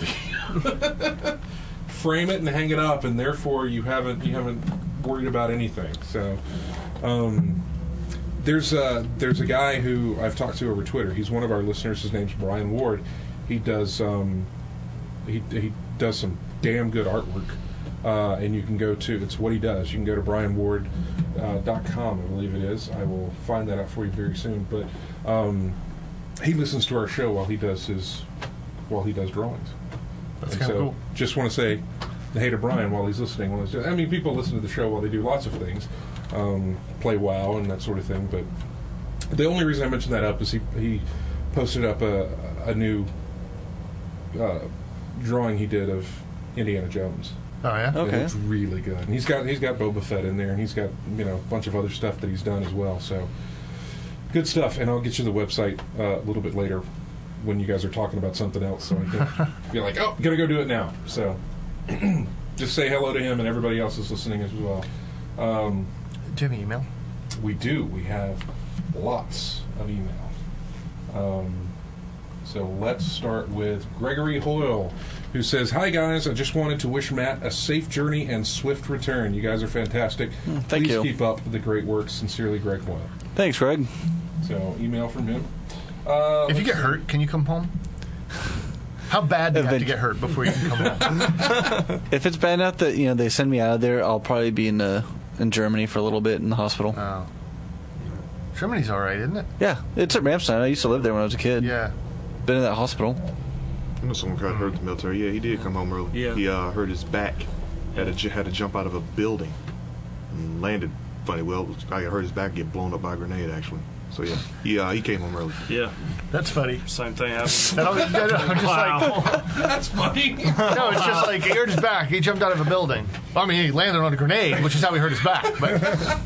frame it, and hang it up, and therefore you haven't you haven't worried about anything. So, um, there's a there's a guy who I've talked to over Twitter. He's one of our listeners. His name's Brian Ward. He does um, he he does some damn good artwork, uh, and you can go to it's what he does. You can go to brian ward dot com, I believe it is. I will find that out for you very soon. But um, he listens to our show while he does his while he does drawings. That's And kind of so cool. just want to say hey to Brian while he's listening. While he's doing, I mean, people listen to the show while they do lots of things, um, play WoW and that sort of thing. But the only reason I mentioned that up is he he posted up a a new uh, drawing he did of Indiana Jones. Oh yeah. Okay. It looks really good. And he's got he's got Boba Fett in there, and he's got you know a bunch of other stuff that he's done as well. So good stuff. And I'll get you the website uh, a little bit later when you guys are talking about something else, so I can be like, oh, gotta go do it now. So just say hello to him and everybody else is listening as well. Um, Do you have an email? we do. We have lots of email. Um, so let's start with Gregory Hoyle, who says, hi guys, I just wanted to wish Matt a safe journey and swift return. You guys are fantastic. thank Please you. keep up the great work. Sincerely, Greg Hoyle. Thanks, Greg. So email from him. Uh, If you get hurt, can you come home? How bad do you have to Event- get hurt before you can come home? If it's bad enough that you know they send me out of there, I'll probably be in uh, in Germany for a little bit in the hospital. Oh. Germany's all right, isn't it? Yeah, it's at Ramstein. I used to live there when I was a kid. Yeah. Been in that hospital. I know someone got hurt in the military. Yeah, he did come home early. Yeah. He uh, hurt his back. Had to j- had to jump out of a building and landed funny. Well, I hurt his back, get blown up by a grenade actually. So yeah, he uh, he came home early. Yeah, That's funny. same thing happened. That always, no, no, I'm just Wow. That's funny. like, no, it's just like he hurt his back. He jumped out of a building. I mean, he landed on a grenade, which is how he hurt his back. But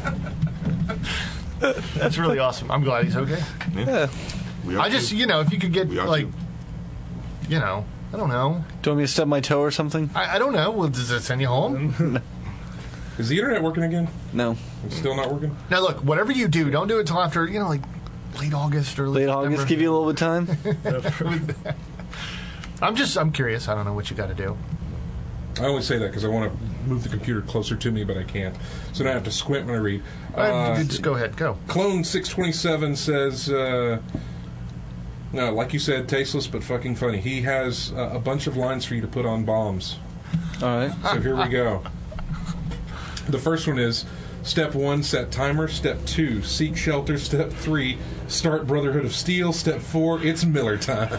that's really awesome. I'm glad he's okay. Yeah. We are I just, too. you know, if you could get We are like, too. you know, I don't know. Do you want me to stub my toe or something? I, I don't know. Well, does it send you home? Is the internet working again? No. It's still not working? Now, look, whatever you do, don't do it till after, you know, like late August or Late August, give you a little bit of time. I'm just, I'm curious. I don't know what you got to do. I only say that because I want to move the computer closer to me, but I can't. So now I have to squint when I read. Uh, Uh, just go ahead, go. Clone six twenty-seven says, uh, no, like you said, tasteless but fucking funny. He has uh, a bunch of lines for you to put on bombs. All right. So here we go. The first one is, step one, set timer. Step two, seek shelter. Step three, start Brotherhood of Steel. Step four, it's Miller time.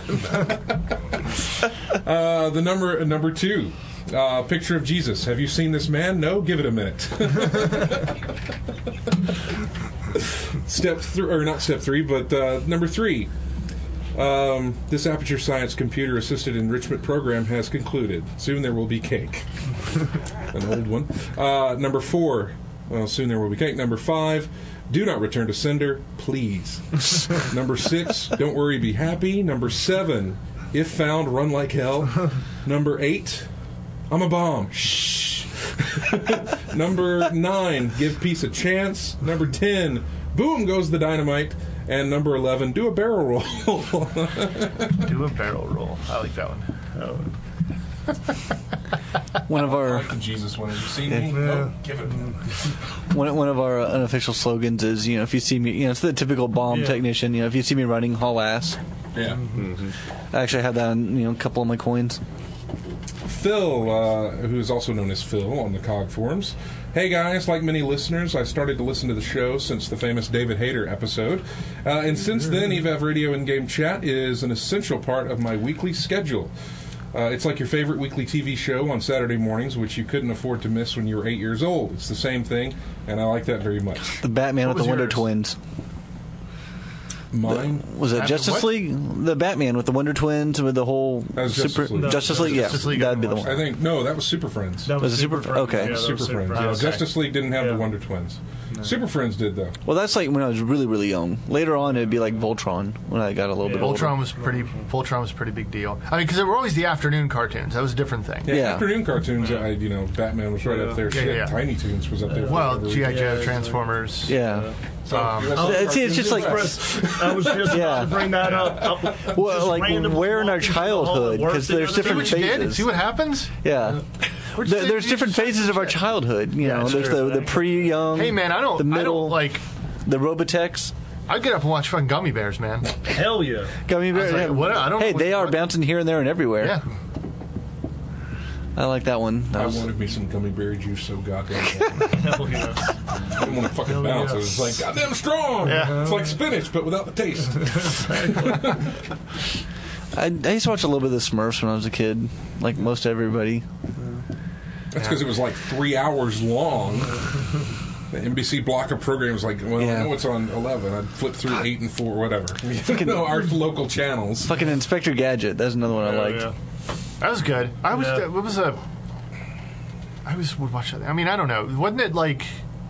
uh, the number number two, uh, picture of Jesus. Have you seen this man? No? Give it a minute. Step three, or not step three, but uh, number three. Um, this Aperture Science computer-assisted enrichment program has concluded. Soon there will be cake. An old one. Uh, number four. Well, soon there will be cake. Number five. Do not return to sender, please. Number six. Don't worry, be happy. Number seven. If found, run like hell. Number eight. I'm a bomb. Shh. Number nine. Give peace a chance. Number ten. Boom goes the dynamite. And number eleven, do a barrel roll. Do a barrel roll. I like that one. One of I our like the Jesus one. Have you seen me? Oh, give it. one, one of our uh, unofficial slogans is, you know, if you see me, you know, it's the typical bomb Yeah. technician. You know, if you see me running, haul ass. Yeah. I actually have that on, you know, a couple of my coins. Phil, uh, who is also known as Phil on the C O G forums. Hey guys, like many listeners, I started to listen to the show since the famous David Hayter episode. Uh, and since then, E V A V Radio in-game chat is an essential part of my weekly schedule. Uh, it's like your favorite weekly T V show on Saturday mornings, which you couldn't afford to miss when you were eight years old. It's the same thing, and I like that very much. The Batman What with the was Wonder yours? Twins. Mine? Was it Batman Justice what? League? The Batman with the Wonder Twins with the whole That was Justice League. super No, Justice that was League. Yeah, Justice League. I that'd be the haven't one. I think, no, that was Super Friends. That Was it Super- Friends. okay. Yeah, that was Super Friends. Friends. Yeah, Okay. Justice League didn't have Yeah. the Wonder Twins. Super Friends did, though. Well, that's like when I was really, really young. Later on, it'd be like Voltron when I got a little Yeah. bit older. Voltron was pretty. Voltron was a pretty big deal. I mean, because they were always the afternoon cartoons. That was a different thing. Yeah, Yeah. afternoon cartoons, I, you know, Batman was right Yeah. up there. Yeah, Shit, yeah, yeah. Tiny Toons was up there. Well, forever. G I. Joe, Yeah, Transformers. Yeah. So, um, that's Oh, what see, it's just cartoons like- are. I was just Yeah. about to bring that up. Up- Well, just like, random where in our walking through the hall at childhood, work 'cause the there's other See different what you day. did? phases. See what happens? Yeah. Where'd There- you- there's you different just- phases of our childhood. You Yeah, know, there's sure. the, the pre-young, Hey man, I don't. the I middle, don't like. the Robotex, I'd get up and watch fucking Gummy Bears, man. Hell yeah. gummy I was bear. like, what? I don't. Hey, know they what, are what- bouncing here and there and everywhere. Yeah. I like that one. That I was- wanted me some gummy berry juice so goddamn bad. Hell yeah. I didn't want to fucking Hell bounce. yeah. It was like goddamn strong. Yeah. It's like spinach, but without the taste. I, I used to watch a little bit of the Smurfs when I was a kid, like most everybody. That's because it was like three hours long. The N B C block of programs, like, well, Yeah. I know it's on eleven. I'd flip through eight and four, whatever. You know, our local channels. Fucking Inspector Gadget. That's another one I Hell liked. yeah. That was good. I was. Yeah. What was a? I was would watch that. I mean, I don't know. Wasn't it like?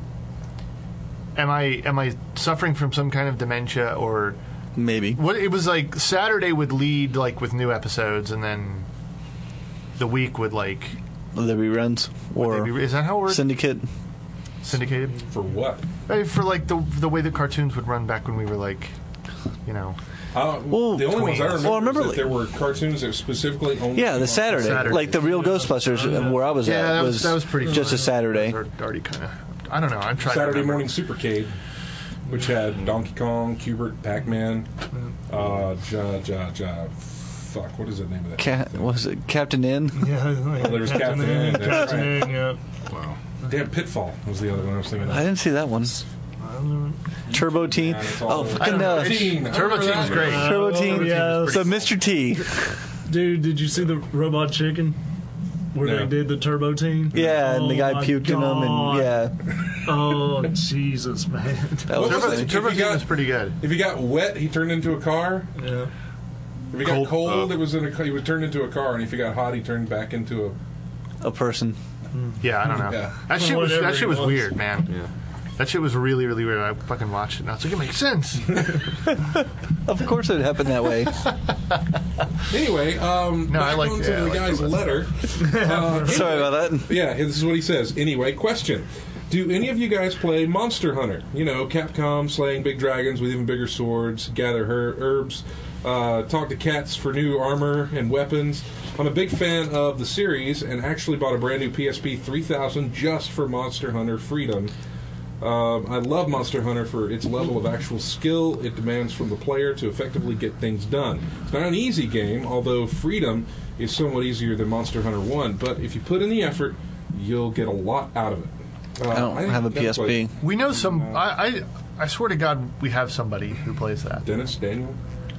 Am I am I suffering from some kind of dementia or Maybe. what? It was like Saturday would lead like with new episodes, and then the week would like. The reruns or Maybe, is that how it works? Syndicate. Syndicated? For what? I mean, for like the the way the cartoons would run back when we were like, you know. Uh, Well, the only ones I remember, well, I remember is that like- there were cartoons that specifically only Yeah, came the on Saturday. Saturday. Like the real Ghostbusters, uh, where I was Yeah, at, that was, was, that was pretty. just fun. a Saturday. Those are already kind of. I don't know. I'm trying. to Saturday remember. Morning Supercade, which had Donkey Kong, Cubert, Pac-Man, uh, ja, ja, ja, fuck, what is the name of that? Cat, was it Captain N? Yeah, there was Captain Captain N, N. that's Captain right. N, yeah. Wow. Damn, Pitfall was the other one I was thinking of. I didn't see that one. Turbo Teen. Yeah, it's all Oh, over. I fucking don't know. uh, Teen. Turbo Teen was great. Turbo Teen. Oh, yeah. So Mister T. Dude, did you see the Robot Chicken? Where No. they did the Turbo Teen? Yeah, and the Oh guy my puked in them, and God. yeah, Oh, Jesus, man. that was What was funny. it? Turbo If you Teen got- was pretty good. If he got wet, he turned into a car. Yeah. If he got Cold. cold, Uh. it was in a, he was turned into a car, and if he got hot, he turned back into a. A person. Yeah, I don't know. Yeah. That shit was Whatever that shit it was was. weird, man. Yeah. That shit was really really weird. I fucking watched it, and I was like, it makes sense. Of course, it happened that way. Anyway, um, No, back I like- onto yeah, I the like guy's the letter. Uh, Sorry anyway, about that. Yeah, this is what he says. Anyway, question. Do any of you guys play Monster Hunter? You know, Capcom slaying big dragons with even bigger swords, gather her- herbs, uh, talk to cats for new armor and weapons. I'm a big fan of the series and actually bought a brand new P S P three thousand just for Monster Hunter Freedom. Um, I love Monster Hunter for its level of actual skill it demands from the player to effectively get things done. It's not an easy game, although Freedom is somewhat easier than Monster Hunter one, but if you put in the effort, you'll get a lot out of it. Uh, I don't think have a that's P S P. what- We know some. I, I I swear to God, we have somebody who plays that. Dennis, Daniel?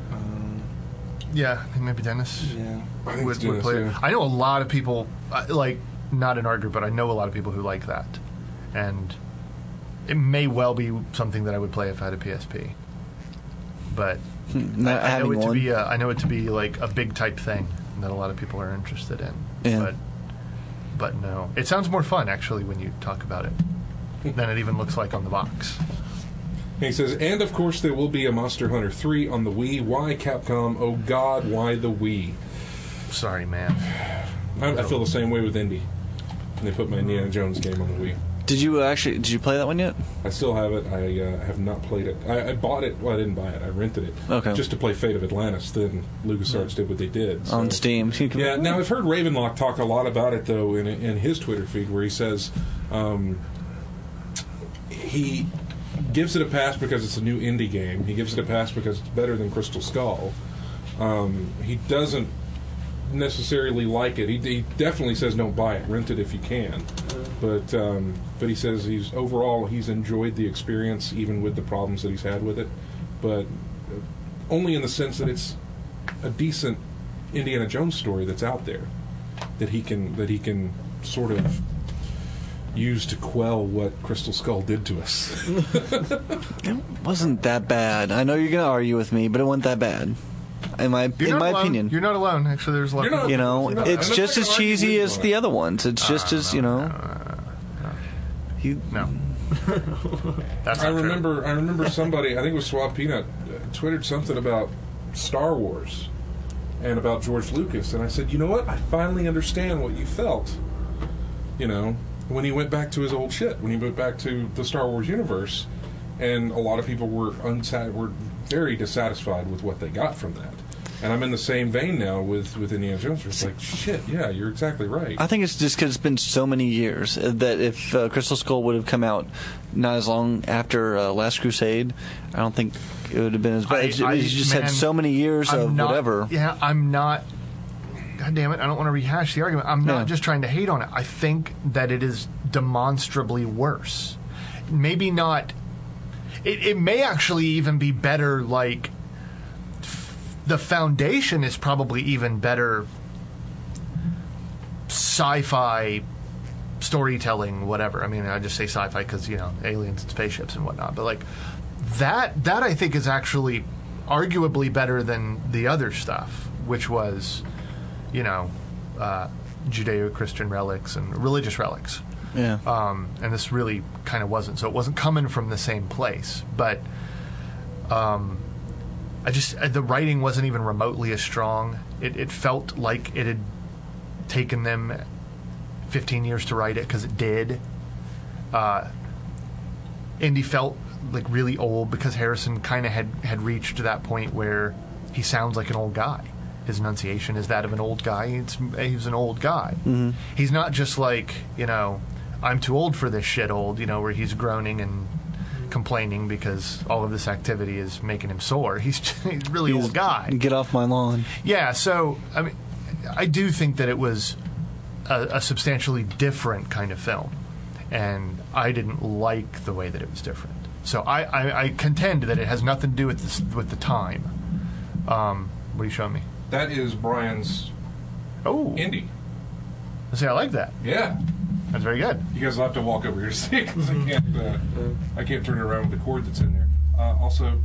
Yeah, I think maybe Dennis Yeah. I think would, it's would Dennis, play it. yeah. I know a lot of people, uh, like not in our group, but I know a lot of people who like that, and it may well be something that I would play if I had a P S P. But Not I know having it to one. be a, I know it to be like a big type thing that a lot of people are interested in. Yeah. But but no, it sounds more fun actually when you talk about it than it even looks like on the box. He says, and of course there will be a Monster Hunter three on the Wii. Why Capcom? Oh God, why the Wii? Sorry, man. I, I feel the same way with Indy. And they put my Indiana Jones game on the Wii. Did you actually? Did you play that one yet? I still have it. I uh, have not played it. I, I bought it. Well, I didn't buy it. I rented it. Okay. Just to play Fate of Atlantis. Then LucasArts did what they did. so- On Steam. Yeah. Now I've heard Ravenlock talk a lot about it though in in his Twitter feed, where he says um, he gives it a pass because it's a new indie game. He gives it a pass because it's better than Crystal Skull. Um, he doesn't necessarily like it. He, he definitely says don't buy it. Rent it if you can. But um, but he says he's overall he's enjoyed the experience even with the problems that he's had with it. But only in the sense that it's a decent Indiana Jones story that's out there that he can that he can sort of use to quell what Crystal Skull did to us. It wasn't that bad. I know you're going to argue with me, but it wasn't that bad. In my You're in not my alone. opinion. You're not alone. Actually, there's a lot You're of not- people. You know, You're not- it's I'm just not as gonna argue cheesy with you as on the it. other ones. It's just as, you know... You, No. That's I not true. remember I remember somebody, I think it was Swab Peanut, uh, twittered something about Star Wars and about George Lucas, and I said, you know what? I finally understand what you felt. You know, when he went back to his old shit, when he went back to the Star Wars universe, and a lot of people were unsat- were very dissatisfied with what they got from that. And I'm in the same vein now with, with Indiana Jones. It's like, shit, yeah, you're exactly right. I think it's just because it's been so many years that if uh, Crystal Skull would have come out not as long after uh, Last Crusade, I don't think it would have been as bad. I- It's- I- you just man, had so many years I'm of not- whatever. Yeah, I'm not. God damn it! I don't want to rehash the argument. I'm not Yeah. just trying to hate on it. I think that it is demonstrably worse. Maybe not. It, it may actually even be better. Like f- the foundation is probably even better. Sci-fi storytelling, whatever. I mean, I just say sci-fi because you know aliens and spaceships and whatnot. But like that, that I think is actually arguably better than the other stuff, which was, you know, uh, Judeo-Christian relics and religious relics. Yeah. Um, and this really kind of wasn't. So it wasn't coming from the same place. But um, I just, uh, the writing wasn't even remotely as strong. It, it felt like it had taken them fifteen years to write it, because it did. Uh, Indy felt like really old because Harrison kind of had, had reached that point where he sounds like an old guy. His enunciation is that of an old guy. It's, he's an old guy. Mm-hmm. He's not just like, you know, I'm too old for this shit old, you know, where he's groaning and complaining because all of this activity is making him sore. He's, he's a really He's- old guy. Get off my lawn. Yeah, so, I mean, I do think that it was a, a substantially different kind of film. And I didn't like the way that it was different. So I, I, I contend that it has nothing to do with this, with the time. Um, what are you showing me? That is Brian's Oh, Indy. see, I like that. Yeah. That's very good. You guys will have to walk over here to see it because I can't. Uh, I can't turn it around with the cord that's in there. Uh, also,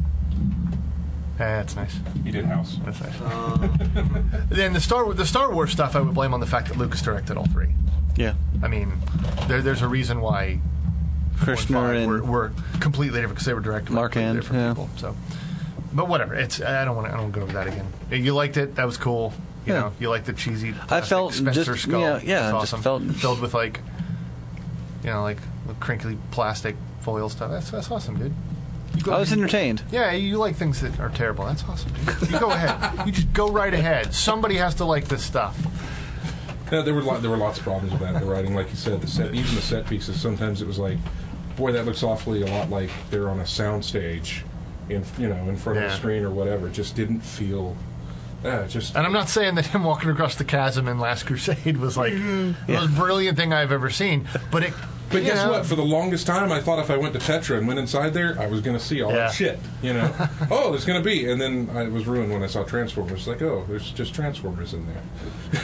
Yeah, that's nice. he did House. That's nice. Then the Star the Star Wars stuff, I would blame on the fact that Lucas directed all three. Yeah. I mean, there, there's a reason why four and Krishna five and were, were completely different because they were directed by Mark completely Hand, different yeah. people. So, but whatever. It's I don't want to. I don't wanna go over that again. You liked it. That was cool. You Yeah. know, you liked the cheesy. I plastic felt Spencer just- skull. yeah, yeah, That's just awesome. felt- filled with like, you know, like crinkly plastic foil stuff. That's that's awesome, dude. You go- I was entertained. Yeah, you like things that are terrible. That's awesome, dude. You go ahead. You just go right ahead. Somebody has to like this stuff. No, there were lo- there were lots of problems with that. The writing, like you said, the set, even the set pieces. Sometimes it was like, boy, that looks awfully a lot like they're on a sound stage, in you know, in front of Yeah. the screen or whatever. It just didn't feel. Yeah, it just. And I'm not saying that him walking across the chasm in Last Crusade was like the most brilliant thing I've ever seen. But it. But you guess know, what? For the longest time, I thought if I went to Tetra and went inside there, I was going to see all Yeah. that shit. You know, oh, there's going to be, and then I was ruined when I saw Transformers. Like, oh, there's just Transformers in there.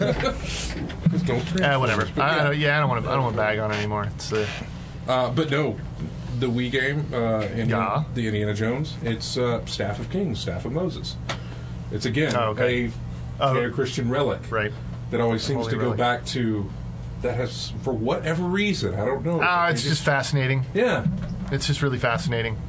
Just don't Transformers. Eh, whatever. But I, yeah. I, yeah, I don't want to. I don't want to bag on it anymore. It's uh, Uh, but no, the Wii game, uh, in Yeah. the Indiana Jones, it's uh, Staff of Kings, Staff of Moses. It's again Oh, okay. a Oh. Judeo-Christian relic right. that always seems Holy to go relic. back to. That has, for whatever reason, I don't know. Ah, It it's just fascinating. yeah. It's just really fascinating.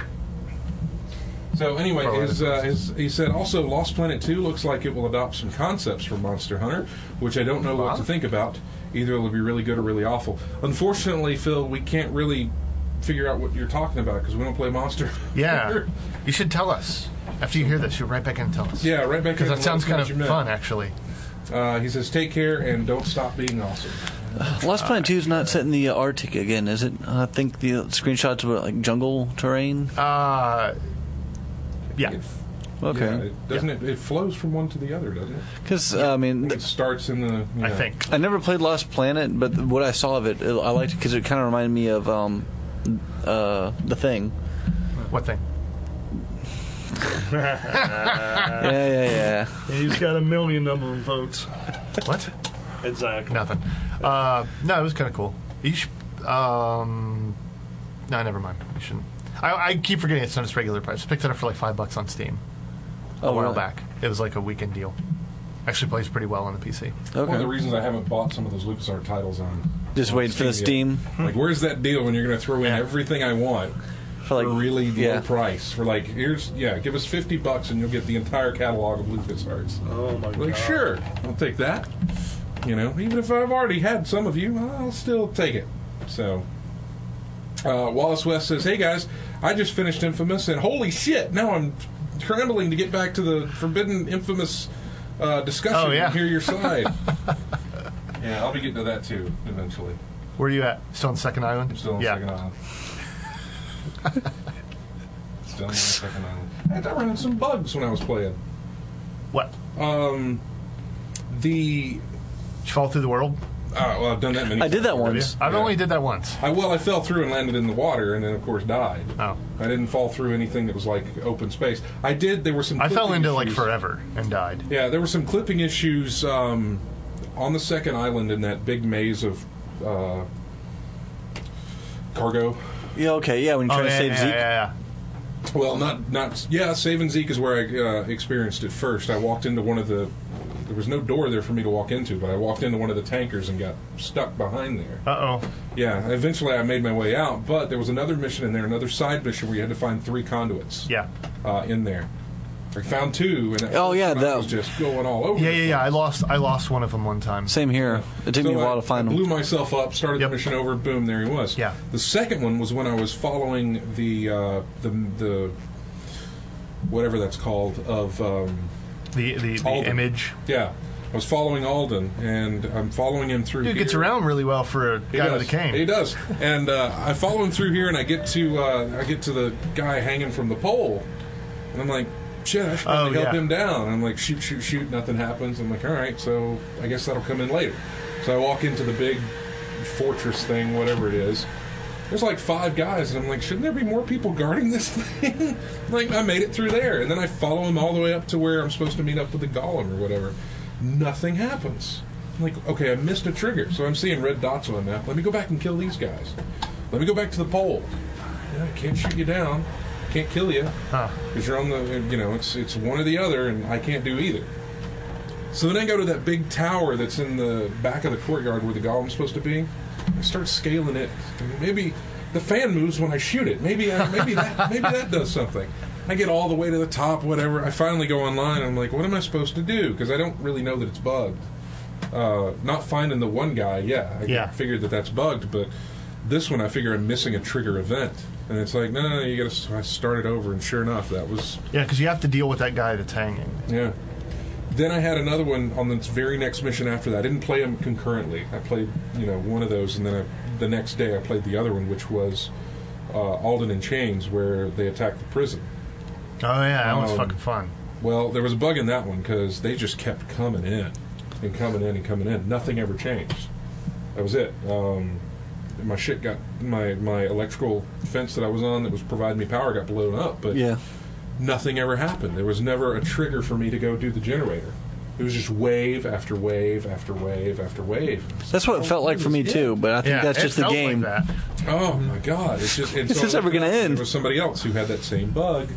So anyway, Pro his, uh, editors. his, he said also Lost Planet two looks like it will adopt some concepts from Monster Hunter, which I don't know what Wow. to think about. Either it'll be really good or really awful. Unfortunately, Phil, we can't really figure out what you're talking about because we don't play Monster Yeah, Hunter. you should tell us after you hear this. You'll right back in and tell us. Yeah, right back because in that and sounds let us know kind what you of meant. fun, actually. Uh, he says, take care and don't stop being awesome. Lost Planet two is not set in the Arctic again, is it? I think the screenshots were like jungle terrain. Uh, yeah. It- Okay. yeah, it, doesn't it? It flows from one to the other, doesn't it? Because, uh, I mean, It starts in the. You I know, think. I never played Lost Planet, but what I saw of it, it I liked it because it kind of reminded me of um, uh, The Thing. What thing? yeah, yeah, yeah. He's got a million of them, folks. What? Exactly. Nothing. Uh, no, it was kind of cool. You sh- um, no, never mind. You shouldn't. I, I keep forgetting it's not its regular price. I picked it up for like five bucks on Steam a Oh, while really? back. It was like a weekend deal. Actually plays pretty well on the P C. One of the Okay. reasons I haven't bought some of those LucasArts titles on. Just on wait for the Steam. yet. Like, where's that deal when you're going to throw in Yeah. everything I want For like for a really yeah. low price? For like, here's yeah, give us fifty bucks and you'll get the entire catalog of LucasArts. Oh my god. Like, sure, I'll take that. You know, even if I've already had some of you, I'll still take it. So, uh, Wallace West says, "Hey guys, I just finished Infamous, and holy shit, now I'm scrambling to get back to the Forbidden Infamous uh, discussion Oh, yeah. and hear your side." Yeah, I'll be getting to that too eventually. Where are you at? Still on Second Island? I'm still on yeah. Second Island. Still on Second Island. I had to run into some bugs when I was playing. What? Um, the Did you fall through the world? uh, well, I've done that many. I did that times already. once. I've Yeah. only did that once. I, well, I fell through and landed in the water, and then of course died. Oh. I didn't fall through anything that was like open space. I did. There were some. I fell clipping into like issues. forever and died. Yeah, there were some clipping issues um, on the second island in that big maze of uh, cargo. Yeah, okay, yeah, when you're Oh, trying yeah, to save yeah, Zeke. yeah, yeah. Well, not not yeah. Saving Zeke is where I uh, experienced it first. I walked into one of the. There was no door there for me to walk into, but I walked into one of the tankers and got stuck behind there. Uh-oh. Yeah, eventually I made my way out, but there was another mission in there, another side mission where you had to find three conduits. Yeah. Uh, in there, I found two, and at Oh, first yeah, I that- was just going all over. Yeah, the yeah, yeah. I place. lost I lost one of them one time. Same here. It took So me a while I, to find I blew them. myself up, started Yep. the mission over, boom, there he was. Yeah. The second one was when I was following the uh, the the whatever that's called of um, The the, the Alden. image. yeah. I was following Alden, and I'm following him through. Dude here. gets around really well for a He guy does. with a cane. He does, and uh, I follow him through here, and I get to uh, I get to the guy hanging from the pole, and I'm like, shit, I should probably Oh, help yeah. him down. And I'm like, shoot, shoot, shoot, nothing happens. I'm like, all right, so I guess that'll come in later. So I walk into the big fortress thing, whatever it is. There's like five guys, and I'm like, shouldn't there be more people guarding this thing? Like, I made it through there, and then I follow him all the way up to where I'm supposed to meet up with the golem or whatever. Nothing happens. I'm like, okay, I missed a trigger, so I'm seeing red dots on that. Let me go back and kill these guys. Let me go back to the pole. Yeah, I can't shoot you down. Can't kill you Huh. because you're on the, you know, it's it's one or the other, and I can't do either. So then I go to that big tower that's in the back of the courtyard where the golem's supposed to be. I start scaling it. Maybe the fan moves when I shoot it. Maybe I, maybe that maybe that does something. I get all the way to the top, whatever. I finally go online, and I'm like, what am I supposed to do? Because I don't really know that it's bugged. Uh, not finding the one guy, yeah, I Yeah. figured that that's bugged, but this one I figure I'm missing a trigger event. And it's like, no, no, no, you got to start it over. And sure enough, that was, Yeah, because you have to deal with that guy that's hanging. yeah. Then I had another one on the very next mission after that. I didn't play them concurrently. I played, you know, one of those, and then I, the next day I played the other one, which was uh, Alden in Chains, where they attacked the prison. Oh yeah, that one's Um, fucking fun. Well, there was a bug in that one because they just kept coming in and coming in and coming in. Nothing ever changed. That was it. Um, my shit got my my electrical fence that I was on that was providing me power got blown up, but Yeah. nothing ever happened. There was never a trigger for me to go do the generator. It was just wave after wave after wave after wave. That's what it felt like for me, too, but I think Yeah, that's it just the felt game. Like that. Oh my god! It's just it's Is this ever gonna end? There was somebody else who had that same bug,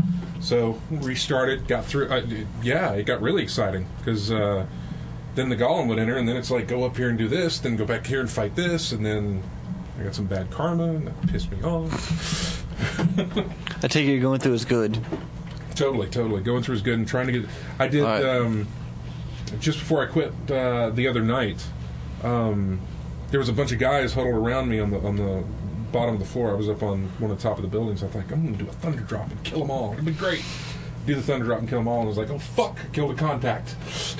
so restarted, got through. I, yeah, it got really exciting because uh, then the golem would enter, and then it's like go up here and do this, then go back here and fight this, and then I got some bad karma, and that pissed me off. I take it you're going through is good. Totally, totally. Going through is good and trying to get. I did All right. um, just before I quit uh, the other night. Um, there was a bunch of guys huddled around me on the on the bottom of the floor. I was up on one of the top of the buildings. I thought I'm going to do a thunder drop and kill them all. It'll be great. Do the thunder drop and kill them all. And I was like, oh fuck, I killed a contact.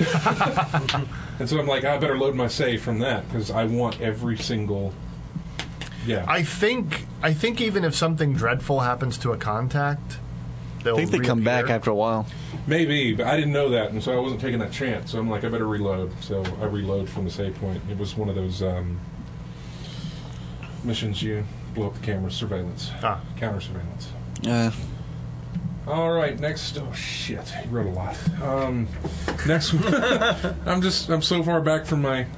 And so I'm like, I better load my save from that because I want every single. Yeah. I think I think even if something dreadful happens to a contact, they'll I think they come back reappear. after a while. Maybe, but I didn't know that, and so I wasn't taking that chance. So I'm like, I better reload. So I reload from the save point. It was one of those um, missions you blow up the camera, surveillance, Ah. counter surveillance. Uh, All right, next. Oh shit, he wrote a lot. Um, next one. I'm just. I'm so far back from my.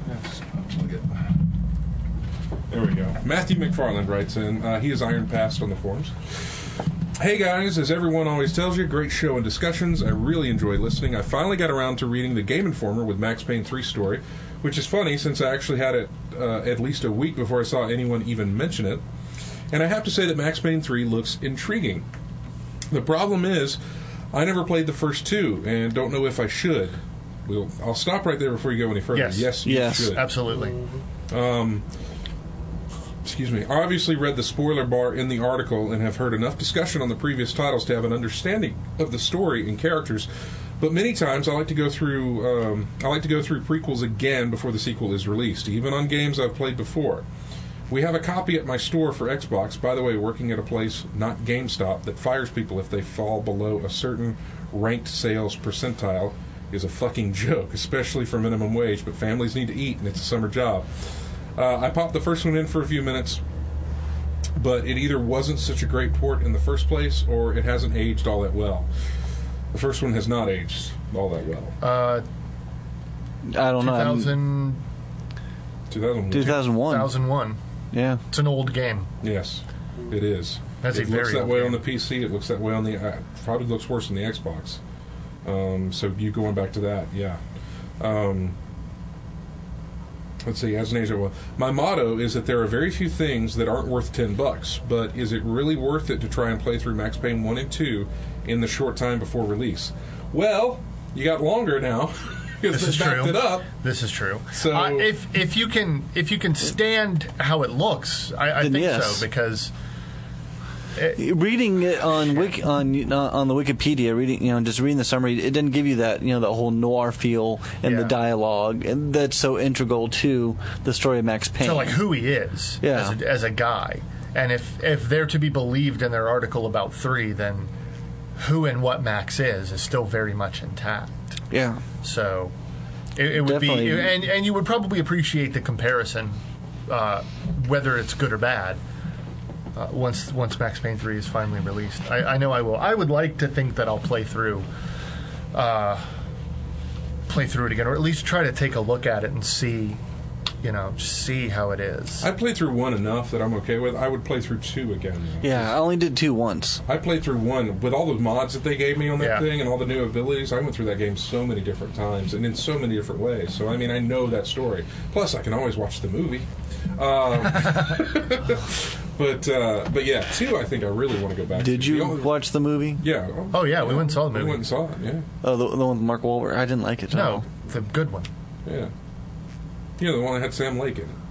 There we go. Matthew McFarland writes in. Uh, he is Iron Passed on the forums. Hey guys, as everyone always tells you, great show and discussions. I really enjoy listening. I finally got around to reading the Game Informer with Max Payne three story, which is funny since I actually had it uh, at least a week before I saw anyone even mention it. And I have to say that Max Payne three looks intriguing. The problem is, I never played the first two, and don't know if I should. We'll, I'll stop right there before you go any further. Yes. Yes, you Yes. should. Absolutely. Um, excuse me. I obviously read the spoiler bar in the article and have heard enough discussion on the previous titles to have an understanding of the story and characters. But many times I like to go through um, I like to go through prequels again before the sequel is released, even on games I've played before. We have a copy at my store for Xbox, by the way, working at a place, not GameStop, that fires people if they fall below a certain ranked sales percentile. Is a fucking joke, especially for minimum wage, but families need to eat, and it's a summer job. Uh, I popped the first one in for a few minutes, but it either wasn't such a great port in the first place, or it hasn't aged all that well. The first one has not aged all that well. Uh, I don't know. I'm- two thousand, two thousand one. two thousand one. two thousand one. Yeah. It's an old game. Yes, it is. That's it a looks very that old way game. on the P C. It looks that way on the. Uh, probably looks worse on the Xbox. Um, so you going back to that, yeah. Um, let's see. As an Asian, well, my motto is that there are very few things that aren't worth ten bucks. But is it really worth it to try and play through Max Payne one and two in the short time before release? Well, you got longer now. Because This is they backed true. it up. This is true. So- uh, if if you can if you can stand how it looks, I, I Then think yes. so because Reading it on Wiki, on uh, on the Wikipedia, reading you know just reading the summary, it didn't give you that you know the whole noir feel and Yeah. the dialogue, and that's so integral to the story of Max Payne. so like who he is Yeah. as, a, as a guy, and if if they're to be believed in their article about three, then who and what Max is is still very much intact. Yeah. So it, it would Definitely. be, and and you would probably appreciate the comparison, uh, whether it's good or bad. Uh, once once Max Payne three is finally released, I, I know I will. I would like to think that I'll play through, uh, play through it again, or at least try to take a look at it and see, you know, just see how it is. I played through one enough that I'm okay with. I would play through two again. Though. Yeah, I only did two once. I played through one with all the mods that they gave me on that Yeah. thing and all the new abilities. I went through that game so many different times and in so many different ways. So I mean, I know that story. Plus, I can always watch the movie. Um, but uh, but yeah, two. I think I really want to go back. Did to. you The only- watch the movie? Yeah. Oh, yeah, we went and saw the We movie. went and saw it. Yeah. Oh, the, the one with Mark Wahlberg. I didn't like it. at No, all. the good one. Yeah. Yeah, the one that had Sam Lake in it.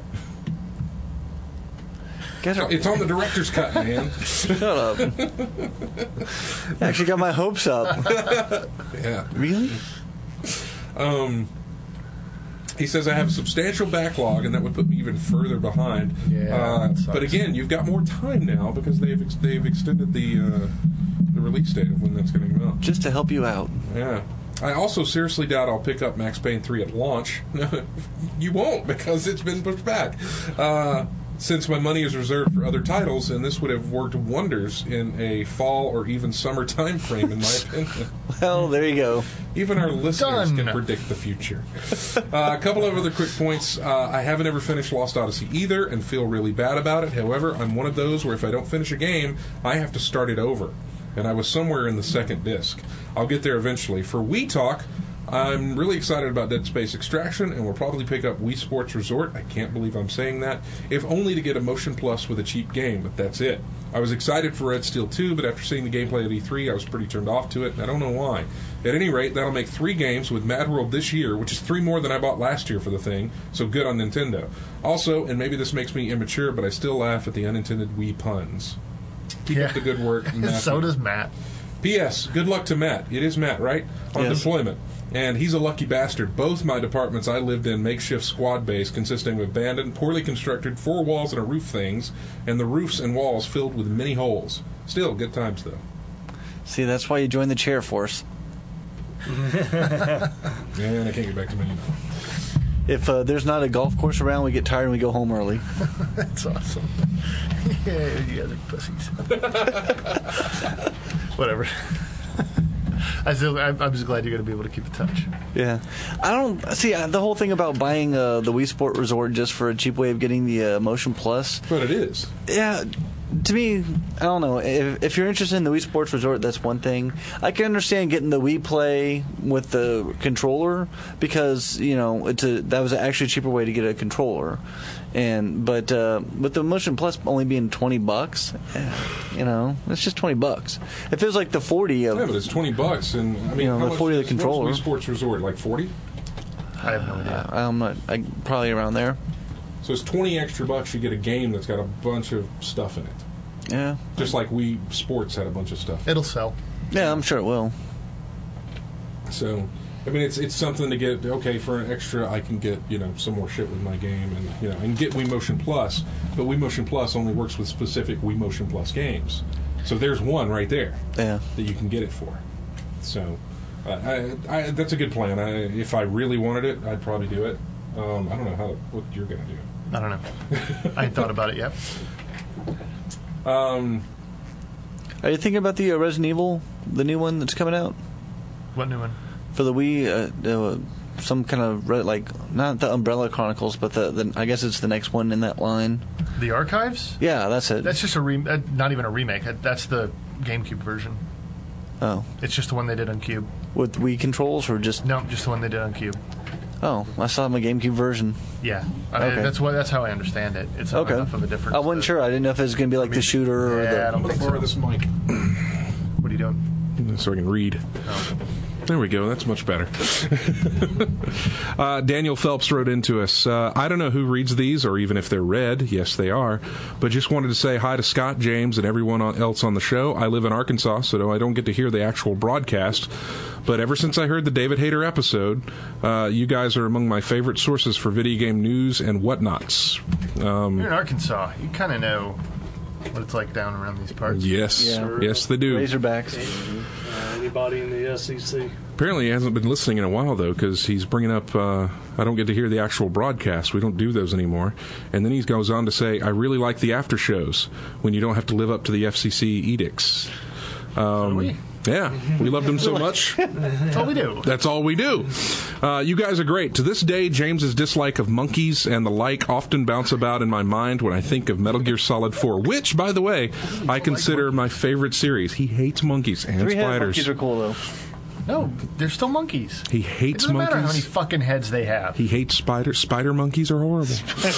Get up. It's on the director's cut, man. Shut up. Actually, got my hopes up. Yeah. Really? Um, he says I have a substantial backlog, and that would put me even further behind. Yeah, Uh, that sucks. but again, you've got more time now because they've ex- they've extended the uh, the release date of when that's going to come out. Just to help you out. Yeah. I also seriously doubt I'll pick up Max Payne three at launch. You won't because it's been pushed back. Uh, since my money is reserved for other titles, and this would have worked wonders in a fall or even summer time frame, in my opinion. Well, there you go. Even our listeners Done. can predict the future. Uh, a couple of other quick points. Uh, I haven't ever finished Lost Odyssey either and feel really bad about it. However, I'm one of those where if I don't finish a game, I have to start it over. And I was somewhere in the second disc. I'll get there eventually. For Wii Talk, I'm really excited about Dead Space Extraction, and we'll probably pick up Wii Sports Resort. I can't believe I'm saying that. If only to get a Motion Plus with a cheap game, but that's it. I was excited for Red Steel two, but after seeing the gameplay at E three, I was pretty turned off to it, and I don't know why. At any rate, that'll make three games with Mad World this year, which is three more than I bought last year for the thing, so good on Nintendo. Also, and maybe this makes me immature, but I still laugh at the unintended Wii puns. Keep Yeah. up the good work, Matthew. So does Matt. P S. Good luck to Matt. It is Matt, right? On Yes. deployment. And he's a lucky bastard. Both my departments I lived in makeshift squad base consisting of abandoned, poorly constructed, four walls and a roof things, and the roofs and walls filled with many holes. Still, good times, though. See, that's why you joined the chair force. And I can't get back to menu now. If uh, there's not a golf course around, we get tired and we go home early. That's awesome. Yeah, you guys are pussies. Whatever. I still, I'm I'm just glad you're going to be able to keep in touch. Yeah, I don't see uh, the whole thing about buying uh, the Wii Sport Resort just for a cheap way of getting the uh, Motion Plus. But it is. Yeah, to me, I don't know. If, if you're interested in the Wii Sports Resort, that's one thing. I can understand getting the Wii Play with the controller because you know it's a that was actually a cheaper way to get a controller. And but uh, with the Motion Plus only being twenty bucks, eh, you know, it's just twenty bucks. If it was like the forty of Yeah, but it's twenty bucks, and I mean, You know, how the much forty of the is- controller. what's Wii Sports Resort, like forty? I have no idea. I'm not I, probably around there. So it's twenty extra bucks. You get a game that's got a bunch of stuff in it, Yeah, just like Wii Sports had a bunch of stuff. It'll sell. yeah, I'm sure it will. So, I mean, it's it's something to get. Okay, for an extra, I can get you know some more shit with my game, and you know, and get Wii Motion Plus. But Wii Motion Plus only works with specific Wii Motion Plus games. So there's one right there Yeah. that you can get it for. So, uh, I, I, that's a good plan. I, if I really wanted it, I'd probably do it. Um, I don't know how what you're gonna do. I don't know. I ain't thought about it yet. Um, Are you thinking about the uh, Resident Evil, the new one that's coming out What new one? for the Wii? Uh, uh, some kind of re- like not the Umbrella Chronicles, but the, the I guess it's the next one in that line. The Archives? Yeah, that's it. That's just a re- uh, not even a remake. That- That's the GameCube version. oh, It's just the one they did on Cube. with Wii controls or just No, just the one they did on Cube. oh, I saw my GameCube version. Yeah, I mean, Okay. that's what. That's how I understand it. It's not Okay, enough of a difference. I wasn't that- sure. I didn't know if it was going to be like the shooter or Yeah, I the. don't think borrow so. this mic What are you doing? so I can read. There we go. That's much better. uh, Daniel Phelps wrote into us. Uh, I don't know who reads these or even if they're read. Yes, they are. But just wanted to say hi to Scott, James, and everyone else on the show. I live in Arkansas, so I don't get to hear the actual broadcast. But ever since I heard the David Hayter episode, uh, you guys are among my favorite sources for video game news and whatnots. Um, You're in Arkansas. You kind of know what it's like down around these parts. yes. Yeah. Yes, they do. Razorbacks. Uh, anybody in the S E C? Apparently he hasn't been listening in a while, though, because he's bringing up, uh, I don't get to hear the actual broadcast. We don't do those anymore. And then he goes on to say, I really like the after shows when you don't have to live up to the F C C edicts. Um, we. Yeah, we loved him so much. That's all we do. That's all we do. Uh, you guys are great. To this day, James's dislike of monkeys and the like often bounce about in my mind when I think of Metal Gear Solid four, which, by the way, I consider my favorite series. He hates monkeys and Three-headed spiders. monkeys are cool though. No, they're still monkeys. He It hates doesn't matter how many monkeys. fucking heads they have. He hates spiders. Spider monkeys are horrible.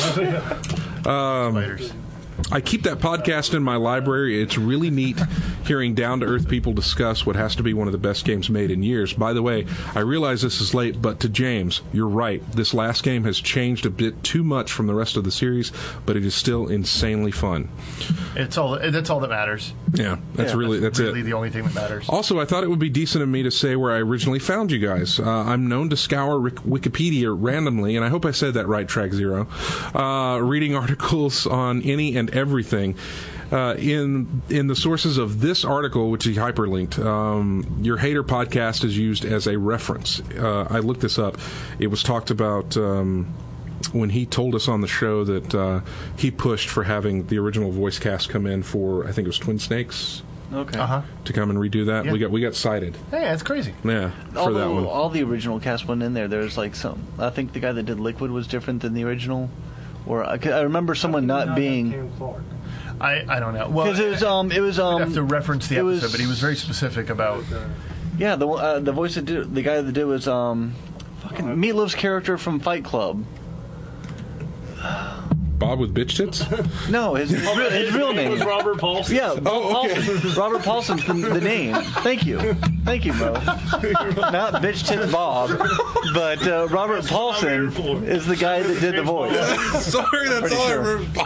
Spiders. I keep that podcast in my library. It's really neat hearing down-to-earth people discuss what has to be one of the best games made in years. By the way, I realize this is late, but to James, you're right. This last game has changed a bit too much from the rest of the series, but it is still insanely fun. It's all. That's all that matters. Yeah, that's Yeah, really that's really it. the only thing that matters. Also, I thought it would be decent of me to say where I originally found you guys. Uh, I'm known to scour Rick- Wikipedia randomly, and I hope I said that right, Track Zero, uh, reading articles on any and everything. Uh, in in the sources of this article, which he hyperlinked, um, your Hater podcast is used as a reference. Uh, I looked this up. It was talked about um, when he told us on the show that uh, he pushed for having the original voice cast come in for, I think it was Twin Snakes, Okay. Uh huh. to come and redo that. Yeah. We got we got cited. Hey, that's crazy. Yeah, for Although that one. all the original cast went in there, there's like some. I think the guy that did Liquid was different than the original. Or I, I remember someone not being Cam Clark. I, I don't know. Well, because it was um it was I um have to reference the it episode, was- but he was very specific about. yeah the uh, the voice that did the guy that did was um fucking Meatloaf's character from Fight Club. Bob with bitch tits? No, his his, real, his real name. was Robert Paulson. Yeah, Oh, okay. Paulson. Robert Paulson's the, the name. Thank you, thank you, Mo. Not bitch tits Bob, but uh, Robert Paulson is the guy that did the voice. Sorry, that's Pretty all sure. I remember.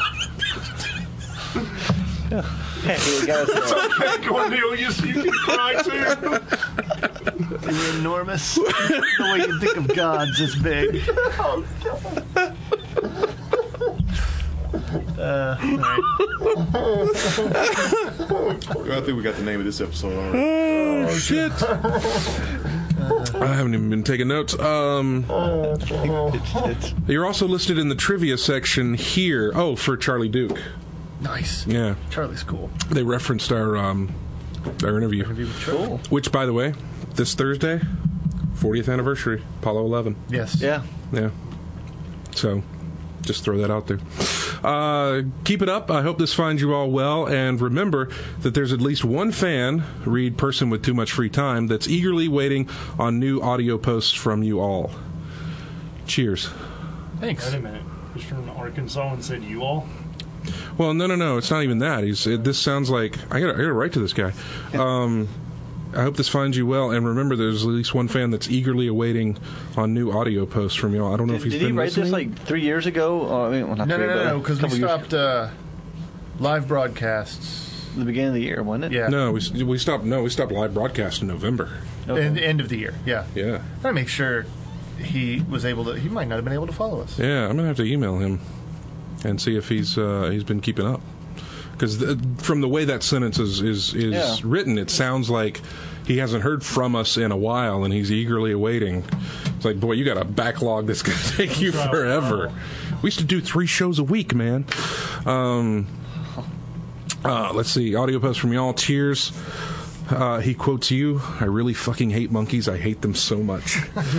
Hey, you gotta say- Cornelius, you can cry too. You're enormous. The way you think of gods is big. Uh, all right. I think we got the name of this episode already. Oh, shit. I haven't even been taking notes. Um, you're also listed in the trivia section here. Oh, for Charlie Duke. Nice. Yeah. Charlie's cool. They referenced our um, Our interview. Interview with Trevor. Cool. Which, by the way, this Thursday, fortieth anniversary, Apollo eleven. Yes. Yeah. Yeah. So, just throw that out there. Uh, keep it up. I hope this finds you all well. And remember that there's at least one fan, read person with too much free time, that's eagerly waiting on new audio posts from you all. Cheers. Thanks. Wait a minute. He's from Arkansas and said you all? Well, no, no, no. It's not even that. He's. It, this sounds like I got. I got to write to this guy. Um, I hope this finds you well. And remember, there's at least one fan that's eagerly awaiting on new audio posts from y'all. I don't know Did, if he's did been he write listening. this like three years ago? Or, I mean, well, not No, three, no, but no, a no, because we couple years- stopped uh, live broadcasts. the beginning of the year, wasn't it? Yeah. No, we we stopped. No, we stopped live broadcast in November. Okay. In the end of the year, yeah. Yeah, I gotta make sure he was able to. He might not have been able to follow us. yeah. I'm gonna have to email him and see if he's uh, he's been keeping up. Because from the way that sentence is is, is Yeah. written, it sounds like he hasn't heard from us in a while, and he's eagerly awaiting. It's like, boy, you got a backlog that's going to take you forever. We used to do three shows a week, man. Um, uh, let's see, audio post from y'all. Cheers. Uh, he quotes you. I really fucking hate monkeys. I hate them so much.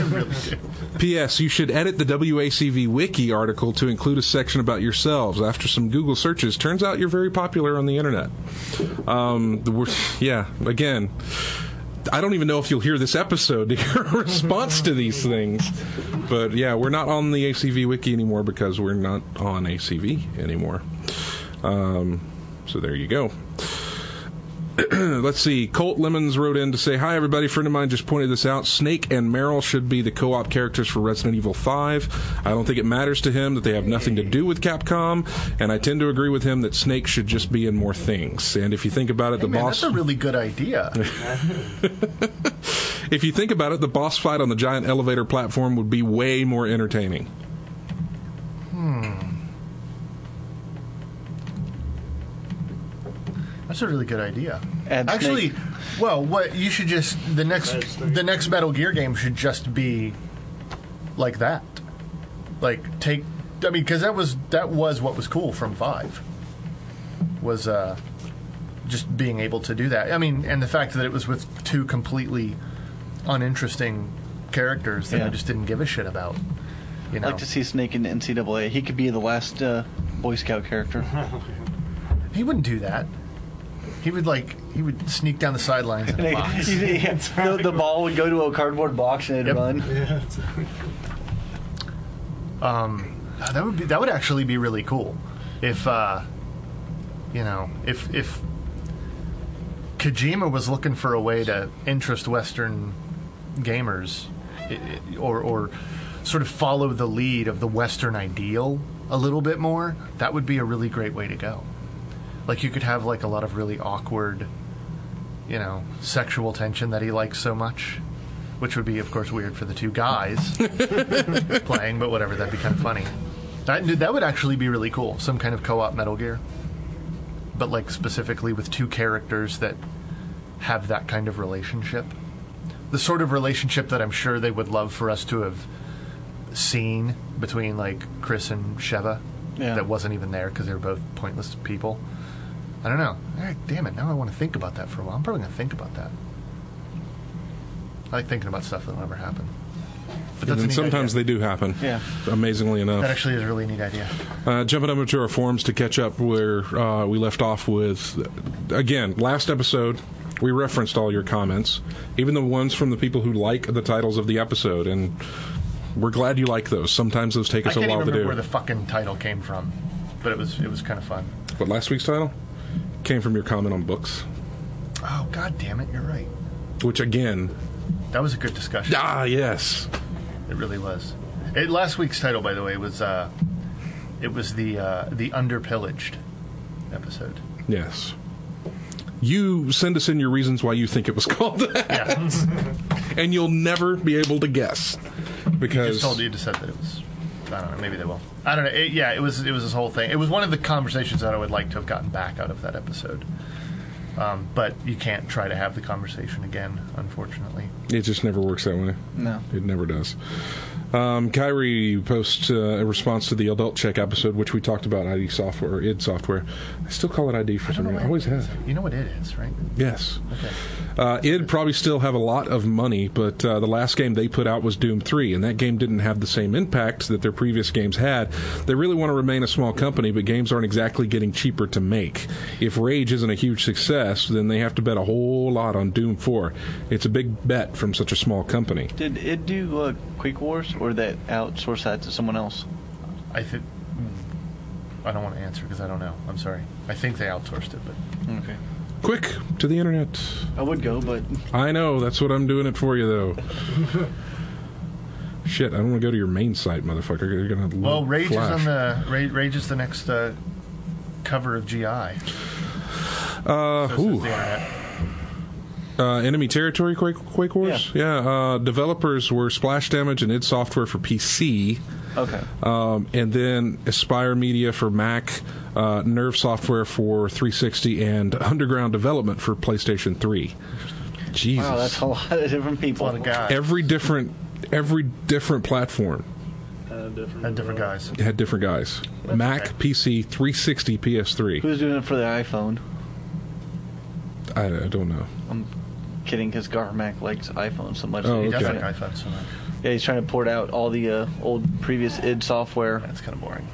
P S. You should edit the W A C V Wiki article to include a section about yourselves. After some Google searches, turns out you're very popular on the internet. Um, the wor- yeah, again, I don't even know if you'll hear this episode to hear a response to these things. But yeah, we're not on the A C V Wiki anymore because we're not on A C V anymore. Um, so there you go. Let's see. Colt Lemons wrote in to say, hi, everybody. A friend of mine just pointed this out. Snake and Meryl should be the co-op characters for Resident Evil five. I don't think it matters to him that they have nothing to do with Capcom, and I tend to agree with him that Snake should just be in more things. And if you think about it, Hey, the man, boss... that's a really good idea. If you think about it, the boss fight on the giant elevator platform would be way more entertaining. That's a really good idea. Add Actually, Snake. well, what you should just the next Add Snake. the next Metal Gear game should just be like that. Like take, I mean, because that was that was what was cool from Five. Was uh, just being able to do that. I mean, and the fact that it was with two completely uninteresting characters that Yeah. I just didn't give a shit about. You know, I'd like to see Snake in N C double A. He could be the last uh, Boy Scout character. he wouldn't do that. He would like he would sneak down the sidelines in a box. Yeah, the, the ball would go to a cardboard box and it'd Yep. run. Yeah. Um, that would be that would actually be really cool if uh, you know if if Kojima was looking for a way to interest Western gamers i- i- or or sort of follow the lead of the Western ideal a little bit more. That would be a really great way to go. Like you could have like a lot of really awkward, you know, sexual tension that he likes so much. Which would be, of course, weird for the two guys playing, but whatever, that'd be kind of funny. That, that would actually be really cool. Some kind of co-op Metal Gear. But, like, specifically with two characters that have that kind of relationship. The sort of relationship that I'm sure they would love for us to have seen between, like, Chris and Sheva. Yeah. That wasn't even there because they were both pointless people. I don't know. All right, damn it, now I want to think about that for a while. I'm probably going to think about that. I like thinking about stuff that'll never happen. But And that's a then neat sometimes idea. they do happen. Yeah. Amazingly enough. That actually is a really neat idea. Uh, jumping over to our forums to catch up where uh, we left off with, again, last episode, we referenced all your comments, even the ones from the people who like the titles of the episode, and we're glad you like those. Sometimes those take I us a can't while even to remember do. where the fucking title came from, but it was it was kind of fun. But last week's title came from your comment on books, Oh, god damn it, you're right. which again, That was a good discussion. ah, yes. It really was. It, last week's title, by the way, was uh, it was the uh, the Underpillaged episode. Yes. You send us in your reasons why you think it was called that, Yeah, and you'll never be able to guess. Because just told you to said that it was. I don't know. Maybe they will. I don't know. It, yeah, it was. It was this whole thing. It was one of the conversations that I would like to have gotten back out of that episode. Um, but you can't try to have the conversation again, unfortunately. it just never works that way. No. It never does. Um, Kyrie posts uh, a response to the Adult Check episode, which we talked about I D software, or I D software. I still call it I D for some reason. I always have. You know what it is, right? Yes. Okay. Uh, it'd probably still have a lot of money, but uh, the last game they put out was Doom three, and that game didn't have the same impact that their previous games had. They really want to remain a small company, but games aren't exactly getting cheaper to make. If Rage isn't a huge success, then they have to bet a whole lot on Doom four. It's a big bet from such a small company. Did it do uh, Quake Wars, or did that outsource that to someone else? I think. I don't want to answer because I don't know. I'm sorry. I think they outsourced it, but Okay. Quick, to the internet. I would go, but I know, that's what I'm doing it for you, though. Shit, I don't want to go to your main site, motherfucker. You're gonna well, Rage flash. is on the Rage, Rage is the next uh, cover of G I. Uh, So ooh. says the internet. Uh, Enemy Territory Quake, Quake Wars? Yeah. yeah uh, developers were Splash Damage and id Software for P C. okay. Um, and then Aspire Media for Mac, uh, Nerve Software for three sixty, and Underground Development for PlayStation three. Jesus. Wow, that's a lot of different A people. lot of guys. Every different, every different platform Uh, different, and different guys. had different guys. Mac, okay. P C, three sixty, P S three. Who's doing it for the iPhone? I, I don't know. I'm kidding, because Garmac likes iPhone so much. Oh, He He's does okay. like trying to- iPhone so much. Yeah, he's trying to port out all the uh, old previous id software. That's kind of boring.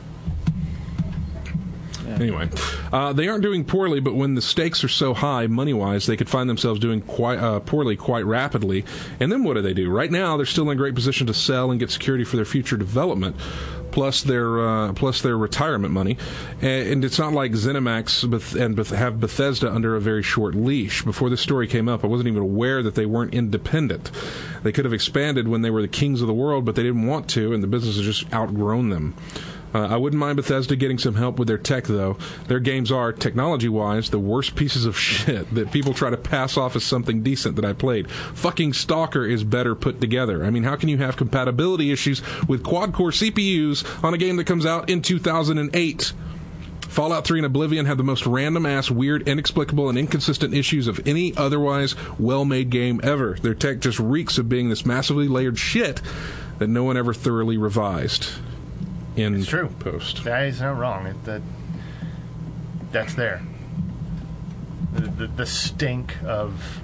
Anyway, uh, they aren't doing poorly, but when the stakes are so high, money-wise, they could find themselves doing quite uh, poorly quite rapidly. And then what do they do? Right now, they're still in a great position to sell and get security for their future development, plus their uh, plus their retirement money. And, and it's not like ZeniMax Beth- and Beth- have Bethesda under a very short leash. Before this story came up, I wasn't even aware that they weren't independent. They could have expanded when they were the kings of the world, but they didn't want to, and the business has just outgrown them. Uh, I wouldn't mind Bethesda getting some help with their tech, though. Their games are, technology-wise, the worst pieces of shit that people try to pass off as something decent that I played. Fucking Stalker is better put together. I mean, how can you have compatibility issues with quad-core C P Us on a game that comes out in two thousand eight? Fallout three and Oblivion have the most random-ass, weird, inexplicable, and inconsistent issues of any otherwise well-made game ever. Their tech just reeks of being this massively layered shit that no one ever thoroughly revised. In It's true. post. That is not wrong. It, that that's there. The, the the stink of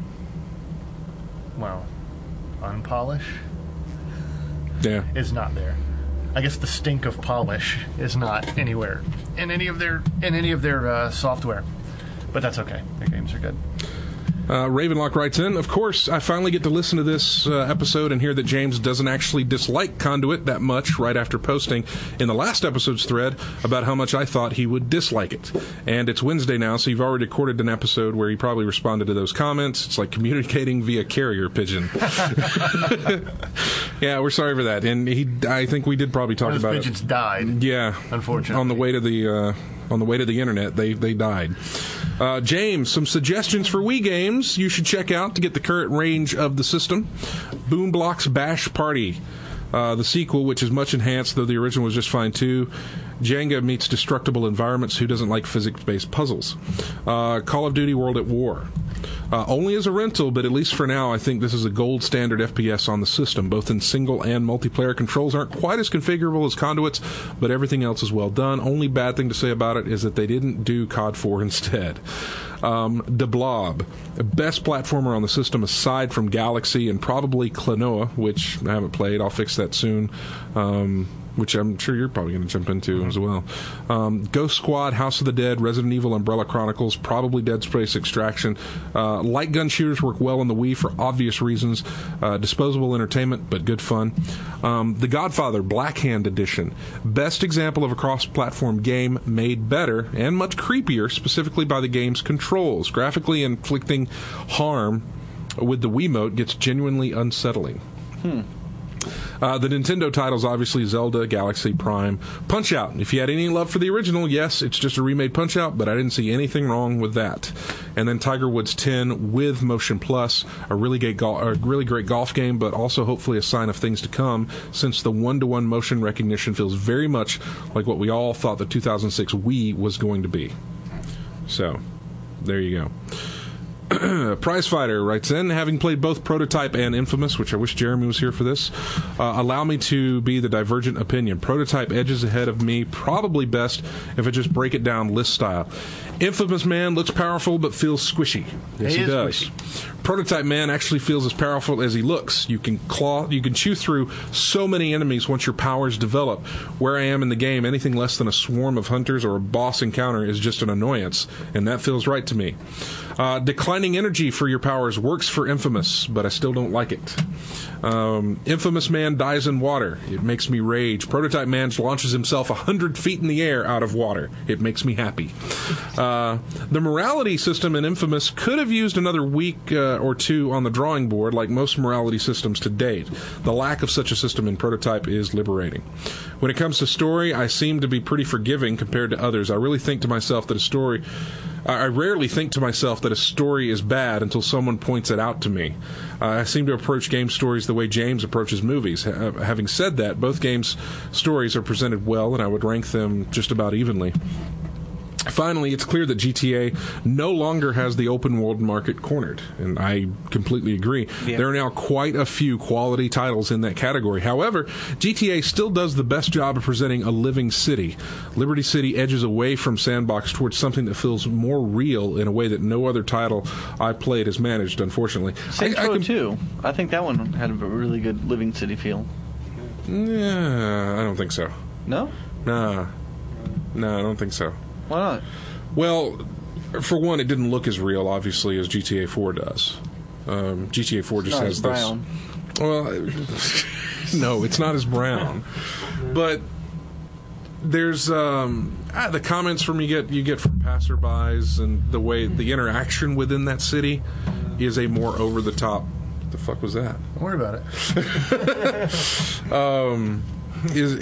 well, unpolish Yeah. is not there. I guess the stink of polish is not anywhere in any of their in any of their uh, software. But that's okay. Their games are good. Uh, Ravenlock writes in, of course, I finally get to listen to this uh, episode and hear that James doesn't actually dislike Conduit that much right after posting in the last episode's thread about how much I thought he would dislike it. And it's Wednesday now, so you've already recorded an episode where he probably responded to those comments. It's like communicating via carrier pigeon. Yeah, we're sorry for that. And he, I think we did probably talk Those about pigeons it. died. Yeah, Unfortunately. on the way to the uh, on the way to the internet, they they died. Uh, James, some suggestions for Wii games you should check out to get the current range of the system. Boom Blox Bash Party, uh, the sequel, which is much enhanced, though the original was just fine too. Jenga meets Destructible Environments. Who doesn't like physics-based puzzles? Uh, Call of Duty World at War. Uh, only as a rental, but at least for now, I think this is a gold standard F P S on the system. Both in single and multiplayer, controls aren't quite as configurable as Conduit's, but everything else is well done. Only bad thing to say about it is that they didn't do C O D four instead. Um, The Blob, best platformer on the system aside from Galaxy and probably Klonoa, which I haven't played. I'll fix that soon. Um, which I'm sure you're probably going to jump into mm-hmm. as well. Um, Ghost Squad, House of the Dead, Resident Evil, Umbrella Chronicles, probably Dead Space Extraction. Uh, light gun shooters work well on the Wii for obvious reasons. Uh, disposable entertainment, but good fun. Um, The Godfather, Black Hand Edition. Best example of a cross-platform game made better and much creepier, specifically by the game's controls. Graphically inflicting harm with the Wiimote gets genuinely unsettling. Hmm. Uh, the Nintendo titles, obviously Zelda, Galaxy, Prime, Punch-Out. If you had any love for the original, yes, it's just a remade Punch-Out, but I didn't see anything wrong with that. And then Tiger Woods ten with Motion Plus, a really great, go- a really great golf game, but also hopefully a sign of things to come, since the one-to-one motion recognition feels very much like what we all thought the two thousand six Wii was going to be. So, there you go. Prizefighter writes in, having played both Prototype and Infamous, which I wish Jeremy was here for this, uh, allow me to be the divergent opinion. Prototype edges ahead of me, probably best if I just break it down list style. Infamous Man looks powerful but feels squishy. Yes, he, he does. Squishy. Prototype Man actually feels as powerful as he looks. You can claw, you can chew through so many enemies once your powers develop. Where I am in the game, anything less than a swarm of hunters or a boss encounter is just an annoyance, and that feels right to me. Uh, declining energy for your powers works for Infamous, but I still don't like it. Um, Infamous Man dies in water. It makes me rage. Prototype Man launches himself one hundred feet in the air out of water. It makes me happy. Uh, the morality system in Infamous could have used another week uh, or two on the drawing board, like most morality systems to date. The lack of such a system in Prototype is liberating. When it comes to story, I seem to be pretty forgiving compared to others. I really think to myself that a story... I rarely think to myself that a story is bad until someone points it out to me. Uh, I seem to approach game stories the way James approaches movies. Ha- having said that, both games' stories are presented well, and I would rank them just about evenly. Finally, it's clear that G T A no longer has the open world market cornered, and I completely agree. Yeah. There are now quite a few quality titles in that category. However, G T A still does the best job of presenting a living city. Liberty City edges away from Sandbox towards something that feels more real in a way that no other title I played has managed, unfortunately. Saints I, I Row can, two. I think that one had a really good living city feel. Yeah, I don't think so. No? Nah. No, I don't think so. Why not? Well, for one, it didn't look as real, obviously, as G T A four does. Um, G T A four just not has as brown. this. Well, no, it's not as brown. But there's um, ah, the comments from you get you get from passerbys, and the way the interaction within that city is a more over the top. What the fuck was that? Don't worry about it. um, is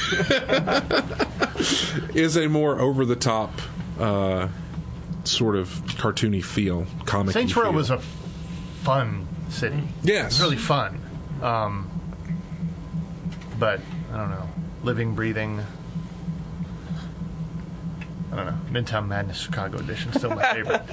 is a more over the top uh, sort of cartoony feel, comic. Saints Row was a fun city. Yes, it was really fun. Um, but I don't know, living, breathing. I don't know. Midtown Madness Chicago Edition is still my favorite.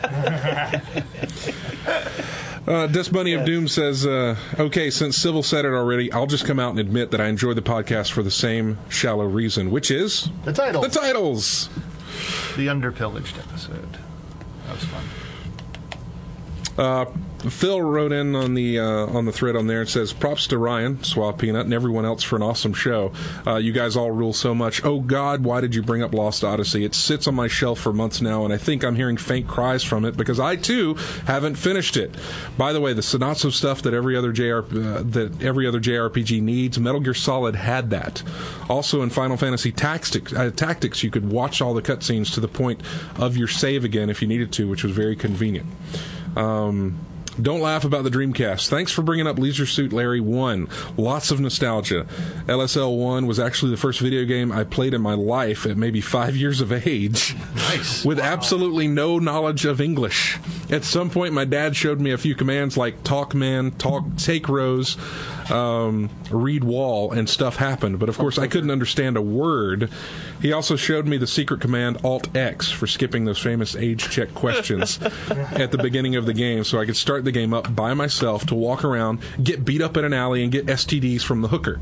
Uh, Dust Bunny of Doom says, uh, okay, since Civil said it already, I'll just come out and admit that I enjoy the podcast for the same shallow reason, which is... The titles. The titles! The Underpillaged episode. That was fun. Uh, Phil wrote in on the uh, on the thread on there and says, props to Ryan, Suave Peanut, and everyone else for an awesome show. Uh, you guys all rule so much. Oh, God, why did you bring up Lost Odyssey? It sits on my shelf for months now, and I think I'm hearing faint cries from it because I, too, haven't finished it. By the way, the Sinatsu stuff that every other J R, uh, that every other J R P G needs, Metal Gear Solid had that. Also, in Final Fantasy Tactics, uh, Tactics, you could watch all the cutscenes to the point of your save again if you needed to, which was very convenient. Um... Don't laugh about the Dreamcast. Thanks for bringing up Leisure Suit Larry one. Lots of nostalgia. L S L one was actually the first video game I played in my life at maybe five years of age. Nice. With Wow. absolutely no knowledge of English. At some point, my dad showed me a few commands like talk man, talk, take rows, um, read wall, and stuff happened. But of course, I couldn't understand a word. He also showed me the secret command Alt X for skipping those famous age check questions at the beginning of the game so I could start the game up by myself to walk around, get beat up in an alley, and get S T Ds from the hooker.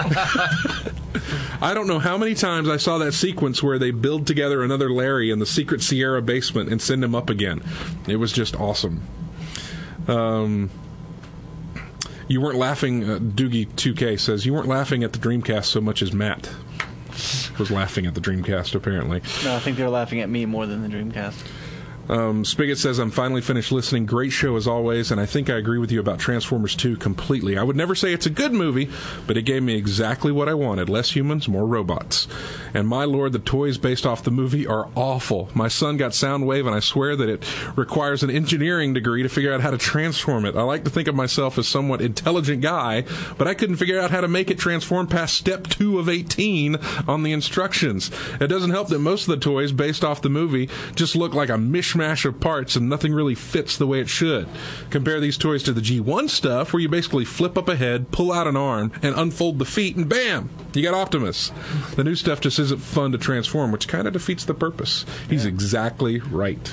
I don't know how many times I saw that sequence where they build together another Larry in the secret Sierra basement and send him up again. It was just awesome. Um... You weren't laughing, uh, Doogie two K says, you weren't laughing at the Dreamcast so much as Matt was laughing at the Dreamcast, apparently. No, I think they were laughing at me more than the Dreamcast. Um, Spigot says, I'm finally finished listening. Great show as always, and I think I agree with you about Transformers two completely. I would never say it's a good movie, but it gave me exactly what I wanted. Less humans, more robots. And my lord, the toys based off the movie are awful. My son got Soundwave, and I swear that it requires an engineering degree to figure out how to transform it. I like to think of myself as a somewhat intelligent guy, but I couldn't figure out how to make it transform past step two of eighteen on the instructions. It doesn't help that most of the toys based off the movie just look like a mishmash of parts and nothing really fits the way it should. Compare these toys to the G one stuff where you basically flip up a head, pull out an arm, and unfold the feet, and bam! You got Optimus. The new stuff just isn't fun to transform, which kind of defeats the purpose. He's exactly right.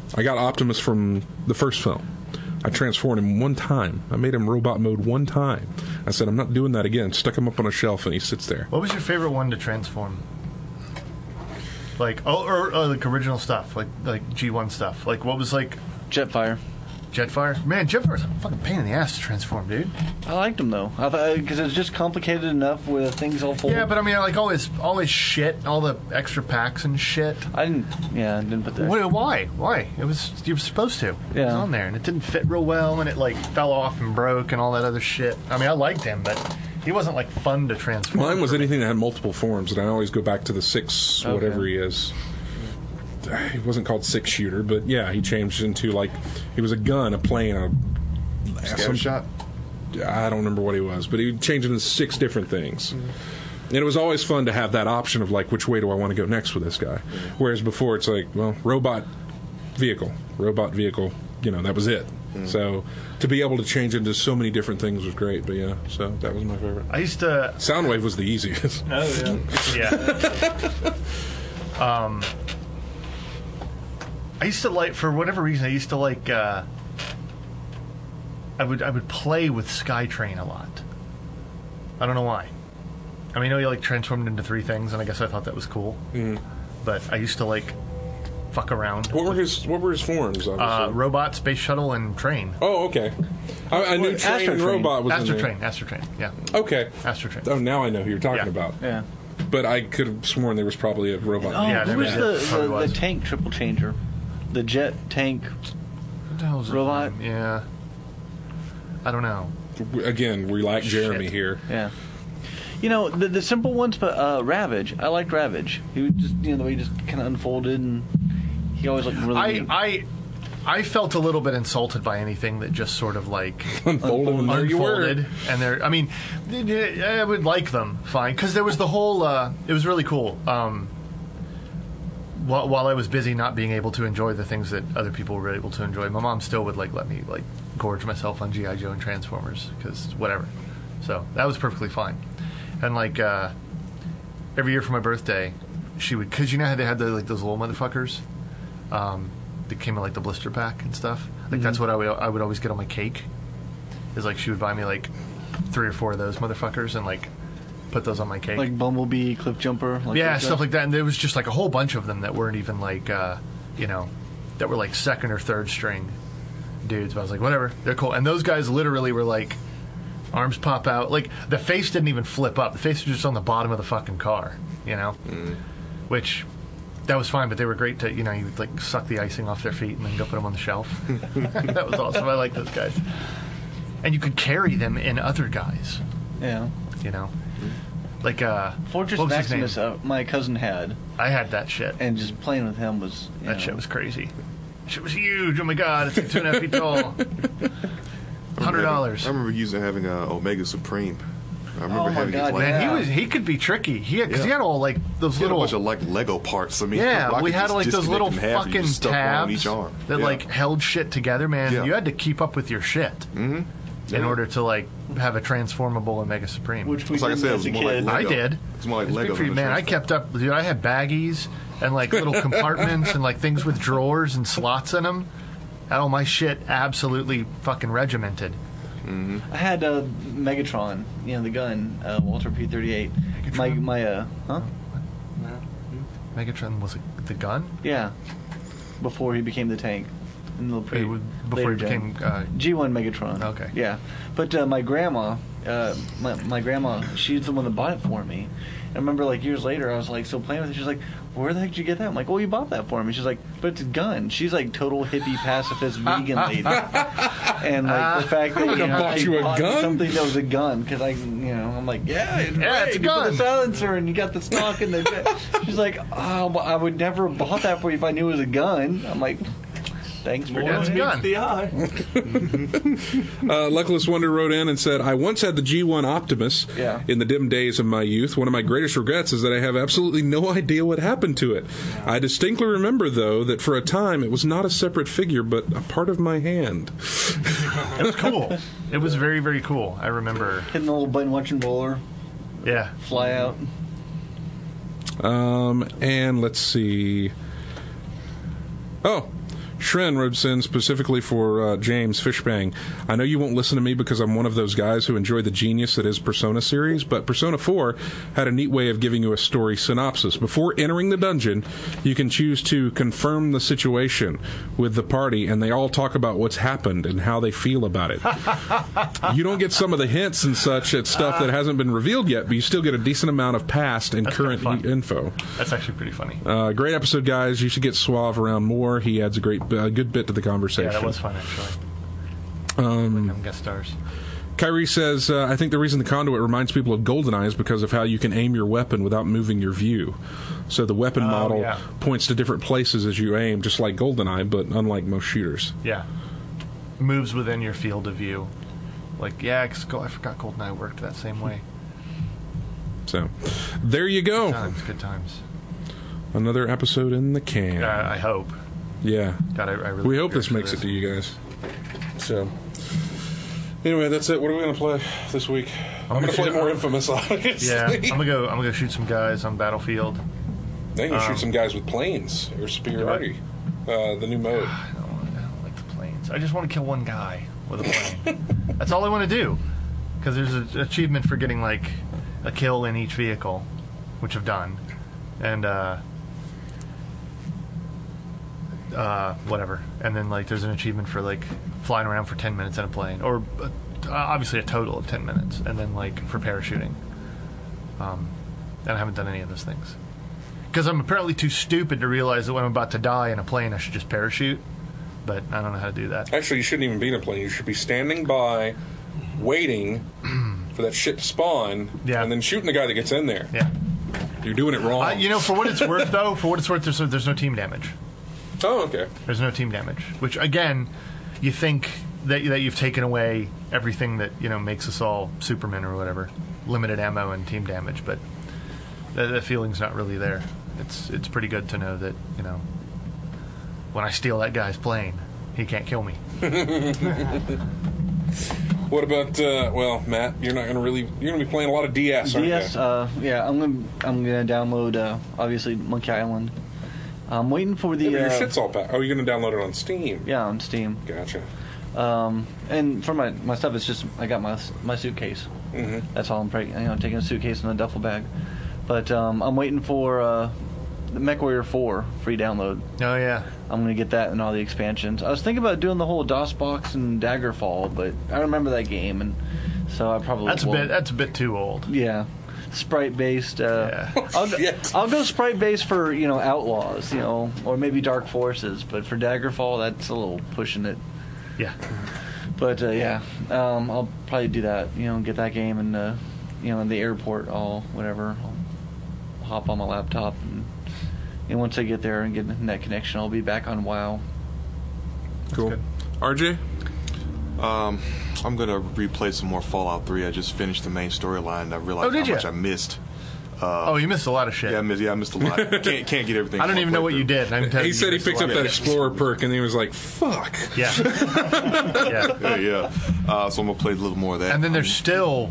I got Optimus from the first film. I transformed him one time. I made him robot mode one time. I said, I'm not doing that again. Stuck him up on a shelf, and he sits there. What was your favorite one to transform? Like, oh, or, or like original stuff, like like G one stuff. Like, what was like Jetfire. Jetfire? Man, Jetfire's a fucking pain in the ass to transform, dude. I liked him though, because it's just complicated enough with things all fold. Yeah, but I mean, like all his all his shit, all the extra packs and shit. I didn't. Yeah, I didn't put that. Wait, why? Why? It was you were supposed to. It was Yeah. on there, and it didn't fit real well, and it like fell off and broke and all that other shit. I mean, I liked him, but he wasn't like fun to transform. Mine was anything that had multiple forms, and I always go back to the six, Okay. whatever he is. He wasn't called six shooter, but yeah, he changed into like he was a gun, a plane, a Scatter shot. I don't remember what he was, but he changed into six different things. Mm-hmm. And it was always fun to have that option of like, which way do I want to go next with this guy? Mm-hmm. Whereas before, it's like, well, robot vehicle, robot vehicle, you know, that was it. Mm-hmm. So to be able to change into so many different things was great. But yeah, so that was my favorite. I used to. Soundwave was the easiest. Oh yeah. Yeah. um. I used to like, for whatever reason, I used to like. Uh, I would I would play with Skytrain a lot. I don't know why. I mean, I know he like transformed into three things, and I guess I thought that was cool. Mm-hmm. But I used to like fuck around. What were his What were his forms? Uh, obviously? robot, space shuttle, and train. Oh, okay. I, I knew Well, train and Astrotrain. robot was in Astro there. Train, Astro Train, yeah, Okay. Astro Train. Oh, now I know who you're talking Yeah. about. Yeah. But I could have sworn there was probably a robot. Oh, Yeah, who there was was. the, Probably the, was. the tank triple changer? The jet tank. What the hell is his Robot? name? Yeah. I don't know. Again, we like Jeremy Shit. here. Yeah. You know, the, the simple ones, but uh, Ravage. I liked Ravage. He was just, you know, the way he just kind of unfolded, and he always looked really I, neat. I I felt a little bit insulted by anything that just sort of like Unfolded, and there you were. unfolded, and there. I mean, I would like them fine because there was the whole. Uh, it was really cool. Um, while, while I was busy not being able to enjoy the things that other people were able to enjoy, my mom still would like let me like gorge myself on G I. Joe and Transformers because whatever. So that was perfectly fine. And like uh, every year for my birthday, she would, because you know how they had the, like those little motherfuckers. Um, that came in like the blister pack and stuff. Like Mm-hmm. that's what I would I would always get on my cake. Is like she would buy me like three or four of those motherfuckers and like put those on my cake. like Bumblebee, Cliff Jumper. Like yeah, that stuff like that. And there was just like a whole bunch of them that weren't even like uh, you know, that were like second or third string dudes. But I was like, whatever, they're cool. And those guys literally were like, arms pop out. Like the face didn't even flip up. The face was just on the bottom of the fucking car. You know, Mm. which. That was fine, but they were great to, you know, you would like suck the icing off their feet and then go put them on the shelf. That was awesome. I like those guys. And you could carry them in other guys, Yeah. you know? Like, uh, Fortress what was his name? Maximus, uh, my cousin had, I had that shit. and just playing with him was. You That know, shit was crazy. Shit was huge. Oh my god, it's like two and a half feet tall. Hundred dollars. I remember using having a Omega Supreme. I remember Oh my having God, these, like, Man, yeah. he was he could be tricky. He because he Yeah. had all like those he had a little bunch of like Lego parts. I mean, yeah. I We could had just like those disconnect little them in half and you fucking just stuck one on tabs each arm. that Yeah. like held shit together. Man, Yeah. you had to keep up with your shit Mhm. in Yeah. order to like have a transformable Omega Supreme. Which we It's like I did said, it as was a more like kid. Lego. I did. It's more like It's Lego good for you, than a man. I transformer. kept up. Dude, I had baggies and like little compartments and like things with drawers and slots in them. Had all my shit absolutely fucking regimented. I had uh, Megatron, you know, the gun, uh, Walter P thirty-eight. My, Megatron? my, uh, huh? Megatron was it the gun? Yeah. Before he became the tank. In the pre- It was- before he later gen. became. Uh, G one Megatron. Okay. Yeah. But uh, my grandma, uh, my, my grandma, she's the one that bought it for me. I remember, like, years later, I was, like, still playing with it. She's like, where the heck did you get that? I'm like, well, you bought that for me. She's like, but it's a gun. She's, like, total hippie, pacifist, vegan lady. And, like, the fact that, would've you know, bought she you a bought gun? something that was a gun. Because, I, you know, I'm like, yeah, it's, Yeah, right. it's a You put gun. the silencer and you got the stock and the... She's like, oh, well, I would never have bought that for you if I knew it was a gun. I'm like... Thanks for Yeah, it's a doing gun. The eye. Uh, Luckless Wonder wrote in and said, I once had the G one Optimus Yeah. in the dim days of my youth. One of my greatest regrets is that I have absolutely no idea what happened to it. I distinctly remember, though, that for a time it was not a separate figure, but a part of my hand. it was cool. It was very very cool. I remember. Hitting the little button watching roller Yeah. fly out. Um, and let's see. Oh, Shren wrote in specifically for uh, James Fishbang. I know you won't listen to me because I'm one of those guys who enjoy the genius that is Persona series, but Persona four had a neat way of giving you a story synopsis. Before entering the dungeon, you can choose to confirm the situation with the party, and they all talk about what's happened and how they feel about it. You don't get some of the hints and such at stuff uh, that hasn't been revealed yet, but you still get a decent amount of past and current info. That's actually pretty funny. Uh, great episode, guys. You should get Suave around more. He adds a great, a good bit to the conversation. Yeah, that was fun, actually. Um, like guest stars. Kyrie says, uh, I think the reason the Conduit reminds people of GoldenEye is because of how you can aim your weapon without moving your view. So the weapon oh, model yeah. points to different places as you aim, just like GoldenEye, but unlike most shooters. Yeah. Moves within your field of view. Like, yeah, cause I forgot GoldenEye worked that same way. So, there you go. Good times, good times. Another episode in the can. Uh, I hope. Yeah. God, I, I really we hope this makes this. it to you guys. So, anyway, that's it. What are we going to play this week? I'm, I'm going to play more Infamous, obviously. Yeah, I'm going to go I'm gonna go shoot some guys on Battlefield. Then you um, shoot some guys with planes or superiority. Uh, the new mode. I don't, I don't like the planes. I just want to kill one guy with a plane. That's all I want to do. Because there's an achievement for getting, like, a kill in each vehicle, which I've done. And, uh... Uh, whatever. And then, like, there's an achievement for, like, flying around for ten minutes in a plane. Or, uh, obviously, a total of ten minutes. And then, like, for parachuting. Um, and I haven't done any of those things. Because I'm apparently too stupid to realize that when I'm about to die in a plane, I should just parachute. But I don't know how to do that. Actually, you shouldn't even be in a plane. You should be standing by, waiting for that shit to spawn, yeah. and then shooting the guy that gets in there. Yeah. You're doing it wrong. Uh, you know, for what it's worth, though, for what it's worth, there's, there's no team damage. Oh, okay. There's no team damage. Which, again, you think that that you've taken away everything that, you know, makes us all Supermen or whatever. Limited ammo and team damage, but that, that feeling's not really there. It's it's pretty good to know that, you know, when I steal that guy's plane, he can't kill me. What about, uh, well, Matt, you're not going to really, you're going to be playing a lot of D S, aren't D S, you? uh, yeah, I'm going to I'm gonna download, uh, obviously, Monkey Island. I'm waiting for the... Yeah, but your uh, shit's all packed. Oh, you're going to download it on Steam? Yeah, on Steam. Gotcha. Um, and for my, my stuff, it's just, I got my my suitcase. Mm-hmm. That's all I'm, pre- you know, taking a suitcase and a duffel bag. But um, I'm waiting for uh, the MechWarrior four free download. Oh, yeah. I'm going to get that and all the expansions. I was thinking about doing the whole DOSBox and Daggerfall, but I remember that game, and so I probably That's a won't. bit, that's a bit too old. Yeah. Sprite-based. Uh, Yeah. I'll, go, Shit. I'll go sprite-based for, you know, Outlaws, you know, or maybe Dark Forces, but for Daggerfall, that's a little pushing it. Yeah. But, uh, yeah, um, I'll probably do that, you know, get that game and, uh, you know, in the airport, I'll, whatever, I'll hop on my laptop, and, and once I get there and get a net connection, I'll be back on WoW. Cool. good. R J? Um, I'm gonna replay some more Fallout three. I just finished the main storyline, and I realized Oh, did how ya? much I missed. Oh, you missed a lot of shit. Yeah, I missed, yeah, I missed a lot. can't can't get everything. I don't from even my know what you playthrough. did. I'm telling He you, said you he missed a picked up lot. that Explorer perk, and he was like, fuck. Yeah. yeah. Yeah, yeah. Uh, so I'm gonna play a little more of that. And then there's still...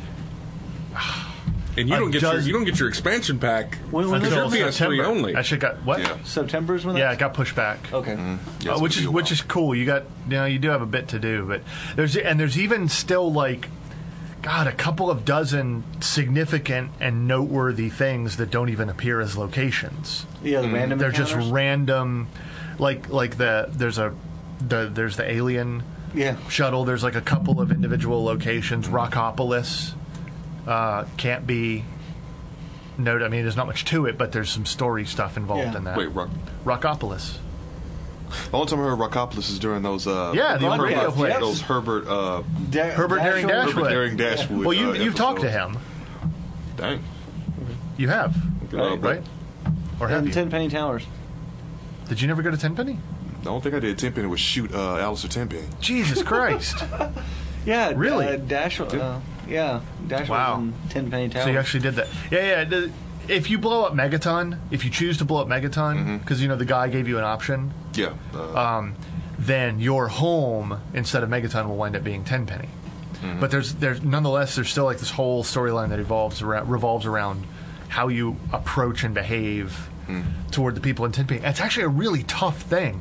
And you A don't get your dozen- you don't get your expansion pack When- when because does you're it- P S three September. only. I should got... What? Yeah. September's when Yeah, that's... it got pushed back. Okay. Yeah, Uh, it's which gonna is be a which while. is cool. You got you know you do have a bit to do, but there's and there's even still like, God, a couple of dozen significant and noteworthy things that don't even appear as locations. Yeah, the random They're just encounters? random, like like the there's a the there's the alien Yeah. shuttle. There's like a couple of individual locations. Rockopolis uh, can't be. No, I mean there's not much to it, but there's some story stuff involved Yeah. in that. Wait, Rock. Rockopolis. The only time I heard Rockopolis is during those. Uh, Yeah, the old Herbert- radio plays. Those Herbert. Uh, Da- Herbert Daring Dashwood? Dashwood. Herbert Daring Dashwood. Well, you uh, you've talked to episodes. him. Dang. You have, Uh, right? Or have And you? Tenpenny Towers. Did you never go to Tenpenny? The only thing I did at Tenpenny was shoot uh, Alistair Tenpenny. Jesus Christ! Yeah, Really? Uh, Dash. Uh, yeah, Dash Wow. was in Tenpenny Towers. So you actually did that? Yeah, yeah. the- If you blow up Megaton, if you choose to blow up Megaton, because you know the guy gave you an option, Yeah. Uh, um, then your home instead of Megaton will wind up being Tenpenny. But there's there's nonetheless there's still like this whole storyline that evolves around revolves around how you approach and behave toward the people in Tenpenny. And it's actually a really tough thing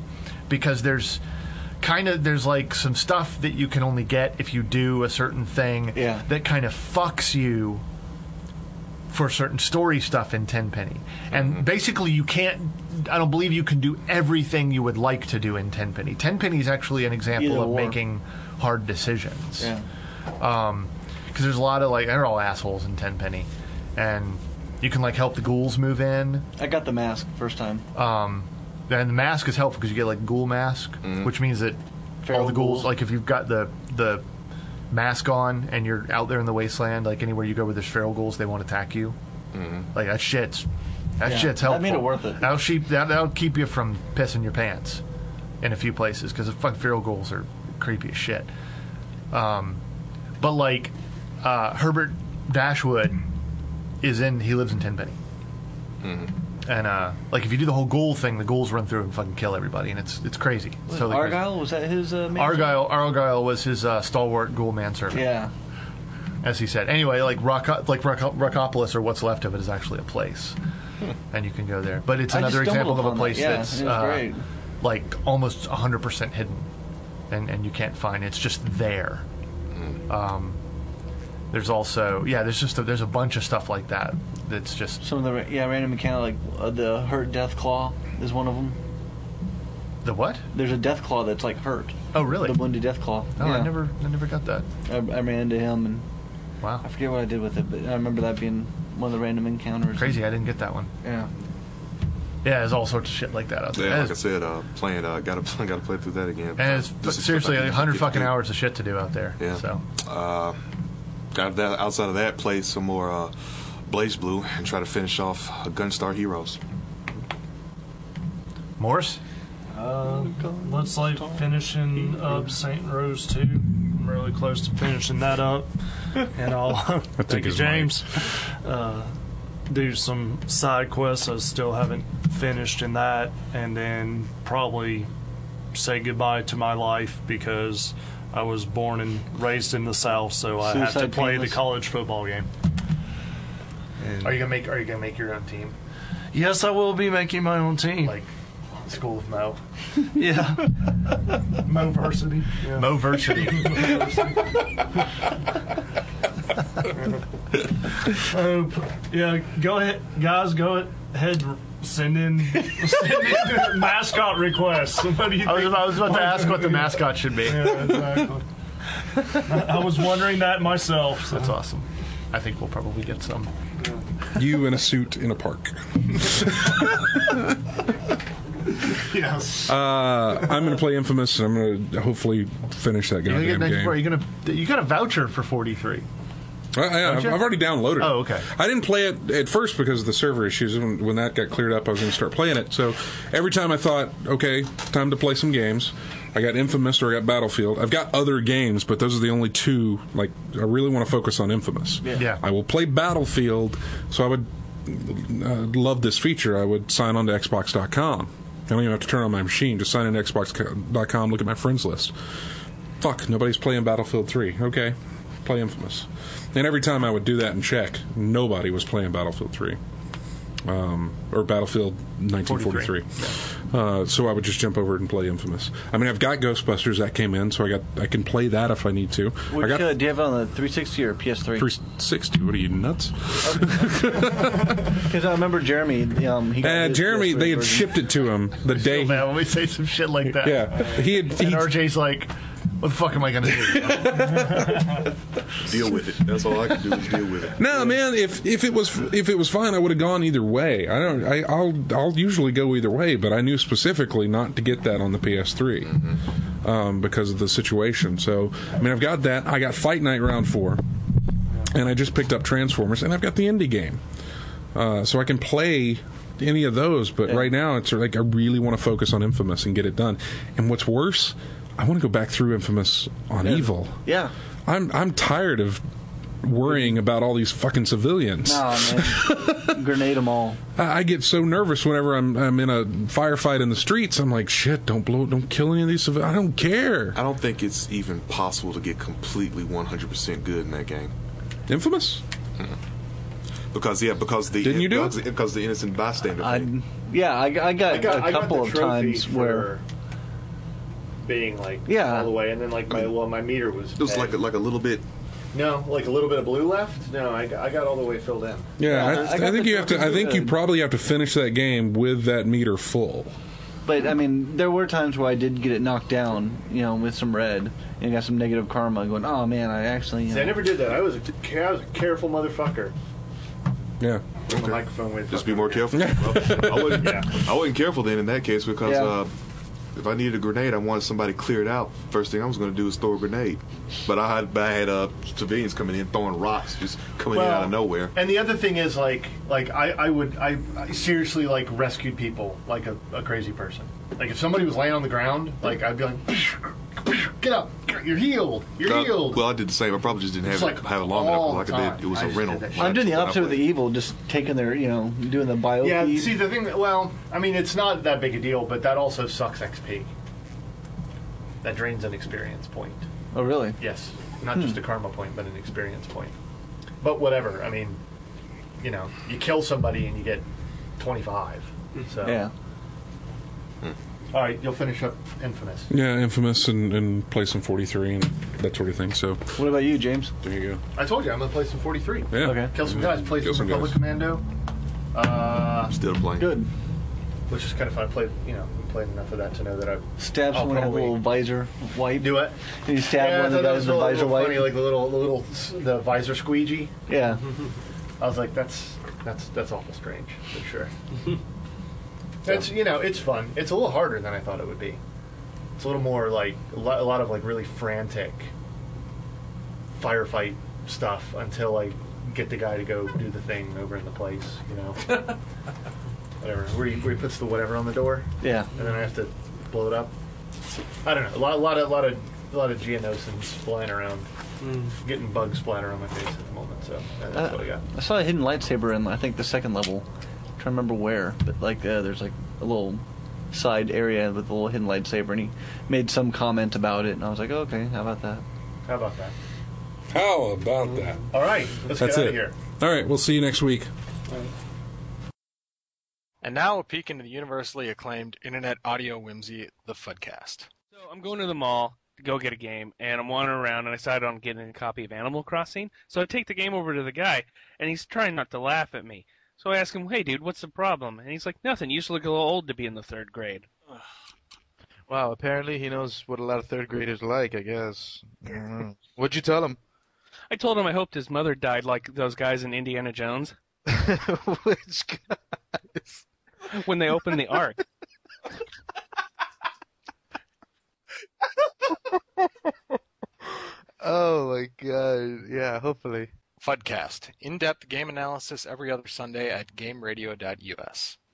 because there's kind of there's like some stuff that you can only get if you do a certain thing Yeah. that kind of fucks you for certain story stuff in Tenpenny. And Mm-hmm. basically you can't I don't believe you can do everything you would like to do in Tenpenny. Tenpenny is actually an example Either of or. making hard decisions. Yeah. Because there's a lot of like they're all assholes in Tenpenny, and you can like help the ghouls move in. I got the mask first time. Um, and the mask is helpful because you get like ghoul mask, which means that Feral all the ghouls, ghouls. like if you've got the the mask on and you're out there in the wasteland, like anywhere you go where there's feral ghouls, they won't attack you. Like that shit's that Yeah. shit's That helpful. made it worth it. That'll keep that, that'll keep you from pissing your pants in a few places because the fucking feral ghouls are creepy as shit. Um, but like uh, Herbert Dashwood is in. He lives in Tenpenny. And uh, like if you do the whole ghoul thing, the ghouls run through and fucking kill everybody, and it's it's crazy. It's totally crazy. Argyle, was that his uh, main Argyle, Argyle was his uh, stalwart ghoul manservant, Yeah. as he said. Anyway, like Rock, like Rock, Rockopolis, or what's left of it, is actually a place, and you can go there. But it's I another just example stumbled of a upon place that. Yeah, that's it was uh, great. like almost one hundred percent hidden, and and you can't find it. It's just there. Um, there's also yeah, there's just a, there's a bunch of stuff like that. That's just Some of the ra- yeah random encounter, like uh, the hurt death claw is one of them. the what? There's a death claw that's like hurt. Oh really? The wounded death claw. Oh, yeah. I never I never got that. I, I ran into him and Wow, I forget what I did with it, but I remember that being one of the random encounters. crazy! I didn't get that one. Yeah. Yeah, there's all sorts of shit like that out there. Yeah, That like I is- said, uh, playing, uh, gotta gotta play through that again. And it's This is seriously stuff I like can one hundred get fucking through. hours of shit to do out there. Yeah. So Uh, got that outside of that, play some more uh, Blaze Blue and try to finish off uh, Gunstar Heroes. Morse, Uh, looks like finishing up Saint Rose two. I'm really close to finishing that up, and I'll thank you, it's mine. James. Uh, do some side quests I still haven't finished in that, and then probably say goodbye to my life because I was born and raised in the South, so I have to Suicide play painless. the college football game. are you gonna make Are you gonna make your own team Yes, I will be making my own team. like School of Mo? yeah, Moversity. Yeah. Moversity. Uh, yeah, go ahead, guys. Go ahead, send in, send in mascot requests. What do you I was think? about, I was about to ask what the mascot should be. Yeah, exactly. I, I was wondering that myself. So. That's awesome. I think we'll probably get some. You in a suit in a park. Yes. Uh, I'm going to play Infamous, and I'm going to hopefully finish that You're gonna get goddamn next. Are you game. gonna? You got a voucher for forty-three. I, I, I've you? I've already downloaded it. Oh, okay. I didn't play it at first because of the server issues. When, when that got cleared up, I was going to start playing it. So every time I thought, okay, time to play some games, I got Infamous or I got Battlefield. I've got other games, but those are the only two. Like, I really want to focus on Infamous. Yeah. Yeah. I will play Battlefield, so I would uh, love this feature. I would sign on to Xbox dot com. I don't even have to turn on my machine. Just sign in to Xbox dot com, look at my friends list. Fuck, nobody's playing Battlefield three. Okay, play Infamous. And every time I would do that and check, nobody was playing Battlefield three. Um, or Battlefield nineteen forty-three. Uh, so I would just jump over and play Infamous. I mean, I've got Ghostbusters that came in, so I got I can play that if I need to. Which, I got uh, do you have it on the three sixty or P S three? three sixty. What are you, nuts? Because I remember Jeremy. Um, he got Uh, his Jeremy, P S three they had version. shipped it to him the day. Man, when we say some shit like that. Yeah, he had. And He, R J's like, what the fuck am I gonna do? Deal with it. That's all I can do is deal with it. no, man. If if it was if it was fine, I would have gone either way. I don't. I, I'll I'll usually go either way, but I knew specifically not to get that on the P S three um, because of the situation. So I mean, I've got that. I got Fight Night Round Four, and I just picked up Transformers, and I've got the indie game, uh, so I can play any of those. But right now, it's like I really want to focus on Infamous and get it done. And what's worse, I want to go back through Infamous on Evil. Yeah. I'm I'm tired of worrying about all these fucking civilians. Nah, man. Grenade them all. I, I get so nervous whenever I'm I'm in a firefight in the streets. I'm like, shit, don't blow, don't kill any of these civilians. I don't care. I don't think it's even possible to get completely one hundred percent good in that game. Infamous? Because yeah, because the Didn't you do because, it? because the innocent bystander I, thing. yeah, I, I got I got- a I got couple the of trophy times for- where being like Yeah. all the way, and then like my well, my meter was. It was like a, like a little bit. no, like a little bit of blue left. No, I, got- I got all the way filled in. Yeah, Yeah, I, I I got think the you have to. I trophy think you good. probably have to finish that game with that meter full. But I mean, there were times where I did get it knocked down, you know, with some red, and got some negative karma. Going, oh man, I actually. You See, know, I never did that. I was a, I was a careful motherfucker. Yeah. With the microphone with Just be more careful. Well, I wasn't. Yeah. I wasn't careful then in that case because Yeah. uh, if I needed a grenade, I wanted somebody to clear it out. First thing I was going to do was throw a grenade. But I had, but I had uh, civilians coming in throwing rocks, just coming in out of nowhere. And the other thing is, like, like I, I would, I, I seriously like rescued people like a, a crazy person. Like if somebody was laying on the ground, like I'd be like, get up, you're healed, you're Uh, healed. well, I did the same. I probably just didn't have It's it, like have it long all enough. the Like I time. did, it was I a just rental. did that shit. I'm doing the When I opposite of the played. evil, just taking their, you know, doing the bio. yeah, feed. see the thing. That, well, I mean, it's not that big a deal, but that also sucks X P. That drains an experience point. Oh really? Yes, not Hmm. just a karma point, but an experience point. But whatever. I mean, you know, you kill somebody and you get twenty-five. So Yeah. all right, you'll finish up Infamous. Yeah, Infamous and, and play some forty-three and that sort of thing. So What about you, James? there you go. I told you I'm gonna play some forty-three. Yeah. Okay. Kill some guys. Play Kill some some Republic guys. Commando. Uh, Still playing. Good. which is kind of fun. I played, you know, played enough of that to know that I Stab I'll someone with a probably little visor wipe. do it. And you stab Yeah, I one of thought the that guys was with a a little, visor little wipe. funny, like the little, the little, the visor squeegee. Yeah. I was like, that's that's that's awful strange for sure. It's you know, it's fun. It's a little harder than I thought it would be. It's a little more like a lot, a lot of like really frantic firefight stuff until I get the guy to go do the thing over in the place, you know. Whatever. Where he, where he puts the whatever on the door, Yeah. and then I have to blow it up. I don't know. A lot, a lot of, lot of, a lot of Geonosins flying around, getting bug splatter on my face at the moment. So that's Uh, what I got. I saw a hidden lightsaber in, I think, the second level. I'm trying to remember where, but like uh, there's like a little side area with a little hidden lightsaber, and he made some comment about it, and I was like, oh, okay, how about that? How about that? How about that? All right, let's That's get out it. of here. All right, we'll see you next week. And now a peek into the universally acclaimed internet audio whimsy, the Fudcast. So I'm going to the mall to go get a game, and I'm wandering around, and I decided on getting a copy of Animal Crossing. So I take the game over to the guy, and he's trying not to laugh at me. So I ask him, hey, dude, what's the problem? And he's like, nothing. You just look a little old to be in the third grade. Wow, apparently he knows what a lot of third graders like, I guess. I don't know. What'd you tell him? I told him I hoped his mother died like those guys in Indiana Jones Which guys? when they opened the Ark. Oh my god. Yeah, hopefully. Fudcast, in-depth game analysis every other Sunday at gameradio dot U S.